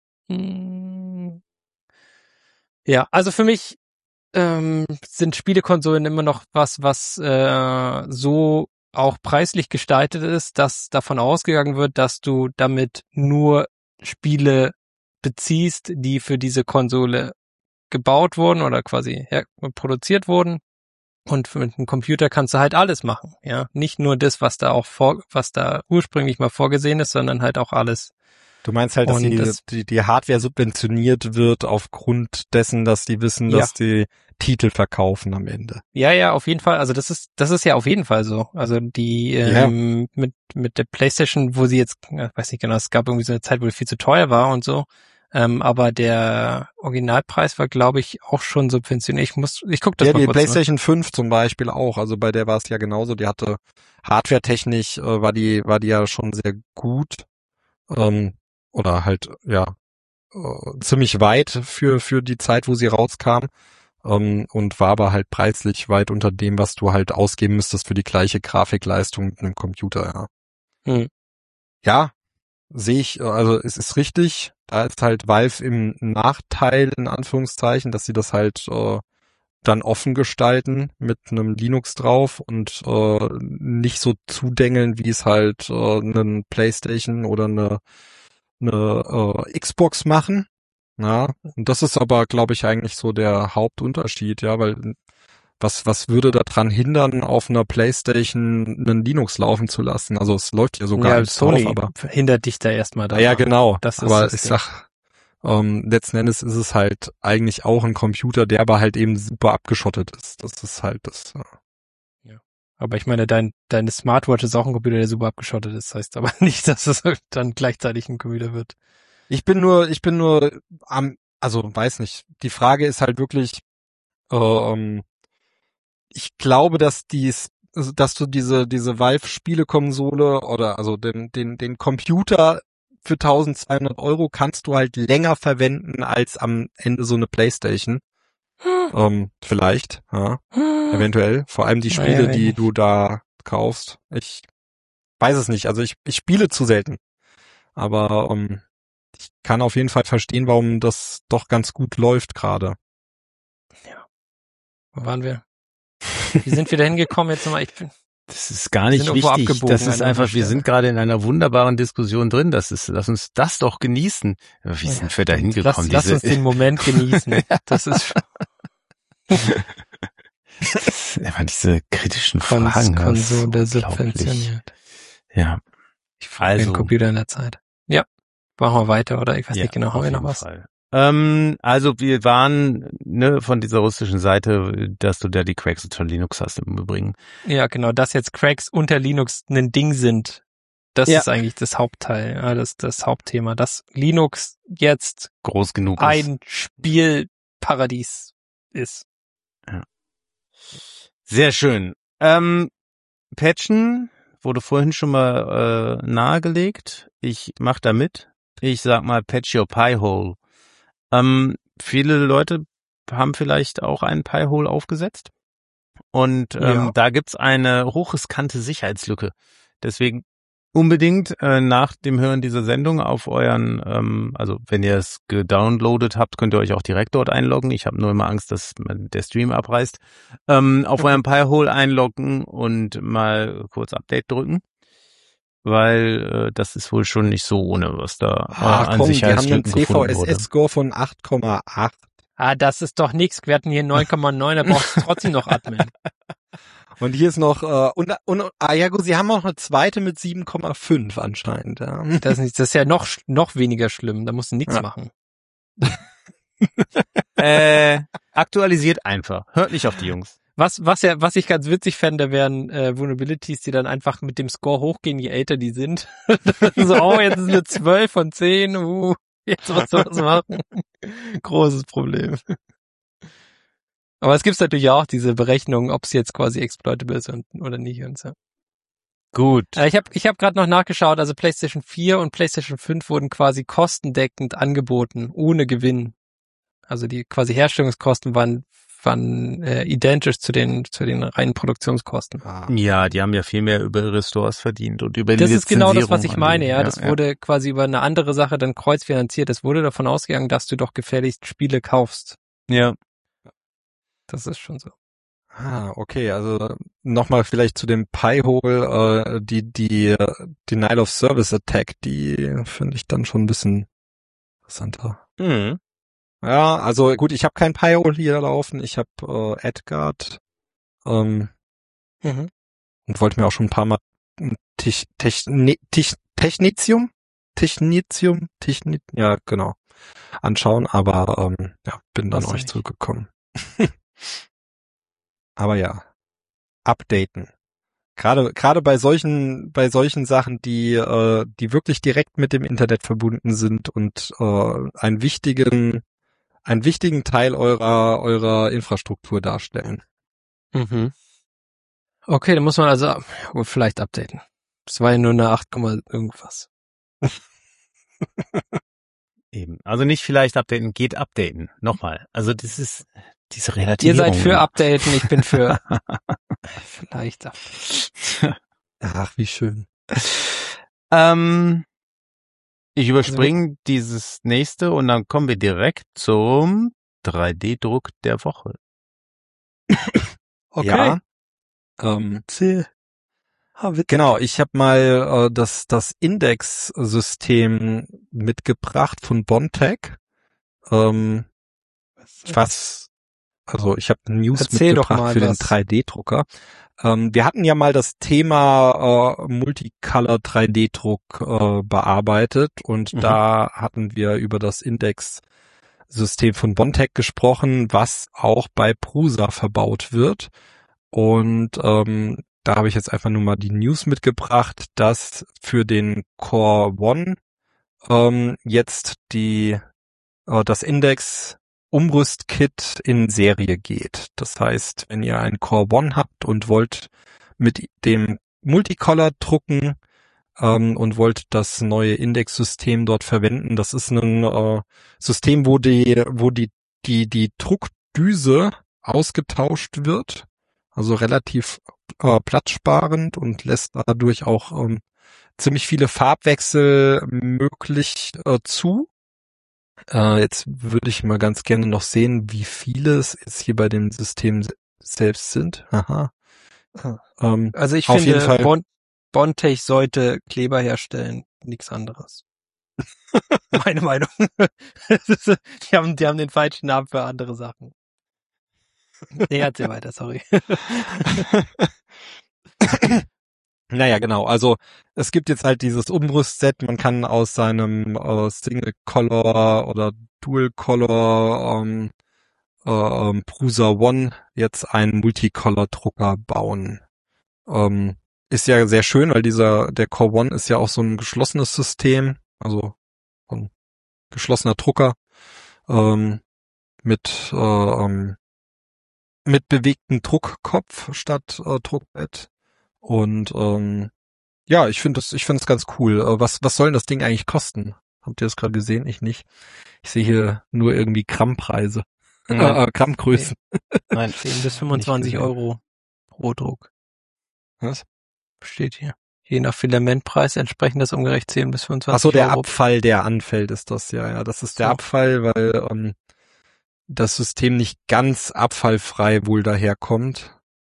Hm. Ja, also für mich ähm, sind Spielekonsolen immer noch was, was äh, so auch preislich gestaltet ist, dass davon ausgegangen wird, dass du damit nur Spiele beziehst, die für diese Konsole gebaut wurden oder quasi her produziert wurden. Und mit einem Computer kannst du halt alles machen, ja. Nicht nur das, was da auch vor, was da ursprünglich mal vorgesehen ist, sondern halt auch alles. Du meinst halt, dass Und die, das- die, die Hardware subventioniert wird aufgrund dessen, dass die wissen, Ja. dass die Titel verkaufen am Ende. Ja, ja, auf jeden Fall. Also das ist, das ist ja auf jeden Fall so. Also die ähm, mit mit der PlayStation, wo sie jetzt, ich weiß nicht genau, es gab irgendwie so eine Zeit, wo die viel zu teuer war und so. Ähm, aber der Originalpreis war, glaube ich, auch schon subventioniert. Ich muss, ich guck das Ja, mal die kurz. PlayStation fünf zum Beispiel auch. Also bei der war es ja genauso. Die hatte hardwaretechnisch, äh, war die, war die ja schon sehr gut. Ähm, oder halt, ja, äh, ziemlich weit für, für die Zeit, wo sie rauskam. Ähm, und war aber halt preislich weit unter dem, was du halt ausgeben müsstest für die gleiche Grafikleistung mit einem Computer, ja. Hm. Ja, sehe ich, also es ist richtig, da ist halt Valve im Nachteil, in Anführungszeichen, dass sie das halt äh, dann offen gestalten mit einem Linux drauf und äh, nicht so zudengeln, wie es halt äh, einen PlayStation oder eine, eine äh, Xbox machen. Ja, und das ist aber, glaube ich, eigentlich so der Hauptunterschied, ja, weil was was würde daran hindern, auf einer PlayStation einen Linux laufen zu lassen? Also es läuft ja sogar Ja, alles Sony drauf, aber hindert dich da erstmal da. ja, genau. Das ist aber das ich Ding. sag, ähm, letzten Endes ist es halt eigentlich auch ein Computer, der aber halt eben super abgeschottet ist. Das ist halt das. Äh, Aber ich meine, dein, deine Smartwatch ist auch ein Computer, der super abgeschottet ist. Das heißt aber nicht, dass es dann gleichzeitig ein Computer wird. Ich bin nur, ich bin nur am, also weiß nicht. Die Frage ist halt wirklich, äh, ähm, ich glaube, dass dies, also, dass du diese diese Valve-Spielekonsole oder also den den den Computer für eintausendzweihundert Euro kannst du halt länger verwenden als am Ende so eine PlayStation. ähm, vielleicht, ja, eventuell. Vor allem die Spiele, Naja, die wenn- du da kaufst. Ich weiß es nicht. Also ich ich spiele zu selten, aber ähm, ich kann auf jeden Fall verstehen, warum das doch ganz gut läuft gerade. Wo waren wir? Wie sind wir da hingekommen jetzt nochmal? Ich bin, Das ist gar Wir nicht sind irgendwo wichtig. abgebogen Das ist an einfach, irgendeiner wir Stelle. sind gerade in einer wunderbaren Diskussion drin. Das ist, lass uns das doch genießen. Wie Ja, sind wir da lass, hingekommen? lass uns den Moment genießen. Das ist Immer diese kritischen Kons Fragen. das ist Konsole unglaublich. subventioniert. Ja. Ich frage den Also, Computer in der Zeit. Ja, machen wir weiter, oder? Ich weiß ja, nicht genau, haben auf wir noch jeden was? Fall. Ähm, also wir waren ne von dieser russischen Seite, dass du da die Cracks unter Linux hast im Übrigen. Ja, genau, dass jetzt Cracks unter Linux ein Ding sind. Das Ja. ist eigentlich das Hauptteil, ja, das das Hauptthema, dass Linux jetzt Groß genug ist. ein Spielparadies ist. Sehr schön. Ähm, Patchen wurde vorhin schon mal äh, nahegelegt. Ich mach da mit. Ich sag mal Patch your Piehole. Ähm, viele Leute haben vielleicht auch einen Piehole aufgesetzt. Und ähm, Ja. da gibt's eine hochriskante Sicherheitslücke. Deswegen unbedingt äh, nach dem Hören dieser Sendung auf euren, ähm, also wenn ihr es gedownloadet habt, könnt ihr euch auch direkt dort einloggen. Ich habe nur immer Angst, dass der Stream abreißt. Ähm, auf eurem Piehole einloggen und mal kurz Update drücken. Weil äh, das ist wohl schon nicht so ohne, was da äh, Ah, an komm, die haben einen Sicherheitslücken C V gefunden S wurde. S-Score von acht Komma acht. Ah, das ist doch nix. Wir hatten hier neun Komma neun, da brauchst du trotzdem noch Admin. Und hier ist noch, äh, und, und, ah ja gut, sie haben auch eine zweite mit sieben Komma fünf anscheinend, ja. Das ist, nicht, das ist ja noch, noch weniger schlimm, da musst du nichts Ja. machen. äh, aktualisiert einfach. Hört nicht auf die Jungs. Was, was ja, was ich ganz witzig fände, wären äh, Vulnerabilities, die dann einfach mit dem Score hochgehen, je älter die sind. So, oh, jetzt ist eine zwölf von zehn, uh, jetzt was soll was machen. Großes Problem. Aber es gibt natürlich auch diese Berechnung, ob es jetzt quasi exploitable ist und, oder nicht und so. Gut. Äh, ich habe ich hab gerade noch nachgeschaut, also PlayStation vier und PlayStation fünf wurden quasi kostendeckend angeboten, ohne Gewinn. Also die quasi Herstellungskosten waren waren äh, identisch zu den zu den reinen Produktionskosten. Ah. Ja, die haben ja viel mehr über ihre Stores verdient und über die Das ist genau das, was ich Lizenzierung. meine, ja. Ja, Das ja. wurde quasi über eine andere Sache dann kreuzfinanziert. Es wurde davon ausgegangen, dass du doch gefälligst Spiele kaufst. Ja. Das ist schon so. Ah, okay, also nochmal vielleicht zu dem Pi-Hole, äh, die, die äh, Denial of Service Attack, die finde ich dann schon ein bisschen interessanter. Mhm. Ja, also gut, ich habe kein Pi-Hole hier laufen, ich habe äh, Edgard ähm, Mhm. und wollte mir auch schon ein paar Mal ein Tech, Techni, Tech, Technitium, Technitium, Techni, ja genau, anschauen, aber ähm, ja, bin dann Was euch nicht. zurückgekommen. Aber ja, updaten. Gerade gerade bei solchen bei solchen Sachen, die äh, die wirklich direkt mit dem Internet verbunden sind und äh, einen wichtigen einen wichtigen Teil eurer eurer Infrastruktur darstellen. Mhm. Okay, dann muss man also ja, gut, vielleicht updaten. Das war ja nur eine acht, irgendwas. Eben. Also nicht vielleicht updaten, geht updaten. Nochmal. Also das ist diese Ihr Relativierung. seid für updaten, ich bin für vielleicht updaten. Ach, wie schön. ähm, ich überspringe dieses nächste und dann kommen wir direkt zum drei D-Druck der Woche. Okay. Ja. Ähm, Ah, witzig. genau, ich habe mal äh, das das Index-System mitgebracht von Bontech. Ähm, was, also ich habe News Erzähl doch mitgebracht mal für den was. drei D-Drucker. Ähm, wir hatten ja mal das Thema äh, Multicolor drei D-Druck äh, bearbeitet und Mhm. da hatten wir über das Index-System von Bontech gesprochen, was auch bei Prusa verbaut wird. Und ähm, da habe ich jetzt einfach nur mal die News mitgebracht, dass für den Core One ähm, jetzt die äh, das Index Umrüstkit in Serie geht. Das heißt, wenn ihr einen Core One habt und wollt mit dem Multicolor drucken ähm, und wollt das neue Index-System dort verwenden, das ist ein äh, System, wo die, wo die, die, die Druckdüse ausgetauscht wird, also relativ äh, platzsparend und lässt dadurch auch ähm, ziemlich viele Farbwechsel möglich äh, zu. Äh, jetzt würde ich mal ganz gerne noch sehen, wie viele es jetzt hier bei dem System se- selbst sind. Aha. Ähm, Also ich auf jeden finde, Fall. bon Bontech sollte Kleber herstellen, nichts anderes. Meine Meinung. Das ist, die haben, die haben den falschen Namen für andere Sachen. Nee, erzähl weiter, sorry. Naja, genau. Also es gibt jetzt halt dieses Umrüstset. Man kann aus seinem äh, Single Color oder Dual Color ähm, äh, ähm, Prusa One jetzt einen Multicolor Drucker bauen. Ähm, ist ja sehr schön, weil dieser der Core One ist ja auch so ein geschlossenes System, also ein geschlossener Drucker ähm, mit äh, ähm, mit bewegtem Druckkopf statt äh, Druckbett. Und ähm, ja, ich finde das, ich finde es ganz cool. Äh, was was soll denn das Ding eigentlich kosten? Habt ihr das gerade gesehen? Ich nicht. Ich sehe hier nur irgendwie Grammpreise, Nein. äh, Grammgrößen. Nein. zehn bis fünfundzwanzig Nicht gesehen. Euro pro Druck. Was? Steht hier. Je nach Filamentpreis entsprechend das umgerechnet zehn bis fünfundzwanzig Ach so, der Euro. Abfall, der anfällt, ist das ja. Ja, das ist der So. Abfall, weil ähm, das System nicht ganz abfallfrei wohl daherkommt.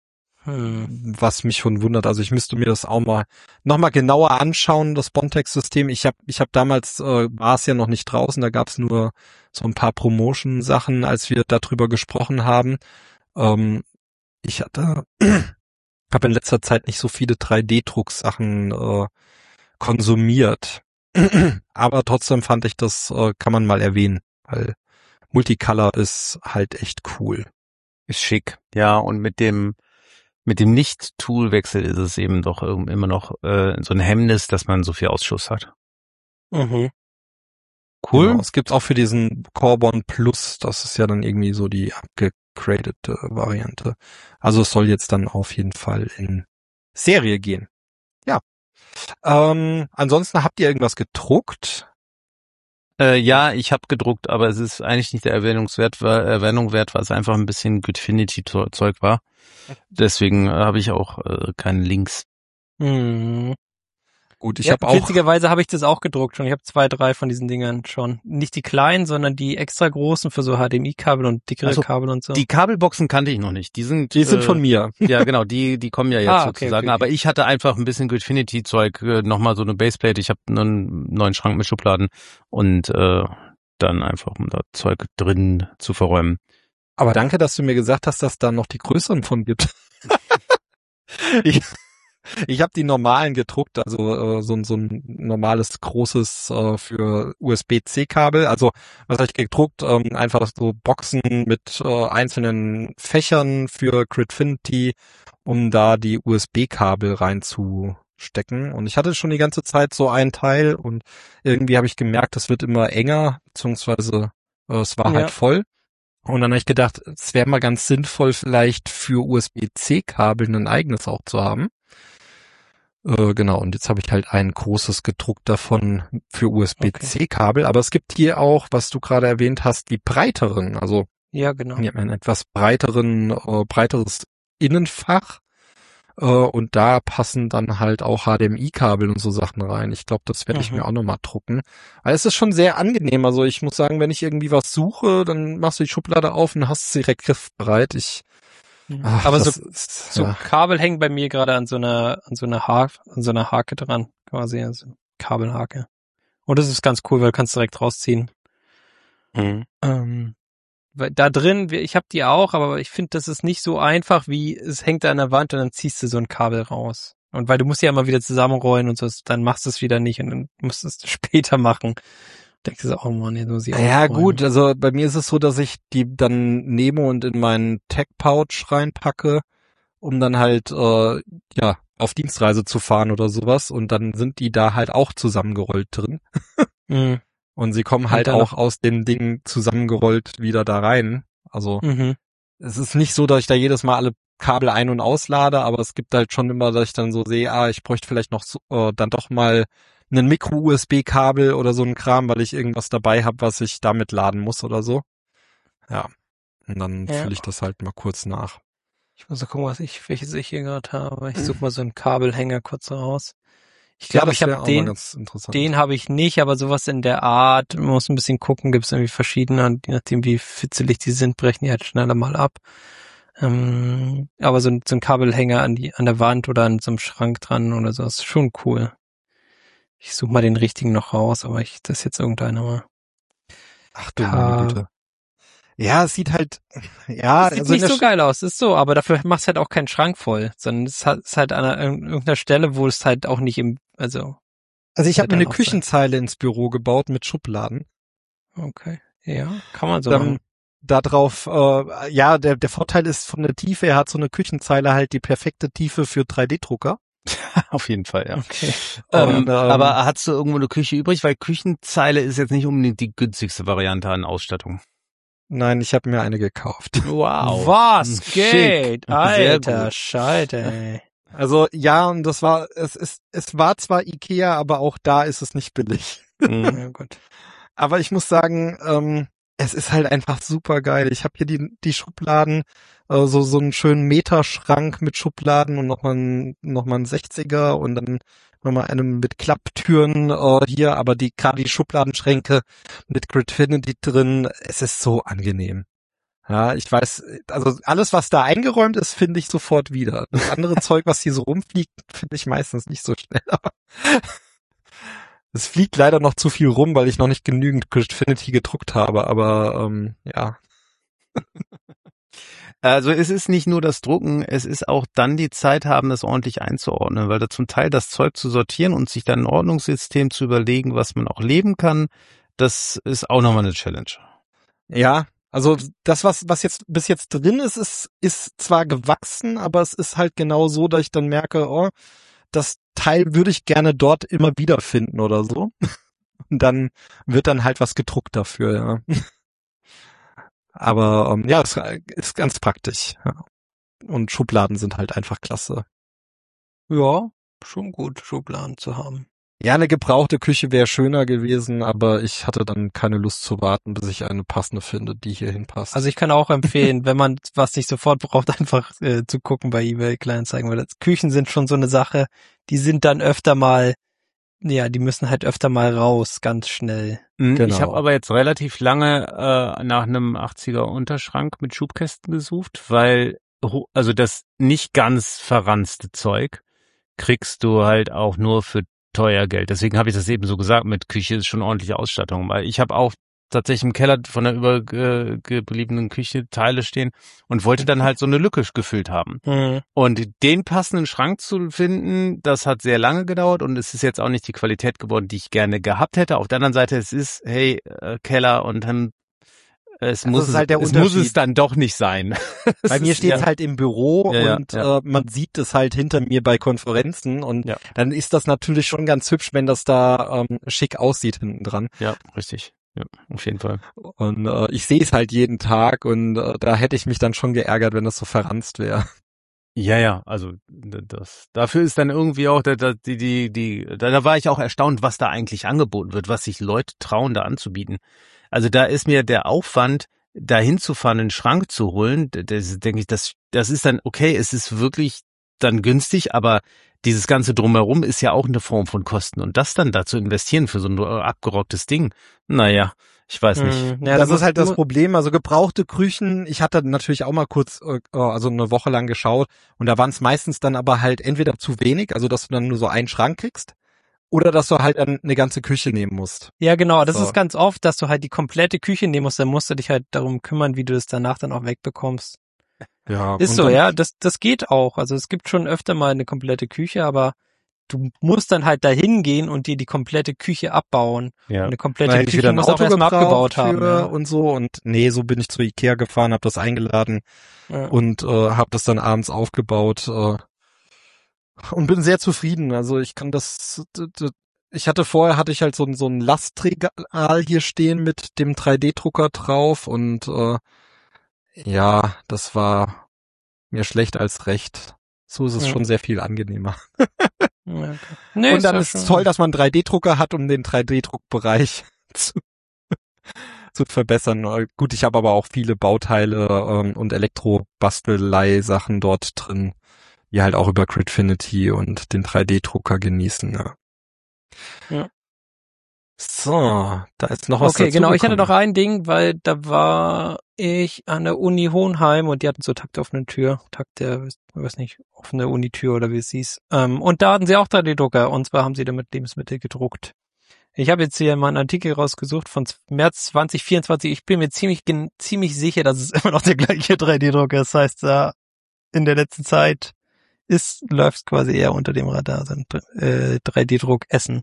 Hm. was mich schon wundert. Also ich müsste mir das auch mal noch mal genauer anschauen, das Bontex-System. Ich habe ich habe damals, äh, war es ja noch nicht draußen, da gab es nur so ein paar Promotion-Sachen, als wir darüber gesprochen haben. Ähm, ich hatte, habe in letzter Zeit nicht so viele drei D-Druck-Sachen äh, konsumiert. Aber trotzdem fand ich, das äh, kann man mal erwähnen, weil Multicolor ist halt echt cool. Ist schick. Ja, und mit dem mit dem Nicht-Tool-Wechsel ist es eben doch ähm, immer noch äh, so ein Hemmnis, dass man so viel Ausschuss hat. Mhm. Cool. Genau. Es gibt auch für diesen Corbon Plus, das ist ja dann irgendwie so die abgegradete Variante. Also es soll jetzt dann auf jeden Fall in Serie gehen. Ja. Ähm, ansonsten habt ihr irgendwas gedruckt? Äh, ja, ich habe gedruckt, aber es ist eigentlich nicht der Erwähnungswert, weil, Erwähnung wert, weil es einfach ein bisschen Goodfinity-Zeug war. Deswegen äh, habe ich auch äh, keine Links. Hm. Gut, ich Ja, habe auch witzigerweise habe ich das auch gedruckt schon. Ich habe zwei, drei von diesen Dingern schon. Nicht die kleinen, sondern die extra großen für so H D M I-Kabel und dickere Also, Kabel und so. Die Kabelboxen kannte ich noch nicht. Die sind, die sind äh, von mir. Ja, genau, die die kommen ja jetzt Ah, okay, sozusagen. okay, okay. Aber ich hatte einfach ein bisschen Goodfinity-Zeug, äh, nochmal so eine Baseplate. Ich habe einen neuen Schrank mit Schubladen und äh, dann einfach, um da Zeug drin zu verräumen. Aber danke, dass du mir gesagt hast, dass da noch die größeren von gibt. ich ich habe die normalen gedruckt, also äh, so, ein so ein normales großes äh, für U S B-C-Kabel. Also was habe ich gedruckt? Ähm, einfach so Boxen mit äh, einzelnen Fächern für Gridfinity, um da die U S B-Kabel reinzustecken. Und ich hatte schon die ganze Zeit so einen Teil und irgendwie habe ich gemerkt, das wird immer enger, beziehungsweise äh, es war Ja. halt voll. Und dann habe ich gedacht, es wäre mal ganz sinnvoll, vielleicht für U S B-C-Kabel ein eigenes auch zu haben. Äh, genau, und jetzt habe ich halt ein großes gedruckt davon für U S B-C-Kabel. Aber es gibt hier auch, was du gerade erwähnt hast, die breiteren. Also Ja, genau. hier ein etwas breiteren, äh, breiteres Innenfach. Äh, und da passen dann halt auch H D M I-Kabel und so Sachen rein. Ich glaube, das werde ich Mhm. mir auch nochmal drucken. Weil es ist schon sehr angenehm. Also ich muss sagen, wenn ich irgendwie was suche, dann machst du die Schublade auf und hast es direkt griffbereit. Ich, ach, Aber so, das ist, so ja. Kabel hängen bei mir gerade an so einer, an so einer Hake, an so einer Hake dran, quasi, also Kabelhake. Und das ist ganz cool, weil du kannst direkt rausziehen. Mhm. Ähm, weil da drin, wir- ich habe die auch, aber ich finde, das ist nicht so einfach, wie es hängt da an der Wand und dann ziehst du so ein Kabel raus. Und weil du musst ja immer wieder zusammenrollen und so, dann machst du es wieder nicht und dann musst du es später machen. Denkst du so, oh Mann, jetzt muss ich Ja, aufräumen. gut, also bei mir ist es so, dass ich die dann nehme und in meinen Tech-Pouch reinpacke, um dann halt, äh, ja, auf Dienstreise zu fahren oder sowas und dann sind die da halt auch zusammengerollt drin. Mhm. Und sie kommen Und halt dann auch noch- aus den Dingen zusammengerollt wieder da rein. Also Mhm. es ist nicht so, dass ich da jedes Mal alle Kabel ein- und auslade, aber es gibt halt schon immer, dass ich dann so sehe, ah, ich bräuchte vielleicht noch so, äh, dann doch mal einen Micro-U S B-Kabel oder so ein Kram, weil ich irgendwas dabei habe, was ich damit laden muss oder so. Ja. Und dann Ja. fülle ich das halt mal kurz nach. Ich muss mal gucken, was ich, welches ich hier gerade habe. Ich suche mal so einen Kabelhänger kurz raus. Ich Ja, glaube, das ich wäre habe auch mal den, ganz interessant. den habe ich nicht, aber sowas in der Art. Man muss ein bisschen gucken, gibt es irgendwie verschiedene und je nachdem, wie fitzelig die sind, brechen die halt schneller mal ab. Ähm, aber so ein, so ein Kabelhänger an die, an der Wand oder an so einem Schrank dran oder so ist schon cool. Ich suche mal den richtigen noch raus, aber ich, das ist jetzt irgendeiner mal. Ach du Ka- meine Güte. Ja, es sieht halt, ja, Das sieht also in nicht der so Sch- geil aus, ist so, aber dafür machst du halt auch keinen Schrank voll, sondern es hat- ist halt an einer, irgendeiner Stelle, wo es halt auch nicht im, also, also ich habe halt mir eine dann auch Küchenzeile ins Büro gebaut mit Schubladen. okay, ja, kann man so Dann machen. da drauf, äh, ja, der der Vorteil ist von der Tiefe, er hat so eine Küchenzeile halt die perfekte Tiefe für drei D-Drucker. Auf jeden Fall, ja. Okay. Ähm, Und, ähm, aber hast du irgendwo eine Küche übrig? Weil Küchenzeile ist jetzt nicht unbedingt die günstigste Variante an Ausstattung. Nein, ich habe mir eine gekauft. Wow. Was Schick. geht? Sehr Alter gut. Scheide, ey. Also ja, und das war, es ist, es war zwar Ikea, aber auch da ist es nicht billig. Mhm. Ja, gut. Aber ich muss sagen, ähm, es ist halt einfach super geil. Ich habe hier die die Schubladen, äh, so so einen schönen Meterschrank mit Schubladen und nochmal ein, noch mal ein sechziger und dann nochmal einen mit Klapptüren äh, hier, aber die gerade die Schubladenschränke mit Gridfinity drin, es ist so angenehm. Ja, ich weiß, also alles, was da eingeräumt ist, finde ich sofort wieder. Das andere Zeug, was hier so rumfliegt, finde ich meistens nicht so schnell. Aber es fliegt leider noch zu viel rum, weil ich noch nicht genügend Gridfinity gedruckt habe. Aber ähm, ja. Also es ist nicht nur das Drucken, es ist auch dann die Zeit haben, das ordentlich einzuordnen, weil da zum Teil das Zeug zu sortieren und sich dann ein Ordnungssystem zu überlegen, was man auch leben kann, das ist auch nochmal eine Challenge. Ja, also das, was was jetzt bis jetzt drin ist, ist, ist zwar gewachsen, aber es ist halt genau so, dass ich dann merke, oh, das Teil würde ich gerne dort immer wieder finden oder so. Und dann wird dann halt was gedruckt dafür, ja. Aber ähm, ja, es ist ganz praktisch. Ja. Und Schubladen sind halt einfach klasse. Ja, schon gut, Schubladen zu haben. Ja, eine gebrauchte Küche wäre schöner gewesen, aber ich hatte dann keine Lust zu warten, bis ich eine passende finde, die hier hinpasst. Also ich kann auch empfehlen, wenn man was nicht sofort braucht, einfach äh, zu gucken bei eBay Kleinanzeigen, weil das, Küchen sind schon so eine Sache, die sind dann öfter mal, ja, die müssen halt öfter mal raus, ganz schnell. Mhm, Genau. Ich habe aber jetzt relativ lange äh, nach einem achtziger Unterschrank mit Schubkästen gesucht, weil ho- also das nicht ganz verranzte Zeug kriegst du halt auch nur für teuer Geld. Deswegen habe ich das eben so gesagt, mit Küche ist schon ordentliche Ausstattung, weil ich habe auch tatsächlich im Keller von der übergebliebenen Küche Teile stehen und wollte dann halt so eine Lücke gefüllt haben. Mhm. Und den passenden Schrank zu finden, das hat sehr lange gedauert und es ist jetzt auch nicht die Qualität geworden, die ich gerne gehabt hätte. Auf der anderen Seite, es ist, hey, äh, Keller und dann es Das muss ist halt der es, es muss Unterschied. es dann doch nicht sein. Bei mir steht es ja. halt im Büro Ja, ja, und ja. Äh, man sieht es halt hinter mir bei Konferenzen und Ja. dann ist das natürlich schon ganz hübsch, wenn das da ähm, schick aussieht hinten dran. Ja, richtig. Ja, auf jeden Fall. Und äh, ich sehe es halt jeden Tag und äh, da hätte ich mich dann schon geärgert, wenn das so verranzt wäre. Ja, ja, also das dafür ist dann irgendwie auch da, da, die die die da, da war ich auch erstaunt, was da eigentlich angeboten wird, was sich Leute trauen da anzubieten. Also da ist mir der Aufwand, da hinzufahren, einen Schrank zu holen, das denke ich, das das ist dann okay, es ist wirklich dann günstig, aber dieses ganze Drumherum ist ja auch eine Form von Kosten und das dann da zu investieren für so ein abgerocktes Ding, naja, ich weiß nicht. Mhm. Ja, das da ist halt muss- das Problem. Also gebrauchte Küchen, ich hatte natürlich auch mal kurz, äh, also eine Woche lang geschaut und da waren es meistens dann aber halt entweder zu wenig, also dass du dann nur so einen Schrank kriegst, oder dass du halt dann eine ganze Küche nehmen musst. Ja, genau, das So. ist ganz oft, dass du halt die komplette Küche nehmen musst, dann musst du dich halt darum kümmern, wie du das danach dann auch wegbekommst. Ja, Ist und so, dann, ja, das das geht auch. Also es gibt schon öfter mal eine komplette Küche, aber du musst dann halt dahin gehen und dir die komplette Küche abbauen. Ja. Eine komplette Dann hätte ich Küche wieder ein muss auch Auto erstmal gebraucht abgebaut haben. für Ja. und so und nee, so bin ich zu Ikea gefahren, habe das eingeladen Ja. und äh, habe das dann abends aufgebaut äh, und bin sehr zufrieden. Also ich kann das, d- d- ich hatte vorher hatte ich halt so ein so ein Lastregal hier stehen mit dem drei D Drucker drauf und äh, ja, das war mir schlecht als recht. So ist es Ja. schon sehr viel angenehmer. Ja, okay. Nee, und dann ja ist es schon- toll, dass man einen drei D Drucker hat, um den drei D Druckbereich zu zu verbessern. Gut, ich habe aber auch viele Bauteile ähm, und Elektrobastelei-Sachen dort drin, die halt auch über Gridfinity und den drei D Drucker genießen. Ja. Ja. So, da ist noch was Okay, genau. Ich hatte dazugekommen. noch ein Ding, weil da war ich an der Uni Hohenheim und die hatten so Takt auf eine Tür. Takt der, ich weiß nicht, offene Unitür oder wie es hieß. Ähm, und da hatten sie auch drei D Drucker und zwar haben sie damit Lebensmittel gedruckt. Ich habe jetzt hier mal einen Artikel rausgesucht von März zwanzig vierundzwanzig. Ich bin mir ziemlich gen- ziemlich sicher, dass es immer noch der gleiche drei D Drucker ist. Das heißt, da in der letzten Zeit ist läuft quasi eher unter dem Radar, sein äh, drei D Druck Essen.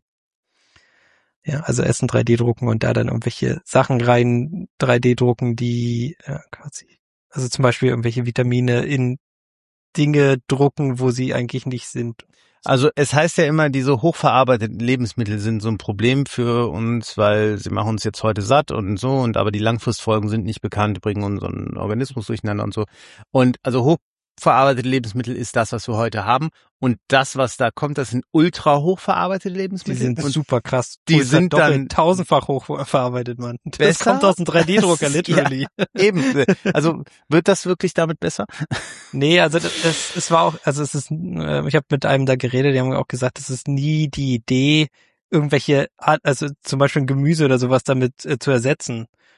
Ja, also Essen drei D drucken und da dann irgendwelche Sachen rein drei D drucken, die ja, quasi, also zum Beispiel irgendwelche Vitamine in Dinge drucken, wo sie eigentlich nicht sind. Also es heißt ja immer, diese hochverarbeiteten Lebensmittel sind so ein Problem für uns, weil sie machen uns jetzt heute satt und so, und aber die Langfristfolgen sind nicht bekannt, bringen unseren Organismus durcheinander und so. Und also hochverarbeitete Lebensmittel ist das, was wir heute haben. Und das, was da kommt, das sind ultra hochverarbeitete Die Lebensmittel. sind und super krass. die Ultra sind doppelt, dann tausendfach hochverarbeitet, Mann. Das besser? kommt aus dem drei D Drucker, Ja. literally. eben. Also wird das wirklich damit besser? Nee, also das, das es war auch, also es ist, äh, ich habe mit einem da geredet, die haben auch gesagt, es ist nie die Idee, irgendwelche, Art, also zum Beispiel ein Gemüse oder sowas damit äh, zu ersetzen.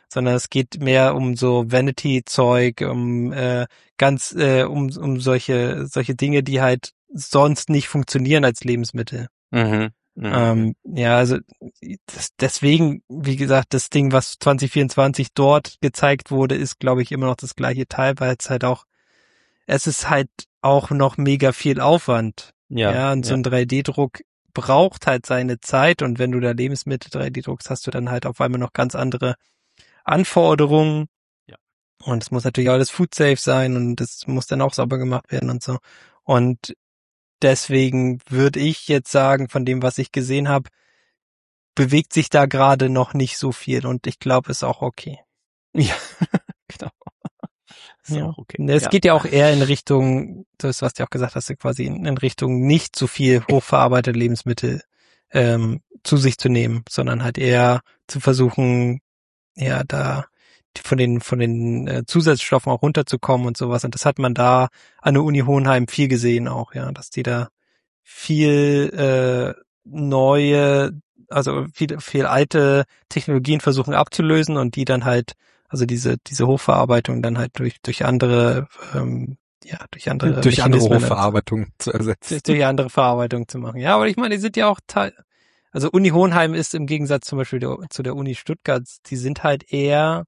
sondern es geht mehr um so Vanity-Zeug, um äh, ganz äh, um um solche solche Dinge, die halt sonst nicht funktionieren als Lebensmittel. Mhm. Mhm. Ähm, ja, also das, deswegen, wie gesagt, das Ding, was zwanzig vierundzwanzig dort gezeigt wurde, ist, glaube ich, immer noch das gleiche Teil, weil es halt auch, es ist halt auch noch mega viel Aufwand. Ja, Ja, und so ja. ein drei D-Druck braucht halt seine Zeit, und wenn du da Lebensmittel drei D druckst, hast du dann halt auf einmal noch ganz andere Anforderungen. Ja. Und es muss natürlich alles food safe sein, und es muss dann auch sauber gemacht werden und so. Und deswegen würde ich jetzt sagen, von dem, was ich gesehen habe, bewegt sich da gerade noch nicht so viel, und ich glaube, ist auch okay. Ja, genau. Ist Ja. auch okay. Es Ja. geht ja auch eher in Richtung, das, was du auch gesagt hast, quasi in, in Richtung nicht so viel hochverarbeitete Lebensmittel ähm, zu sich zu nehmen, sondern halt eher zu versuchen, ja, da von den von den äh, Zusatzstoffen auch runterzukommen und sowas. Und das hat man da an der Uni Hohenheim viel gesehen auch, ja, dass die da viel äh, neue, also viel, viel alte Technologien versuchen abzulösen, und die dann halt, also diese diese Hochverarbeitung dann halt durch durch andere ähm, ja durch andere Durch andere Mechanismen Hochverarbeitung zu ersetzen. durch, durch andere Verarbeitung zu machen. Ja, aber ich meine, die sind ja auch Teil, also Uni Hohenheim ist im Gegensatz zum Beispiel der, zu der Uni Stuttgart, die sind halt eher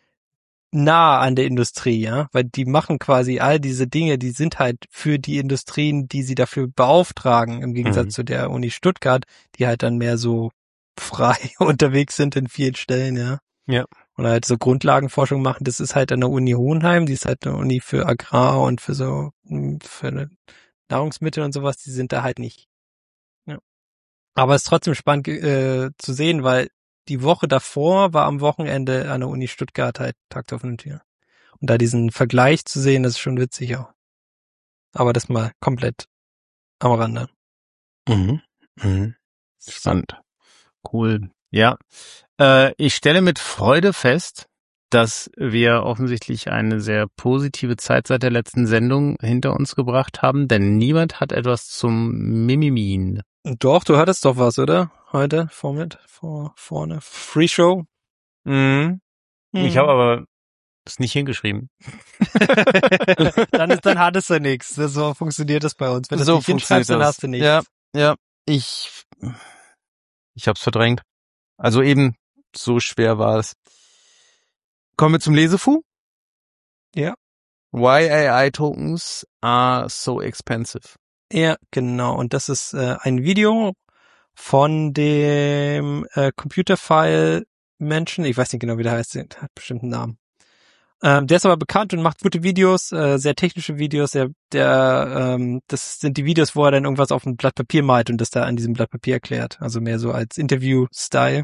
nah an der Industrie, ja, weil die machen quasi all diese Dinge, die sind halt für die Industrien, die sie dafür beauftragen, im Gegensatz Mhm. zu der Uni Stuttgart, die halt dann mehr so frei unterwegs sind in vielen Stellen, ja. Ja. Und halt so Grundlagenforschung machen, das ist halt an der Uni Hohenheim, die ist halt eine Uni für Agrar und für so, für Nahrungsmittel und sowas, die sind da halt nicht. Ja. Aber es ist trotzdem spannend äh, zu sehen, weil die Woche davor war am Wochenende an der Uni Stuttgart halt Tag der offenen Tür. Und da diesen Vergleich zu sehen, das ist schon witzig auch. Aber das mal komplett am Rande. Mhm. Mhm. Spannend. Cool. Ja. Äh, ich stelle mit Freude fest, dass wir offensichtlich eine sehr positive Zeit seit der letzten Sendung hinter uns gebracht haben, denn niemand hat etwas zum Mimimin. Doch, du hattest doch was, oder? Heute, vor mit, vor, vorne. Free Show. Mhm. Ich habe aber es nicht hingeschrieben. dann ist, dann hattest du nichts. So funktioniert das bei uns. Wenn du So es nicht hinschreibst, dann funktioniert hast du nichts. Ja, ja. Ich, ich hab's verdrängt. Also eben, so schwer war es. Kommen wir zum Lesefu? Ja. Why A I tokens are so expensive. Ja, genau. Und das ist äh, ein Video von dem äh, Computerfile-Menschen. Ich weiß nicht genau, wie der heißt. Der hat bestimmt einen Namen. Ähm, der ist aber bekannt und macht gute Videos, äh, sehr technische Videos. Der, der, ähm, das sind die Videos, wo er dann irgendwas auf ein Blatt Papier malt und das da an diesem Blatt Papier erklärt. Also mehr so als Interview-Style.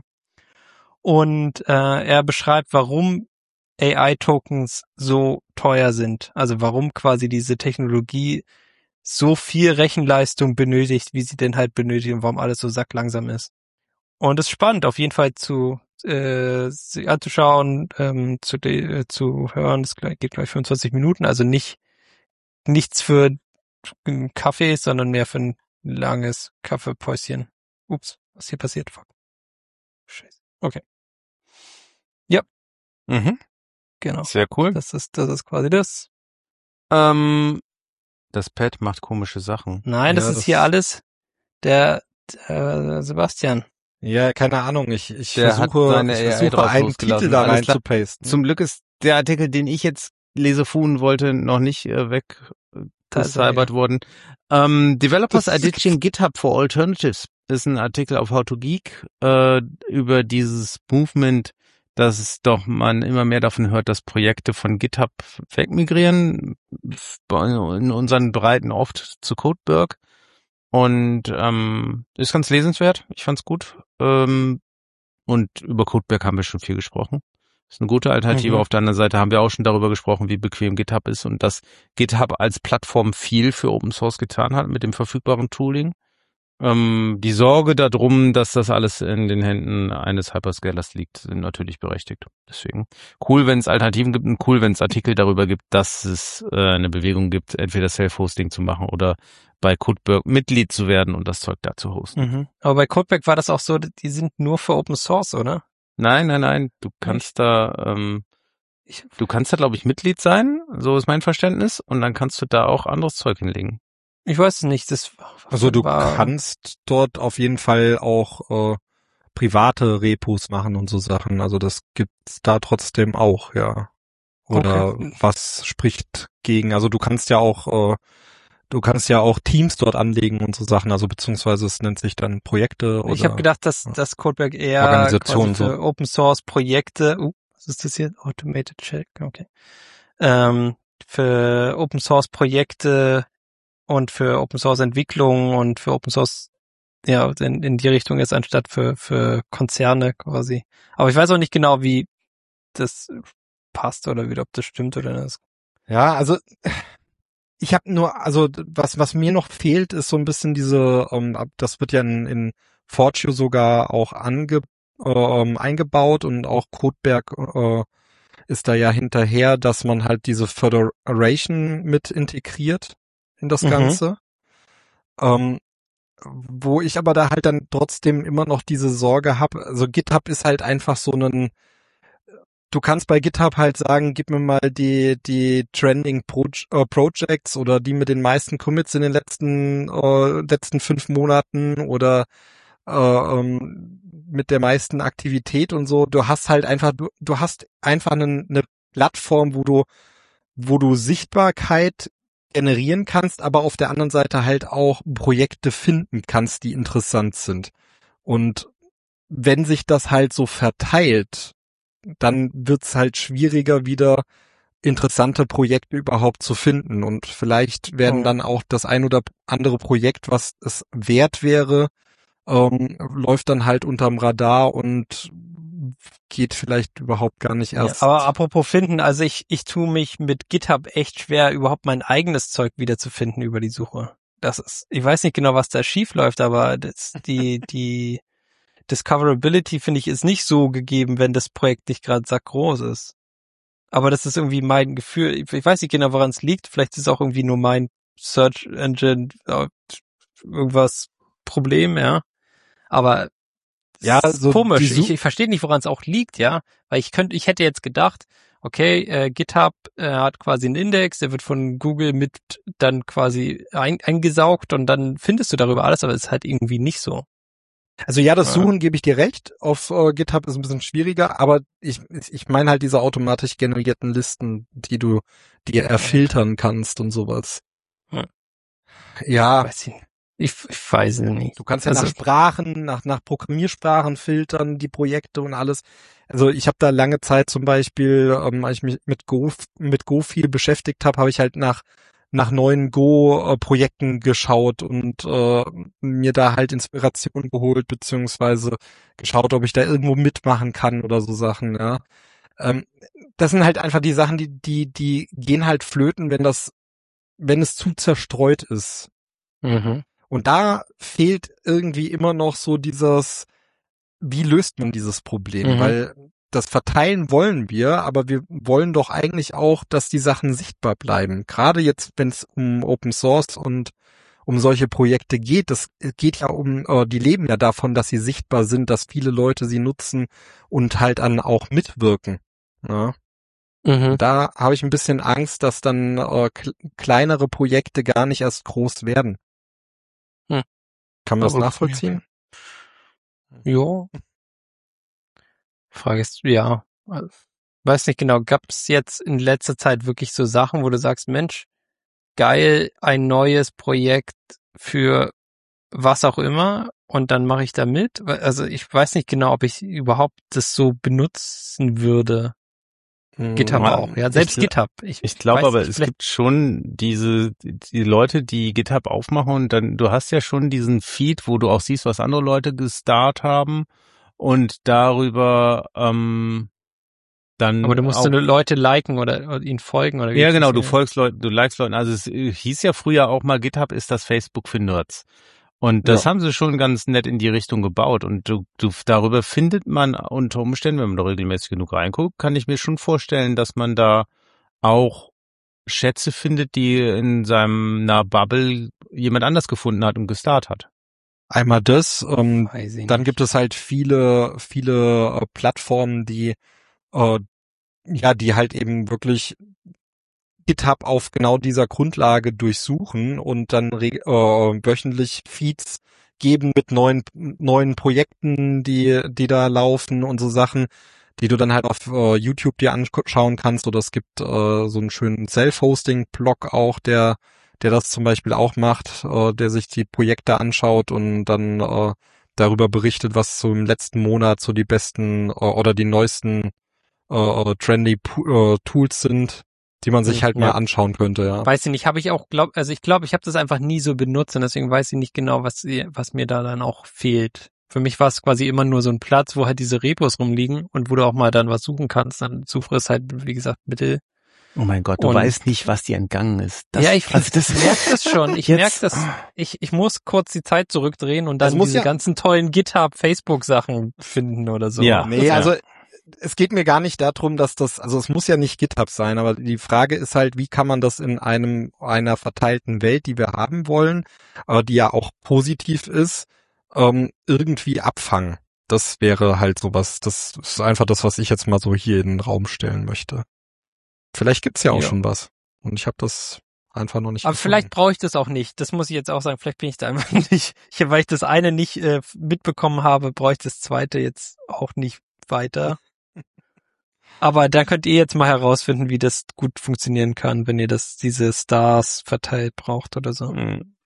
Und äh, er beschreibt, warum A I-Tokens so teuer sind. Also warum quasi diese Technologie so viel Rechenleistung benötigt, wie sie denn halt benötigt, und warum alles so sacklangsam ist. Und es ist spannend, auf jeden Fall zu äh, sie anzuschauen, ähm, zu de, äh, zu hören. Es geht gleich fünfundzwanzig Minuten, also nicht nichts für einen Kaffee, sondern mehr für ein langes Kaffeepäuschen. Ups, was hier passiert? Fuck. Scheiße. Okay. Ja. Mhm. Genau. Sehr cool. Das ist, das ist quasi das. Ähm, das Pad macht komische Sachen. Nein, das Ja, ist das- hier alles der, der Sebastian. Ja, keine Ahnung. Ich, ich Der hat versuche, seine ich A I versuche drauf einen losgelassen. Titel da Alles rein klar. zu pasten. Zum Glück ist der Artikel, den ich jetzt lesefuhen wollte, noch nicht äh, weg Da ist er gecybert wieder. worden. Ähm, Developers are ditching GitHub for alternatives ist ein Artikel auf How to Geek äh, über dieses Movement, dass es doch man immer mehr davon hört, dass Projekte von GitHub wegmigrieren, in unseren Breiten oft zu Codeberg. Und ähm, ist ganz lesenswert. Ich fand's gut. Ähm, und über Codeberg haben wir schon viel gesprochen. Ist eine gute Alternative. Mhm. Auf der anderen Seite haben wir auch schon darüber gesprochen, wie bequem GitHub ist und dass GitHub als Plattform viel für Open Source getan hat mit dem verfügbaren Tooling. Ähm, die Sorge darum, dass das alles in den Händen eines Hyperscalers liegt, sind natürlich berechtigt. Deswegen cool, wenn es Alternativen gibt und cool, wenn es Artikel darüber gibt, dass es äh, eine Bewegung gibt, entweder Self-Hosting zu machen oder bei Codeberg Mitglied zu werden und das Zeug da zu hosten. Mhm. Aber bei Codeberg war das auch so, die sind nur für Open Source, oder? Nein, nein, nein. Du kannst da, ähm, du kannst da, glaube ich, Mitglied sein. So ist mein Verständnis. Und dann kannst du da auch anderes Zeug hinlegen. Ich weiß es nicht. Das Also du war, kannst dort auf jeden Fall auch äh, private Repos machen und so Sachen. Also das gibt's da trotzdem auch, ja. Oder Okay. was spricht gegen? Also du kannst ja auch, äh, du kannst ja auch Teams dort anlegen und so Sachen. Also beziehungsweise es nennt sich dann Projekte oder Ich habe gedacht, dass ja, das Codeberg eher Organisationen quasi für so. Open Source Projekte, uh, was ist das hier? Automated Check, okay. Ähm, für Open Source Projekte und für Open Source Entwicklung und für Open Source, ja, in, in die Richtung ist, anstatt für, für Konzerne quasi. Aber ich weiß auch nicht genau, wie das passt oder wie, ob das stimmt oder nicht. Ja, also ich habe nur, also was was mir noch fehlt, ist so ein bisschen diese, ähm, ab- das wird ja in, in Fortio sogar auch ange, ähm, eingebaut und auch Codeberg äh, ist da ja hinterher, dass man halt diese Federation mit integriert in das Mhm. Ganze. Ähm, wo ich aber da halt dann trotzdem immer noch diese Sorge habe, also GitHub ist halt einfach so ein, du kannst bei GitHub halt sagen, gib mir mal die die Trending Pro äh, Projects oder die mit den meisten Commits in den letzten äh, letzten fünf Monaten oder äh, ähm, mit der meisten Aktivität und so. Du hast halt einfach, du, du hast einfach eine, eine Plattform, wo du wo du Sichtbarkeit generieren kannst, aber auf der anderen Seite halt auch Projekte finden kannst, die interessant sind. Und wenn sich das halt so verteilt, dann wird's halt schwieriger, wieder interessante Projekte überhaupt zu finden. Und vielleicht werden Mhm. dann auch das ein oder andere Projekt, was es wert wäre, ähm, läuft dann halt unterm Radar und geht vielleicht überhaupt gar nicht Ja, erst. aber apropos finden, also ich, ich tue mich mit GitHub echt schwer, überhaupt mein eigenes Zeug wiederzufinden über die Suche. Das ist, ich weiß nicht genau, was da schief läuft, aber das, die, die Discoverability, finde ich, ist nicht so gegeben, wenn das Projekt nicht gerade sackgroß ist. Aber das ist irgendwie mein Gefühl. Ich, ich weiß nicht genau, woran es liegt. Vielleicht ist es auch irgendwie nur mein Search Engine äh, irgendwas Problem, ja. Aber Ja, das ist so die komisch. Su Ich, ich verstehe nicht, woran es auch liegt, ja. Weil ich könnte, ich hätte jetzt gedacht, okay, äh, GitHub äh, hat quasi einen Index, der wird von Google mit dann quasi ein, eingesaugt und dann findest du darüber alles, aber es ist halt irgendwie nicht so. Also ja, das Ja. Suchen gebe ich dir recht. Auf äh, GitHub ist ein bisschen schwieriger, aber ich ich meine halt diese automatisch generierten Listen, die du dir erfiltern kannst und sowas. Hm. Ja, Weiß ich, ich, ich weiß es nicht. du kannst ja Also, nach Sprachen, nach nach Programmiersprachen filtern, die Projekte und alles. Also ich habe da lange Zeit zum Beispiel, ähm, als ich mich mit Go mit Go viel beschäftigt habe, habe ich halt nach nach neuen Go-Projekten geschaut und äh, mir da halt Inspiration geholt, beziehungsweise geschaut, ob ich da irgendwo mitmachen kann oder so Sachen, ja. Ähm, das sind halt einfach die Sachen, die, die, die gehen halt flöten, wenn das, wenn es zu zerstreut ist. mhm. Und da fehlt irgendwie immer noch so dieses, wie löst man dieses Problem? Mhm. Weil das Verteilen wollen wir, aber wir wollen doch eigentlich auch, dass die Sachen sichtbar bleiben. Gerade jetzt, wenn es um Open Source und um solche Projekte geht, das geht ja um, äh, die leben ja davon, dass sie sichtbar sind, dass viele Leute sie nutzen und halt an auch mitwirken. Ja. Mhm. Da habe ich ein bisschen Angst, dass dann äh, kle- kleinere Projekte gar nicht erst groß werden. Hm. Kann man das Aber- nachvollziehen? Jo. Frage ist, ja, also, weiß nicht genau, gab es jetzt in letzter Zeit wirklich so Sachen, wo du sagst, Mensch, geil, ein neues Projekt für was auch immer und dann mache ich da mit? Also ich weiß nicht genau, ob ich überhaupt das so benutzen würde. GitHub Ja, auch, ja, ich selbst gl- GitHub. Ich, Ich glaube weiß aber, nicht, es vielleicht- gibt schon diese, die Leute, die GitHub aufmachen und dann, du hast ja schon diesen Feed, wo du auch siehst, was andere Leute gestartet haben und darüber ähm, dann aber du musst auch, nur Leute liken oder, oder ihnen folgen oder wie ja genau, du funktioniert folgst Leuten, du likest Leuten, also es äh, hieß ja früher auch mal, GitHub ist das Facebook für Nerds. Und das Ja. haben sie schon ganz nett in die Richtung gebaut. Und du, du, darüber findet man unter Umständen, wenn man da regelmäßig genug reinguckt, kann ich mir schon vorstellen, dass man da auch Schätze findet, die in seinem na Bubble jemand anders gefunden hat und gestartet hat. Einmal das, ähm, Weiß ich dann nicht. gibt es halt viele, viele äh, Plattformen, die äh, ja, die halt eben wirklich GitHub auf genau dieser Grundlage durchsuchen und dann re- äh, wöchentlich Feeds geben mit neuen neuen Projekten, die die da laufen und so Sachen, die du dann halt auf äh, YouTube dir anschauen kannst. Oder es gibt äh, so einen schönen Self-Hosting-Blog auch, der der das zum Beispiel auch macht, äh, der sich die Projekte anschaut und dann äh, darüber berichtet, was so im letzten Monat so die besten äh, oder die neuesten äh, trendy Pu- äh, Tools sind, die man sich Hm, halt mal ja. anschauen könnte, ja. Weiß ich nicht, habe ich auch glaub, also ich glaube, ich habe das einfach nie so benutzt und deswegen weiß ich nicht genau, was sie- was mir da dann auch fehlt. Für mich war es quasi immer nur so ein Platz, wo halt diese Repos rumliegen und wo du auch mal dann was suchen kannst. Dann suche es halt, wie gesagt, bitte. Oh mein Gott, du Und- weißt nicht, was dir entgangen ist. Das, ja, ich, also das ich merke das schon. Ich Jetzt- merke das. Ich, ich muss kurz die Zeit zurückdrehen und dann Es muss diese ja- ganzen tollen GitHub, Facebook-Sachen finden oder so. Ja. Nee, Ja. also es geht mir gar nicht darum, dass das, also es muss ja nicht GitHub sein, aber die Frage ist halt, wie kann man das in einem einer verteilten Welt, die wir haben wollen, aber die ja auch positiv ist, ähm, irgendwie abfangen. Das wäre halt sowas, das ist einfach das, was ich jetzt mal so hier in den Raum stellen möchte. Vielleicht gibt's ja auch Ja. schon was. Und ich habe das einfach noch nicht Aber gefunden. vielleicht brauche ich das auch nicht. Das muss ich jetzt auch sagen. Vielleicht bin ich da einfach nicht, ich, weil ich das eine nicht äh, mitbekommen habe, brauche ich das zweite jetzt auch nicht weiter. Aber dann könnt ihr jetzt mal herausfinden, wie das gut funktionieren kann, wenn ihr das diese Stars verteilt braucht oder so. Mhm.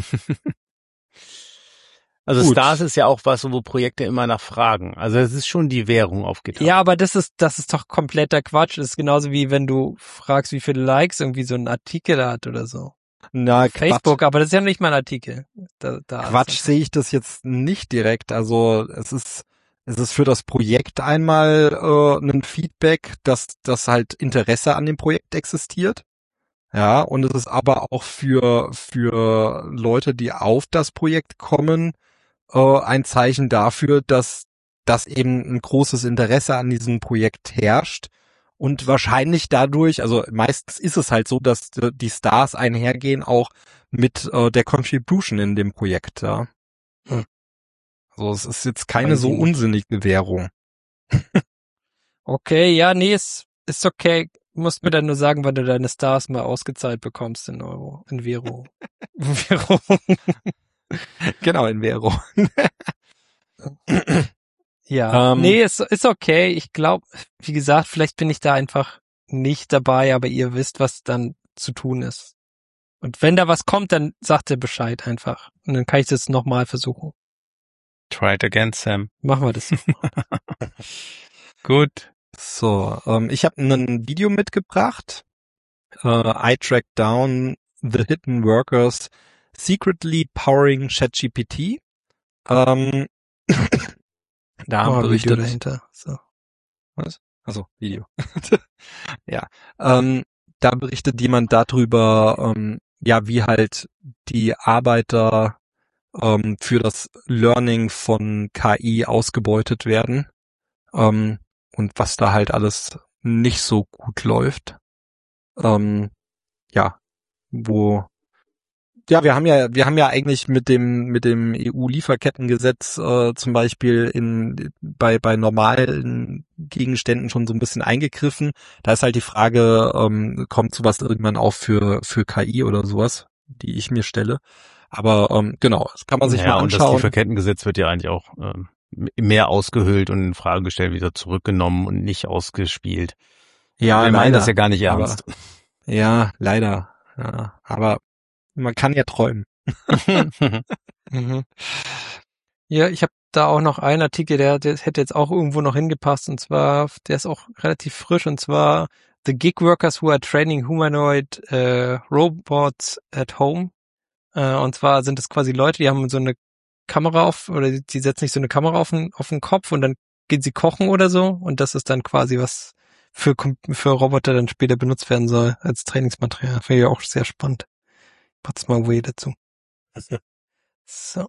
Also Gut. Stars ist ja auch was, wo Projekte immer nachfragen. Also es ist schon die Währung auf GitHub. Ja, aber das ist das ist doch kompletter Quatsch. Das ist genauso wie wenn du fragst, wie viele Likes irgendwie so ein Artikel hat oder so. Na, Facebook, Quatsch, aber das ist ja nicht mal ein Artikel. Da, da Quatsch sehe ich das jetzt nicht direkt. Also es ist es ist für das Projekt einmal äh, ein Feedback, dass das halt Interesse an dem Projekt existiert. Ja, und es ist aber auch für für Leute, die auf das Projekt kommen, äh, ein Zeichen dafür, dass dass eben ein großes Interesse an diesem Projekt herrscht. Und wahrscheinlich dadurch, also meistens ist es halt so, dass äh, die Stars einhergehen auch mit äh, der Contribution in dem Projekt, ja. Hm. Also es ist jetzt keine Weiß so ich nicht. unsinnige Währung. Okay, ja, nee, ist, ist okay. Du musst mir dann nur sagen, wann du deine Stars mal ausgezahlt bekommst in Euro, in Vero. Vero. Genau, in Währung. Ja, Ähm. nee, ist, ist okay. Ich glaube, wie gesagt, vielleicht bin ich da einfach nicht dabei, aber ihr wisst, was dann zu tun ist. Und wenn da was kommt, dann sagt ihr Bescheid einfach. Und dann kann ich das nochmal versuchen. Try it again, Sam. Machen wir das. Gut. So, ähm, ich habe ein Video mitgebracht. Äh, I track down the hidden workers secretly powering ChatGPT. Ähm, da Oh, Video berichtet, dahinter. So. also Video. Ja, ähm, da berichtet jemand darüber, ähm, ja, wie halt die Arbeiter ähm, für das Learning von K I ausgebeutet werden, ähm, und was da halt alles nicht so gut läuft. Ähm, ja, wo ja, wir haben ja, wir haben ja eigentlich mit dem mit dem E U-Lieferkettengesetz äh, zum Beispiel in bei bei normalen Gegenständen schon so ein bisschen eingegriffen. Da ist halt die Frage, ähm, kommt sowas irgendwann auch für für K I oder sowas, die ich mir stelle. Aber ähm, genau, das kann man sich ja, mal und das anschauen. Lieferkettengesetz wird ja eigentlich auch ähm, mehr ausgehöhlt und in Frage gestellt, wieder zurückgenommen und nicht ausgespielt. Ja, Wir meinen leider. das ja gar nicht Aber- ernst. Ja, leider. Ja, aber man kann ja träumen. Mhm. Ja, ich habe da auch noch einen Artikel, der, der hätte jetzt auch irgendwo noch hingepasst, und zwar, der ist auch relativ frisch, und zwar The Gig Workers Who Are Training Humanoid äh, Robots at Home. Äh, und zwar sind es quasi Leute, die haben so eine Kamera auf, oder die, die setzen sich so eine Kamera auf den, auf den Kopf und dann gehen sie kochen oder so, und das ist dann quasi was für, Kom- für Roboter dann später benutzt werden soll als Trainingsmaterial. Finde ich auch sehr spannend. Mach's mal way dazu. So.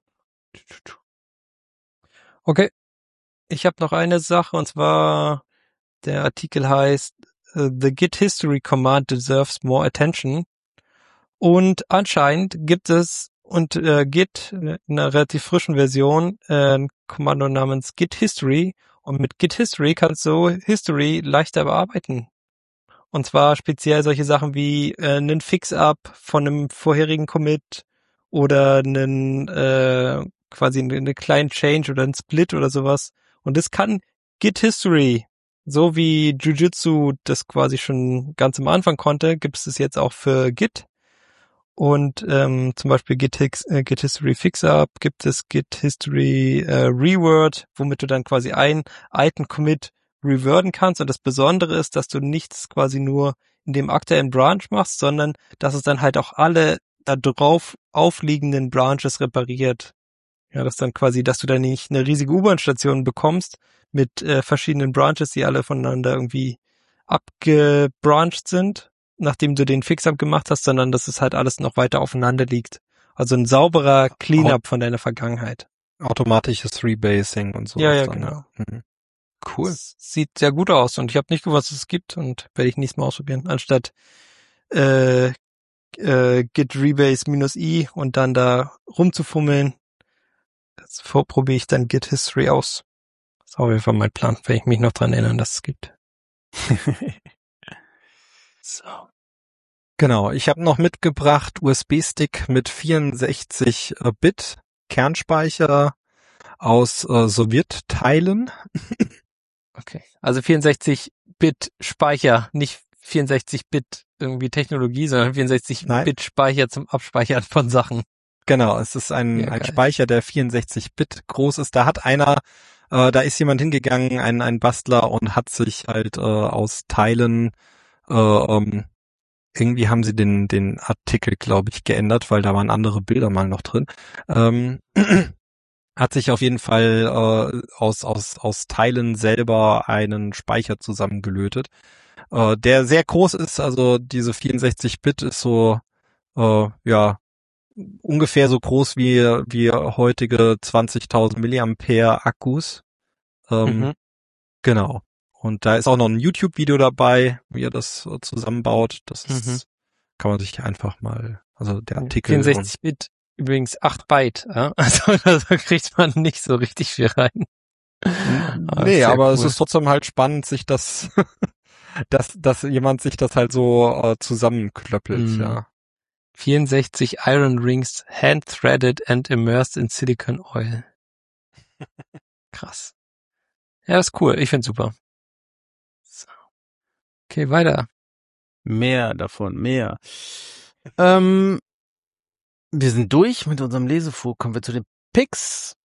Okay. Ich habe noch eine Sache, und zwar der Artikel heißt uh, The Git History Command Deserves More Attention. Und anscheinend gibt es und äh, Git in einer relativ frischen Version äh, ein Kommando namens Git History, und mit Git History kannst du History leichter bearbeiten. Und zwar speziell solche Sachen wie äh, einen Fix-Up von einem vorherigen Commit oder einen äh, quasi eine kleinen Change oder einen Split oder sowas. Und das kann Git History. So wie Jujutsu das quasi schon ganz am Anfang konnte, gibt es das jetzt auch für Git. Und ähm, zum Beispiel Git, äh, Git History Fix-Up, gibt es Git History äh, Reword, womit du dann quasi einen alten Commit reverten kannst. Und das Besondere ist, dass du nichts quasi nur in dem aktuellen Branch machst, sondern dass es dann halt auch alle da drauf aufliegenden Branches repariert. Ja, dass dann quasi, dass du dann nicht eine riesige U-Bahn-Station bekommst mit äh, verschiedenen Branches, die alle voneinander irgendwie abgebrancht sind, nachdem du den Fix-Up gemacht hast, sondern dass es halt alles noch weiter aufeinander liegt. Also ein sauberer Cleanup von deiner Vergangenheit. Automatisches Rebasing und so. Ja, ja, dann, genau. Mhm. Cool. Das sieht sehr gut aus und ich habe nicht gewusst, dass es gibt und werde ich nächstes Mal ausprobieren. Anstatt äh, äh, Git Rebase minus i und dann da rumzufummeln, jetzt probiere ich dann Git History aus. Das ist auf jeden Fall mein Plan, wenn ich mich noch dran erinnern, dass es gibt. So. Genau, ich habe noch mitgebracht U S B-Stick mit vierundsechzig Bit Kernspeicher aus äh, Sowjetteilen. Okay, also vierundsechzig Bit Speicher, nicht vierundsechzig Bit irgendwie Technologie, sondern vierundsechzig Bit Speicher zum Abspeichern von Sachen. Genau, es ist ein, ja, ein Speicher, der vierundsechzig Bit groß ist. Da hat einer, äh, da ist jemand hingegangen, ein, ein Bastler, und hat sich halt äh, aus Teilen, äh, ähm, irgendwie haben sie den, den Artikel, glaube ich, geändert, weil da waren andere Bilder mal noch drin. Ähm, hat sich auf jeden Fall äh, aus, aus, aus Teilen selber einen Speicher zusammengelötet, äh, der sehr groß ist. Also diese vierundsechzig Bit ist so, äh, ja, ungefähr so groß wie, wie heutige zwanzigtausend Milliampere Akkus. Ähm, mhm. Genau. Und da ist auch noch ein YouTube-Video dabei, wie er das zusammenbaut. Das ist, mhm. kann man sich einfach mal, also der Artikel. vierundsechzig Bit, übrigens acht Byte, ja? Also da kriegt man nicht so richtig viel rein. Nee, aber cool. Es ist trotzdem halt spannend, sich das, dass, dass jemand sich das halt so äh, zusammenklöppelt, mhm. ja. vierundsechzig Iron Rings hand-threaded and immersed in Silicon Oil. Krass. Ja, das ist cool. Ich find's super. So. Okay, weiter. Mehr davon, mehr. ähm, wir sind durch mit unserem Leseflug. Kommen wir zu den Picks.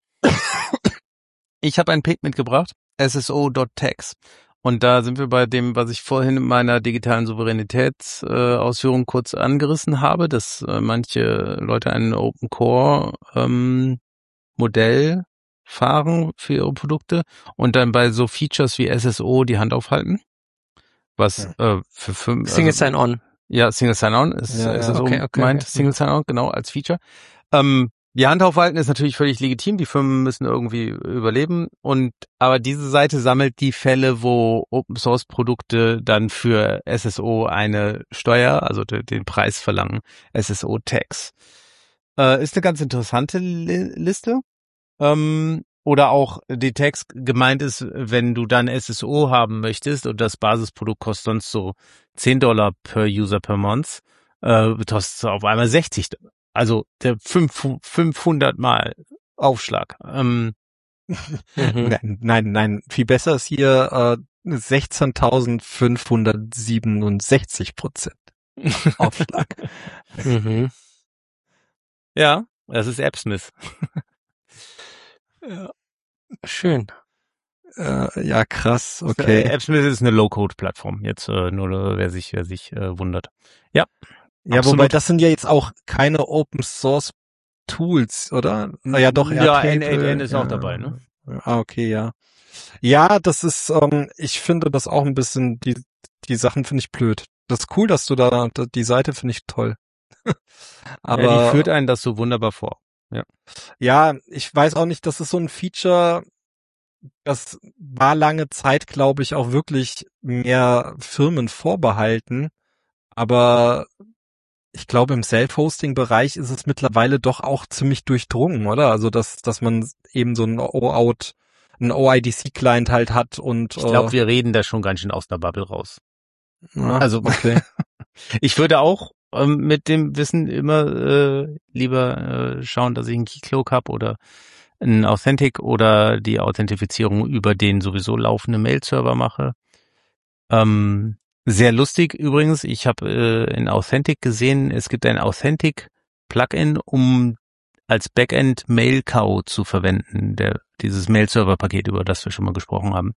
Ich habe einen Pick mitgebracht. S S O Punkt tax. Und da sind wir bei dem, was ich vorhin in meiner digitalen Souveränitätsausführung äh, kurz angerissen habe, dass äh, manche Leute ein Open Core ähm, Modell fahren für ihre Produkte und dann bei so Features wie S S O die Hand aufhalten. Was ja. äh, für fünf Single also, Sign-On. Ja, Single Sign-On ist ja, S S O okay, okay, meint. okay. Single Sign-On, genau, als Feature. Ähm, Die Hand aufhalten ist natürlich völlig legitim. Die Firmen müssen irgendwie überleben. Und aber diese Seite sammelt die Fälle, wo Open Source Produkte dann für S S O eine Steuer, also de, den Preis verlangen. S S O Tax. Äh, ist eine ganz interessante Li- Liste. Ähm, oder auch die Tax gemeint ist, wenn du dann S S O haben möchtest und das Basisprodukt kostet sonst so zehn Dollar per User per Month, äh, kostet es auf einmal sechzig Dollar. Also der fünfhundert Mal Aufschlag. Ähm, mhm. Nein, nein, nein. Viel besser ist hier äh, sechzehntausendfünfhundertsiebenundsechzig Prozent Aufschlag. mhm. Ja, das ist AppSmith. Ja. Schön. Äh, ja, krass. Okay. AppSmith ist eine Low-Code-Plattform. Jetzt äh, nur wer sich wer sich äh, wundert. Ja. Ja, absolut. Wobei das sind ja jetzt auch keine Open Source Tools, oder? Ja, doch. Ja, N acht N ist ja auch dabei, ne? Ah, okay, ja. Ja, das ist, ähm, ich finde das auch ein bisschen, die die Sachen finde ich blöd. Das ist cool, dass du da, die Seite finde ich toll. Aber ja, die führt einen das so wunderbar vor. Ja. Ja, ich weiß auch nicht, das ist so ein Feature, das war lange Zeit, glaube ich, auch wirklich mehr Firmen vorbehalten. Aber ich glaube, im Self-Hosting-Bereich ist es mittlerweile doch auch ziemlich durchdrungen, oder? Also, dass, dass man eben so ein O-Out, ein O I D C-Client halt hat und, Ich glaube, äh, wir reden da schon ganz schön aus der Bubble raus. ja, Also, okay. ich würde auch ähm, mit dem Wissen immer äh, lieber äh, schauen, dass ich einen Keycloak habe oder ein Authentic oder die Authentifizierung über den sowieso laufenden Mail-Server mache. Ähm, sehr lustig übrigens, ich habe äh, in Authentic gesehen, es gibt ein Authentic-Plugin, um als Backend Mail-Cow zu verwenden, der dieses Mail-Server-Paket, über das wir schon mal gesprochen haben.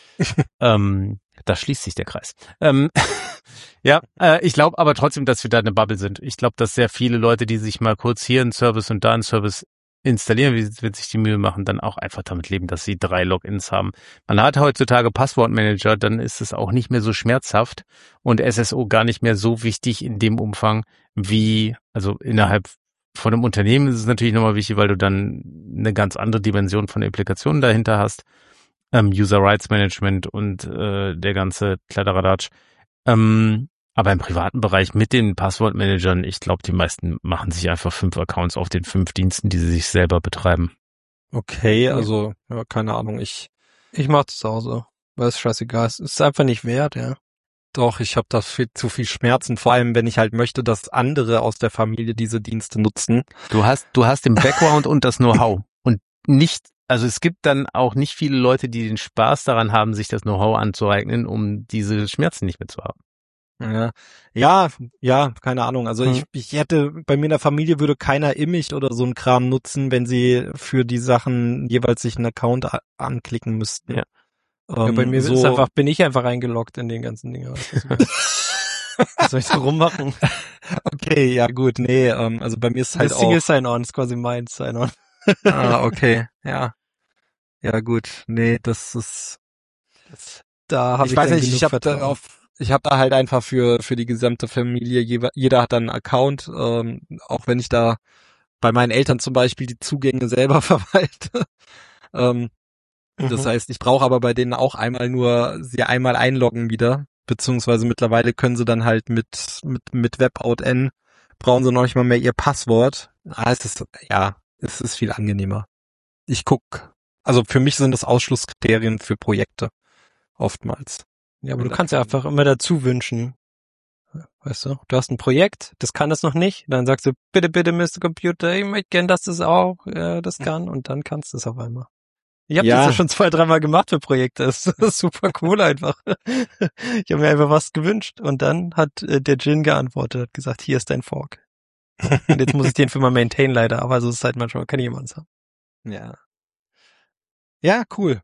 ähm, da schließt sich der Kreis. Ähm, ja, äh, ich glaube aber trotzdem, dass wir da eine Bubble sind. Ich glaube, dass sehr viele Leute, die sich mal kurz hier einen Service und da einen Service installieren, wie wenn sich die Mühe machen, dann auch einfach damit leben, dass sie drei Logins haben. Man hat heutzutage Passwortmanager, dann ist es auch nicht mehr so schmerzhaft und S S O gar nicht mehr so wichtig in dem Umfang wie, also innerhalb von einem Unternehmen ist es natürlich nochmal wichtig, weil du dann eine ganz andere Dimension von Implikationen dahinter hast. Ähm, User Rights Management und äh, der ganze Kladderadatsch. Ähm, aber im privaten Bereich mit den Passwortmanagern, ich glaube, die meisten machen sich einfach fünf Accounts auf den fünf Diensten, die sie sich selber betreiben. Okay, also, ja, keine Ahnung, ich, Ich mach das auch so, weil es scheißegal ist. Es ist einfach nicht wert, ja. doch, ich habe da viel, zu viel Schmerzen, vor allem, wenn ich halt möchte, dass andere aus der Familie diese Dienste nutzen. Du hast, du hast den Background und das Know-how und nicht, also es gibt dann auch nicht viele Leute, die den Spaß daran haben, sich das Know-how anzueignen, um diese Schmerzen nicht mehr zu haben. Ja, ja, ja, keine Ahnung. Also Hm. ich, ich hätte, bei mir in der Familie würde keiner Immich oder so ein Kram nutzen, wenn sie für die Sachen jeweils sich einen Account a- anklicken müssten. Ja. Ja, Ähm, bei mir so, ist einfach, bin ich einfach eingeloggt in den ganzen Dingen. Was soll ich so rummachen? okay, ja gut, nee, ähm, also bei mir ist halt Das auch. Single Sign-On ist quasi mein Sign-On. Ah, okay, ja. Ja gut, nee, das ist. Da habe ich, Ich weiß dann nicht, genug ich habe Vertrauen. da auf, ich habe da halt einfach für für die gesamte Familie, jeder, jeder hat dann einen Account, ähm, auch wenn ich da bei meinen Eltern zum Beispiel die Zugänge selber verwalte. ähm, Das Mhm. heißt, ich brauche aber bei denen auch einmal nur sie einmal einloggen wieder, beziehungsweise mittlerweile können sie dann halt mit mit mit WebOutN brauchen sie noch nicht mal mehr ihr Passwort. Ah, es ist ja, es ist viel angenehmer. Ich guck, also für mich sind das Ausschlusskriterien für Projekte oftmals. Ja, aber Wenn du das kannst ja dann- einfach immer dazu wünschen. Weißt du, du hast ein Projekt, das kann das noch nicht, dann sagst du, bitte, bitte, Mister Computer, ich möchte gern, dass das auch äh, das kann und dann kannst du es auf einmal. Ich habe Ja. das ja schon zwei, dreimal gemacht für Projekte, das ist super cool einfach. Ich habe mir einfach was gewünscht und dann hat äh, der Jin geantwortet, hat gesagt, hier ist dein Fork. Und jetzt muss ich den für mal maintain leider, aber so ist es halt manchmal, kann jemand haben. Ja. Ja, cool.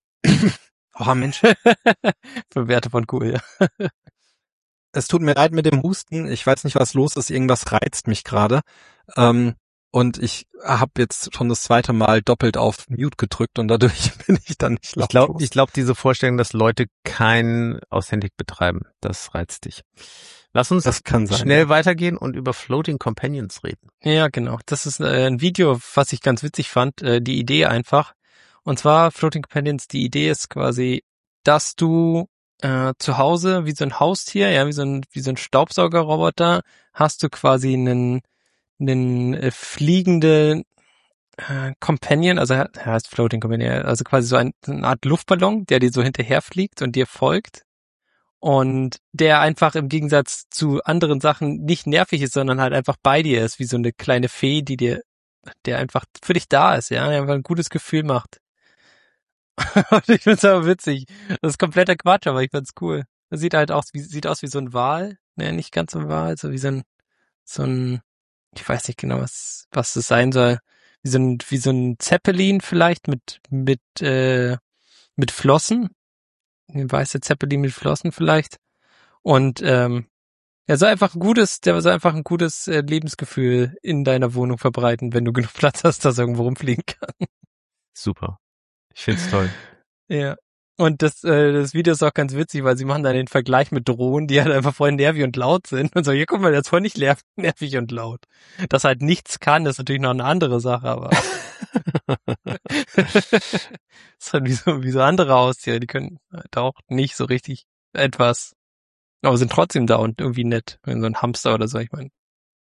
Oh Mensch, Für Werte von cool, ja. es tut mir leid mit dem Husten. Ich weiß nicht, was los ist. Irgendwas reizt mich gerade. Ähm, und ich habe jetzt schon das zweite Mal doppelt auf Mute gedrückt und dadurch bin ich dann nicht Ich laut. glaube, ich glaube, diese Vorstellung, dass Leute kein Authentic betreiben, das reizt dich. Lass uns Das kann sein. schnell weitergehen und über Floating Companions reden. Ja, genau. Das ist äh, ein Video, was ich ganz witzig fand. Äh, die Idee einfach. Und zwar Floating Companions, die Idee ist quasi, dass du äh, zu Hause wie so ein Haustier, ja, wie so ein wie so ein Staubsaugerroboter, hast du quasi einen einen äh, fliegenden äh, Companion, also er er heißt Floating Companion, also quasi so ein, eine Art Luftballon, der dir so hinterherfliegt und dir folgt. Und der einfach im Gegensatz zu anderen Sachen nicht nervig ist, sondern halt einfach bei dir ist, wie so eine kleine Fee, die dir, der einfach für dich da ist, ja, der einfach ein gutes Gefühl macht. Und ich find's aber witzig. Das ist kompletter Quatsch, aber ich find's cool. Das sieht halt aus wie, sieht aus wie so ein Wal. Ne, nicht ganz so ein Wal, so wie so ein, so ein, ich weiß nicht genau, was, was das sein soll. Wie so ein, wie so ein Zeppelin vielleicht mit, mit, äh, mit Flossen. Ein weißer Zeppelin mit Flossen vielleicht. Und, ähm, er soll einfach ein gutes, der soll einfach ein gutes äh, Lebensgefühl in deiner Wohnung verbreiten, wenn du genug Platz hast, dass er irgendwo rumfliegen kann. Super. Ich find's toll. Ja. Und das, äh, das Video ist auch ganz witzig, weil sie machen dann den Vergleich mit Drohnen, die halt einfach voll nervig und laut sind. Und so, hier guck mal, das ist voll nicht nervig und laut. Dass halt nichts kann, ist natürlich noch eine andere Sache, aber ist halt wie so, wie so andere Haustiere, die können halt auch nicht so richtig etwas, aber sind trotzdem da und irgendwie nett. Wenn so ein Hamster oder so, ich meine,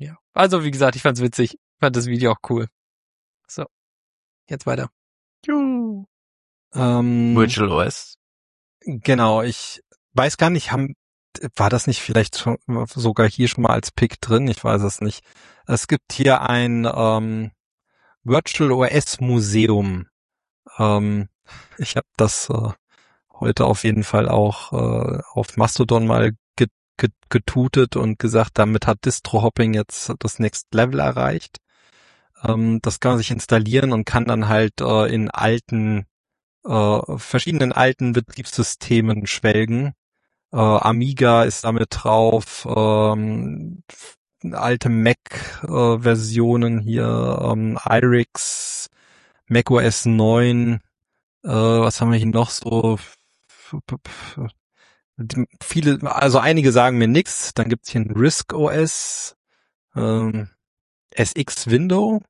Ja. Also, wie gesagt, ich fand's witzig. Ich fand das Video auch cool. So. Jetzt weiter. Juhu. Ähm, Virtual O S. Genau, ich weiß gar nicht, haben, war das nicht vielleicht schon, sogar hier schon mal als Pick drin? Ich weiß es nicht. Es gibt hier ein ähm, Virtual O S Museum. Ähm, ich habe das äh, heute auf jeden Fall auch äh, auf Mastodon mal get, get, getutet und gesagt, damit hat Distro-Hopping jetzt das Next Level erreicht. Ähm, das kann man sich installieren und kann dann halt äh, in alten äh, verschiedenen alten Betriebssystemen schwelgen. Äh, Amiga ist damit drauf, ähm, alte Mac-Versionen äh, hier, ähm, I R I X, macOS neun, äh, was haben wir hier noch so? Viele, also einige sagen mir nix. Dann gibt's hier ein RISC O S, ähm, S X Window.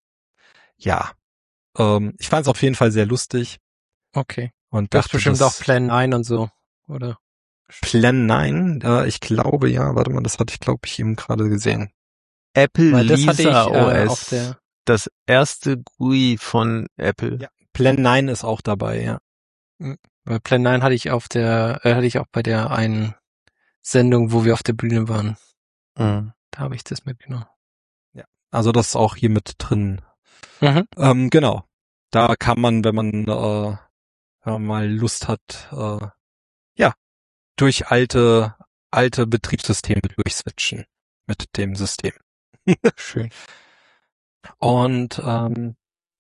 Ja, ähm, ich fand es auf jeden Fall sehr lustig. Okay. Und Das dachte, bestimmt das auch Plan neun und so, oder? Plan neun, äh, ich glaube, ja, warte mal, das hatte ich, glaube ich, eben gerade gesehen. Apple Weil das hatte ich, Lisa äh, O S. auf der- Das erste G U I von Apple. Ja, Plan neun ist auch dabei, ja. Weil Plan neun hatte ich auf der, äh, hatte ich auch bei der einen Sendung, wo wir auf der Bühne waren. Mhm. Da habe ich das mitgenommen. Also das ist auch hier mit drin. Mhm. Ähm, genau. Da kann man, wenn man, äh, wenn man mal Lust hat, äh, ja, durch alte, alte Betriebssysteme durchswitchen mit dem System. Schön. Und ähm,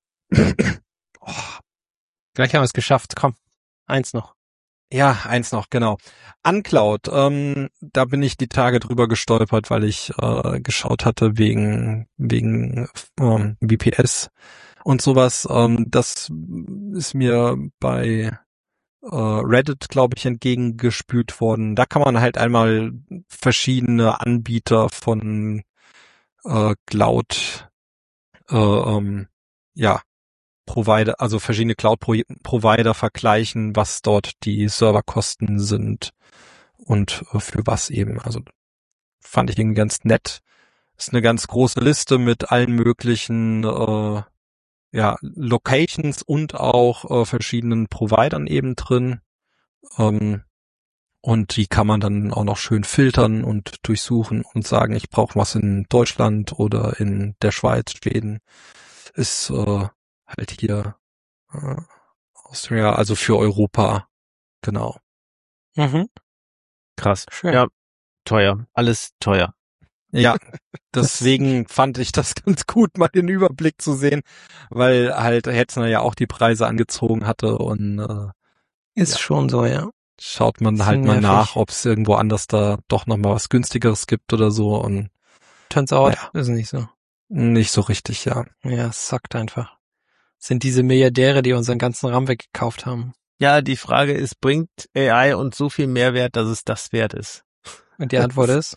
oh, Gleich haben wir es geschafft. Komm. Eins noch. ja, eins noch, genau. Uncloud, ähm, da bin ich die Tage drüber gestolpert, weil ich äh, geschaut hatte wegen wegen ähm, V P S und sowas. Ähm, das ist mir bei äh, Reddit, glaube ich, entgegengespült worden. Da kann man halt einmal verschiedene Anbieter von äh, Cloud, äh, ähm, ja, Provider, also verschiedene Cloud-Provider vergleichen, was dort die Serverkosten sind und äh, für was eben. Also fand ich irgendwie ganz nett. Ist eine ganz große Liste mit allen möglichen äh, ja, Locations und auch äh, verschiedenen Providern eben drin. Ähm, und die kann man dann auch noch schön filtern und durchsuchen und sagen, ich brauche was in Deutschland oder in der Schweiz, Schweden. Ist äh, halt hier äh, Austria, also für Europa, genau. Mhm. Krass. Schön. Ja, teuer. Alles teuer. Ja, deswegen fand ich das ganz gut, mal den Überblick zu sehen, weil halt Hetzner ja auch die Preise angezogen hatte und äh, Ist ja. schon so, ja. schaut man Bisschen halt mal nervig. nach, ob es irgendwo anders da doch nochmal was günstigeres gibt oder so und Turns out, Naja. ist nicht so. nicht so richtig, ja. Ja, es sackt einfach. Es sind diese Milliardäre, die unseren ganzen RAM weggekauft haben. Ja, die Frage ist, bringt A I uns so viel Mehrwert, dass es das wert ist? Und die Antwort ist,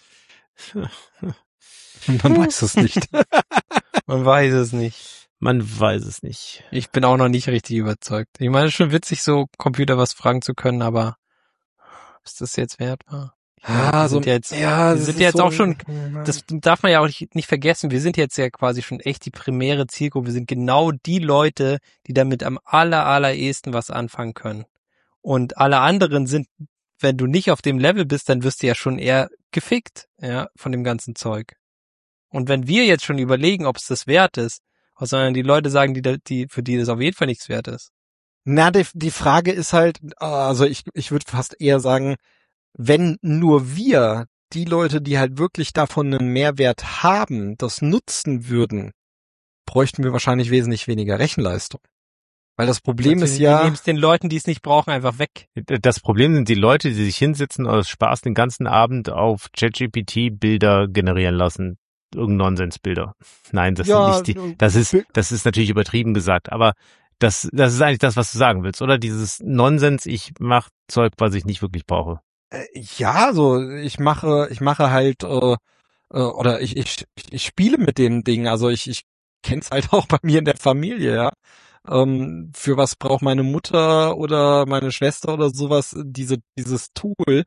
Man weiß es nicht. man weiß es nicht. Man weiß es nicht. Ich bin auch noch nicht richtig überzeugt. Ich meine, es ist schon witzig, so Computer was fragen zu können, aber ist das jetzt wert? Ja, wir sind jetzt, ja, wir das sind ist jetzt so- auch schon, das darf man ja auch nicht, nicht vergessen. Wir sind jetzt ja quasi schon echt die primäre Zielgruppe. Wir sind genau die Leute, die damit am aller, allerersten was anfangen können. Und alle anderen sind, wenn du nicht auf dem Level bist, dann wirst du ja schon eher gefickt, ja, von dem ganzen Zeug. Und wenn wir jetzt schon überlegen, ob es das wert ist, sondern die Leute sagen, die, die, für die das auf jeden Fall nichts wert ist. Na, die, die Frage ist halt, also ich, ich würde fast eher sagen, wenn nur wir, die Leute, die halt wirklich davon einen Mehrwert haben, das nutzen würden, bräuchten wir wahrscheinlich wesentlich weniger Rechenleistung. Weil das Problem Also ist die ja, nehmen es den Leuten, die es nicht brauchen, einfach weg. Das Problem sind die Leute, die sich hinsetzen und aus Spaß den ganzen Abend auf ChatGPT Bilder generieren lassen. Irgendein Nonsensbilder. Nein, das Ja, sind nicht die, das ist, das ist natürlich übertrieben gesagt, aber das, das ist eigentlich das, was du sagen willst, oder? Dieses Nonsens, ich mach Zeug, was ich nicht wirklich brauche. äh, ja, so ich mache, ich mache halt äh, äh, oder ich, ich ich spiele mit dem Ding. Also ich ich kenn's halt auch bei mir in der Familie, ja. Ähm, für was braucht meine Mutter oder meine Schwester oder sowas diese dieses Tool?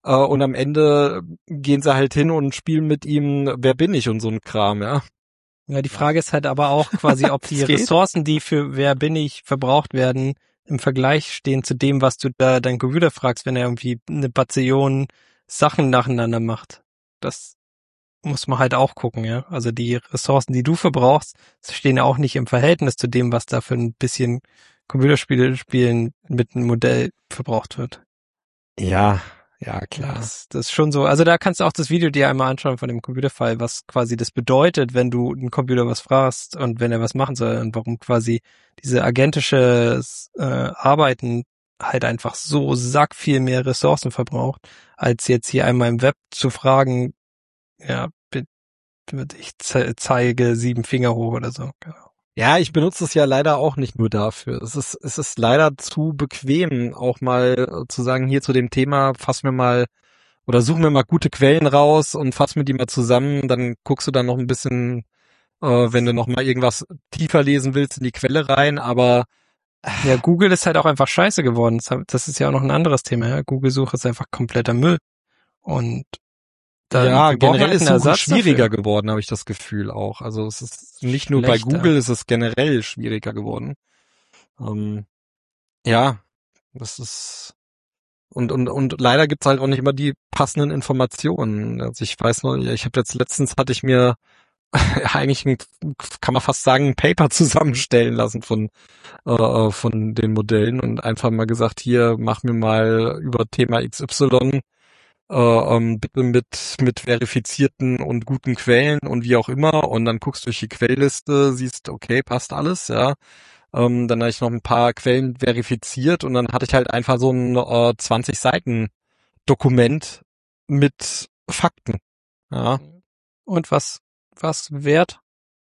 äh, und am Ende gehen sie halt hin und spielen mit ihm Wer bin ich und so ein Kram, ja. Ja, die Frage ist halt aber auch quasi, ob die Das geht. Ressourcen, die für Wer bin ich verbraucht werden, im Vergleich stehen zu dem, was du da deinen Computer fragst, wenn er irgendwie eine Bazillion Sachen nacheinander macht. Das muss man halt auch gucken, ja. Also die Ressourcen, die du verbrauchst, stehen ja auch nicht im Verhältnis zu dem, was da für ein bisschen Computerspiele spielen mit einem Modell verbraucht wird. Ja, ja, klar. Das, das ist schon so. Also da kannst du auch das Video dir einmal anschauen von dem Computerfall, was quasi das bedeutet, wenn du einen Computer was fragst und wenn er was machen soll und warum quasi diese agentische äh, Arbeiten halt einfach so sack viel mehr Ressourcen verbraucht, als jetzt hier einmal im Web zu fragen, ja, ich ze- zeige sieben Finger hoch oder so. Genau. Ja, ich benutze es ja leider auch nicht nur dafür. Es ist, es ist leider zu bequem, auch mal äh, zu sagen, hier zu dem Thema, fass mir mal oder such mir mal gute Quellen raus und fass mir die mal zusammen. Dann guckst du dann noch ein bisschen, äh, wenn du noch mal irgendwas tiefer lesen willst, in die Quelle rein. Aber Ja, Google ist halt auch einfach scheiße geworden. Das hab- Das ist ja auch noch ein anderes Thema. Ja? Google-Suche ist einfach kompletter Müll. Und da, ja, wir brauchen generell halt ist einen Suchen Ersatz schwieriger dafür. geworden, habe ich das Gefühl auch. Also es ist nicht nur bei Schlechter. Google, es ist generell schwieriger geworden. Ähm, ja, das ist und und und leider gibt's halt auch nicht immer die passenden Informationen. Also ich weiß noch, ich habe jetzt letztens hatte ich mir eigentlich ein, kann man fast sagen, ein Paper zusammenstellen lassen von äh, von den Modellen und einfach mal gesagt, hier mach mir mal über Thema X Y äh, ähm, bitte mit mit verifizierten und guten Quellen und wie auch immer und dann guckst du durch die Quellliste, siehst, okay, passt alles, ja. Ähm, dann habe ich noch ein paar Quellen verifiziert und dann hatte ich halt einfach so ein äh, zwanzig Seiten Dokument mit Fakten. Ja, Und was, was wert?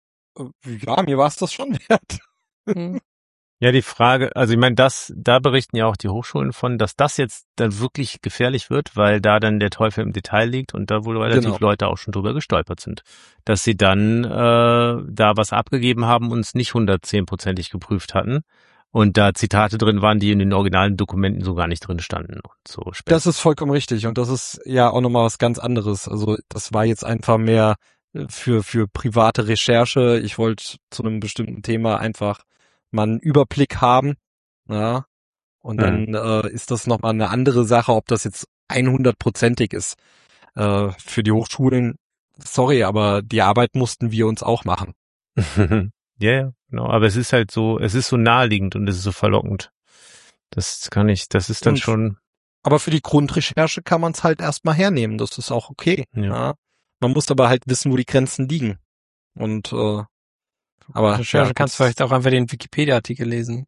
ja, mir war es das schon wert. Hm. Ja, die Frage, also ich meine, das, da berichten ja auch die Hochschulen von, dass das jetzt dann wirklich gefährlich wird, weil da dann der Teufel im Detail liegt und da wohl relativ Genau. Leute auch schon drüber gestolpert sind, dass sie dann äh, da was abgegeben haben und es nicht hundertzehnprozentig geprüft hatten und da Zitate drin waren, die in den originalen Dokumenten so gar nicht drin standen und so später. Das ist vollkommen richtig und das ist ja auch nochmal was ganz anderes. Also das war jetzt einfach mehr für für private Recherche. Ich wollte zu einem bestimmten Thema einfach mal einen Überblick haben, ja. Und dann äh, ist das nochmal eine andere Sache, ob das jetzt hundertprozentig ist. Äh, für die Hochschulen, sorry, aber die Arbeit mussten wir uns auch machen. Ja, ja, genau. Aber es ist halt so, es ist so naheliegend und es ist so verlockend. Das kann ich, das ist dann Und- schon, Aber für die Grundrecherche kann man es halt erstmal hernehmen. Das ist auch okay. Ja. Ja. Man muss aber halt wissen, wo die Grenzen liegen. Und äh, aber Recherche ja, kannst du gut. vielleicht auch einfach den Wikipedia-Artikel lesen.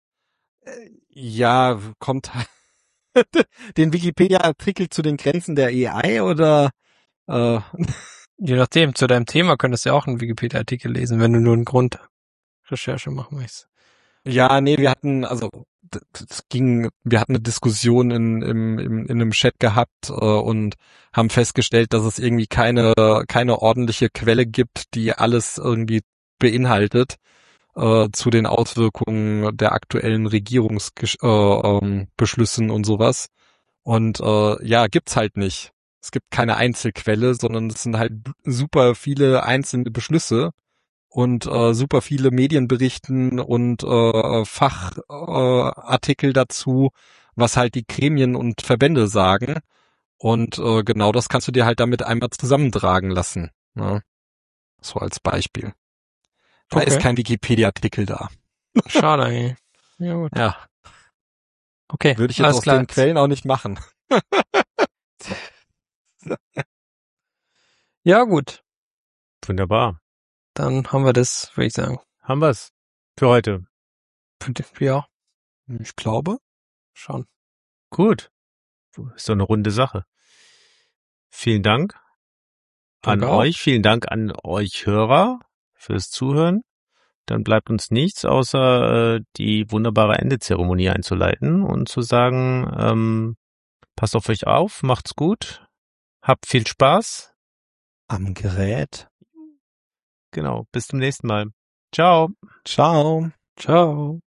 Ja, kommt den Wikipedia-Artikel zu den Grenzen der A I oder äh, Je nachdem, zu deinem Thema könntest du ja auch einen Wikipedia-Artikel lesen, wenn du nur eine Grundrecherche machen möchtest. ja, nee, wir hatten, also es ging, wir hatten eine Diskussion in, im, im, in einem Chat gehabt äh, und haben festgestellt, dass es irgendwie keine, keine ordentliche Quelle gibt, die alles irgendwie beinhaltet äh, zu den Auswirkungen der aktuellen Regierungsbeschlüssen äh, ähm, Beschlüssen und sowas. Und äh, ja, gibt's halt nicht. Es gibt keine Einzelquelle, sondern es sind halt super viele einzelne Beschlüsse und äh, super viele Medienberichten und äh, Fachartikel äh, Artikel dazu, was halt die Gremien und Verbände sagen. Und äh, genau das kannst du dir halt damit einmal zusammentragen lassen. Ne? So als Beispiel. Da Okay. ist kein Wikipedia-Artikel da. Schade eigentlich. Ja, gut. Ja, Okay, würde ich jetzt alles aus klar. den Quellen auch nicht machen. Ja, gut. wunderbar. Dann haben wir das, würde ich sagen. Haben wir's für heute. Ja, Ich glaube. schon. Gut. Ist doch eine runde Sache. Vielen Dank an Danke auch. euch. Vielen Dank an euch Hörer fürs Zuhören. Dann bleibt uns nichts, außer äh, die wunderbare Endezeremonie einzuleiten und zu sagen, ähm, passt auf euch auf, macht's gut, habt viel Spaß. Am Gerät. Genau, bis zum nächsten Mal. Ciao. Ciao. Ciao.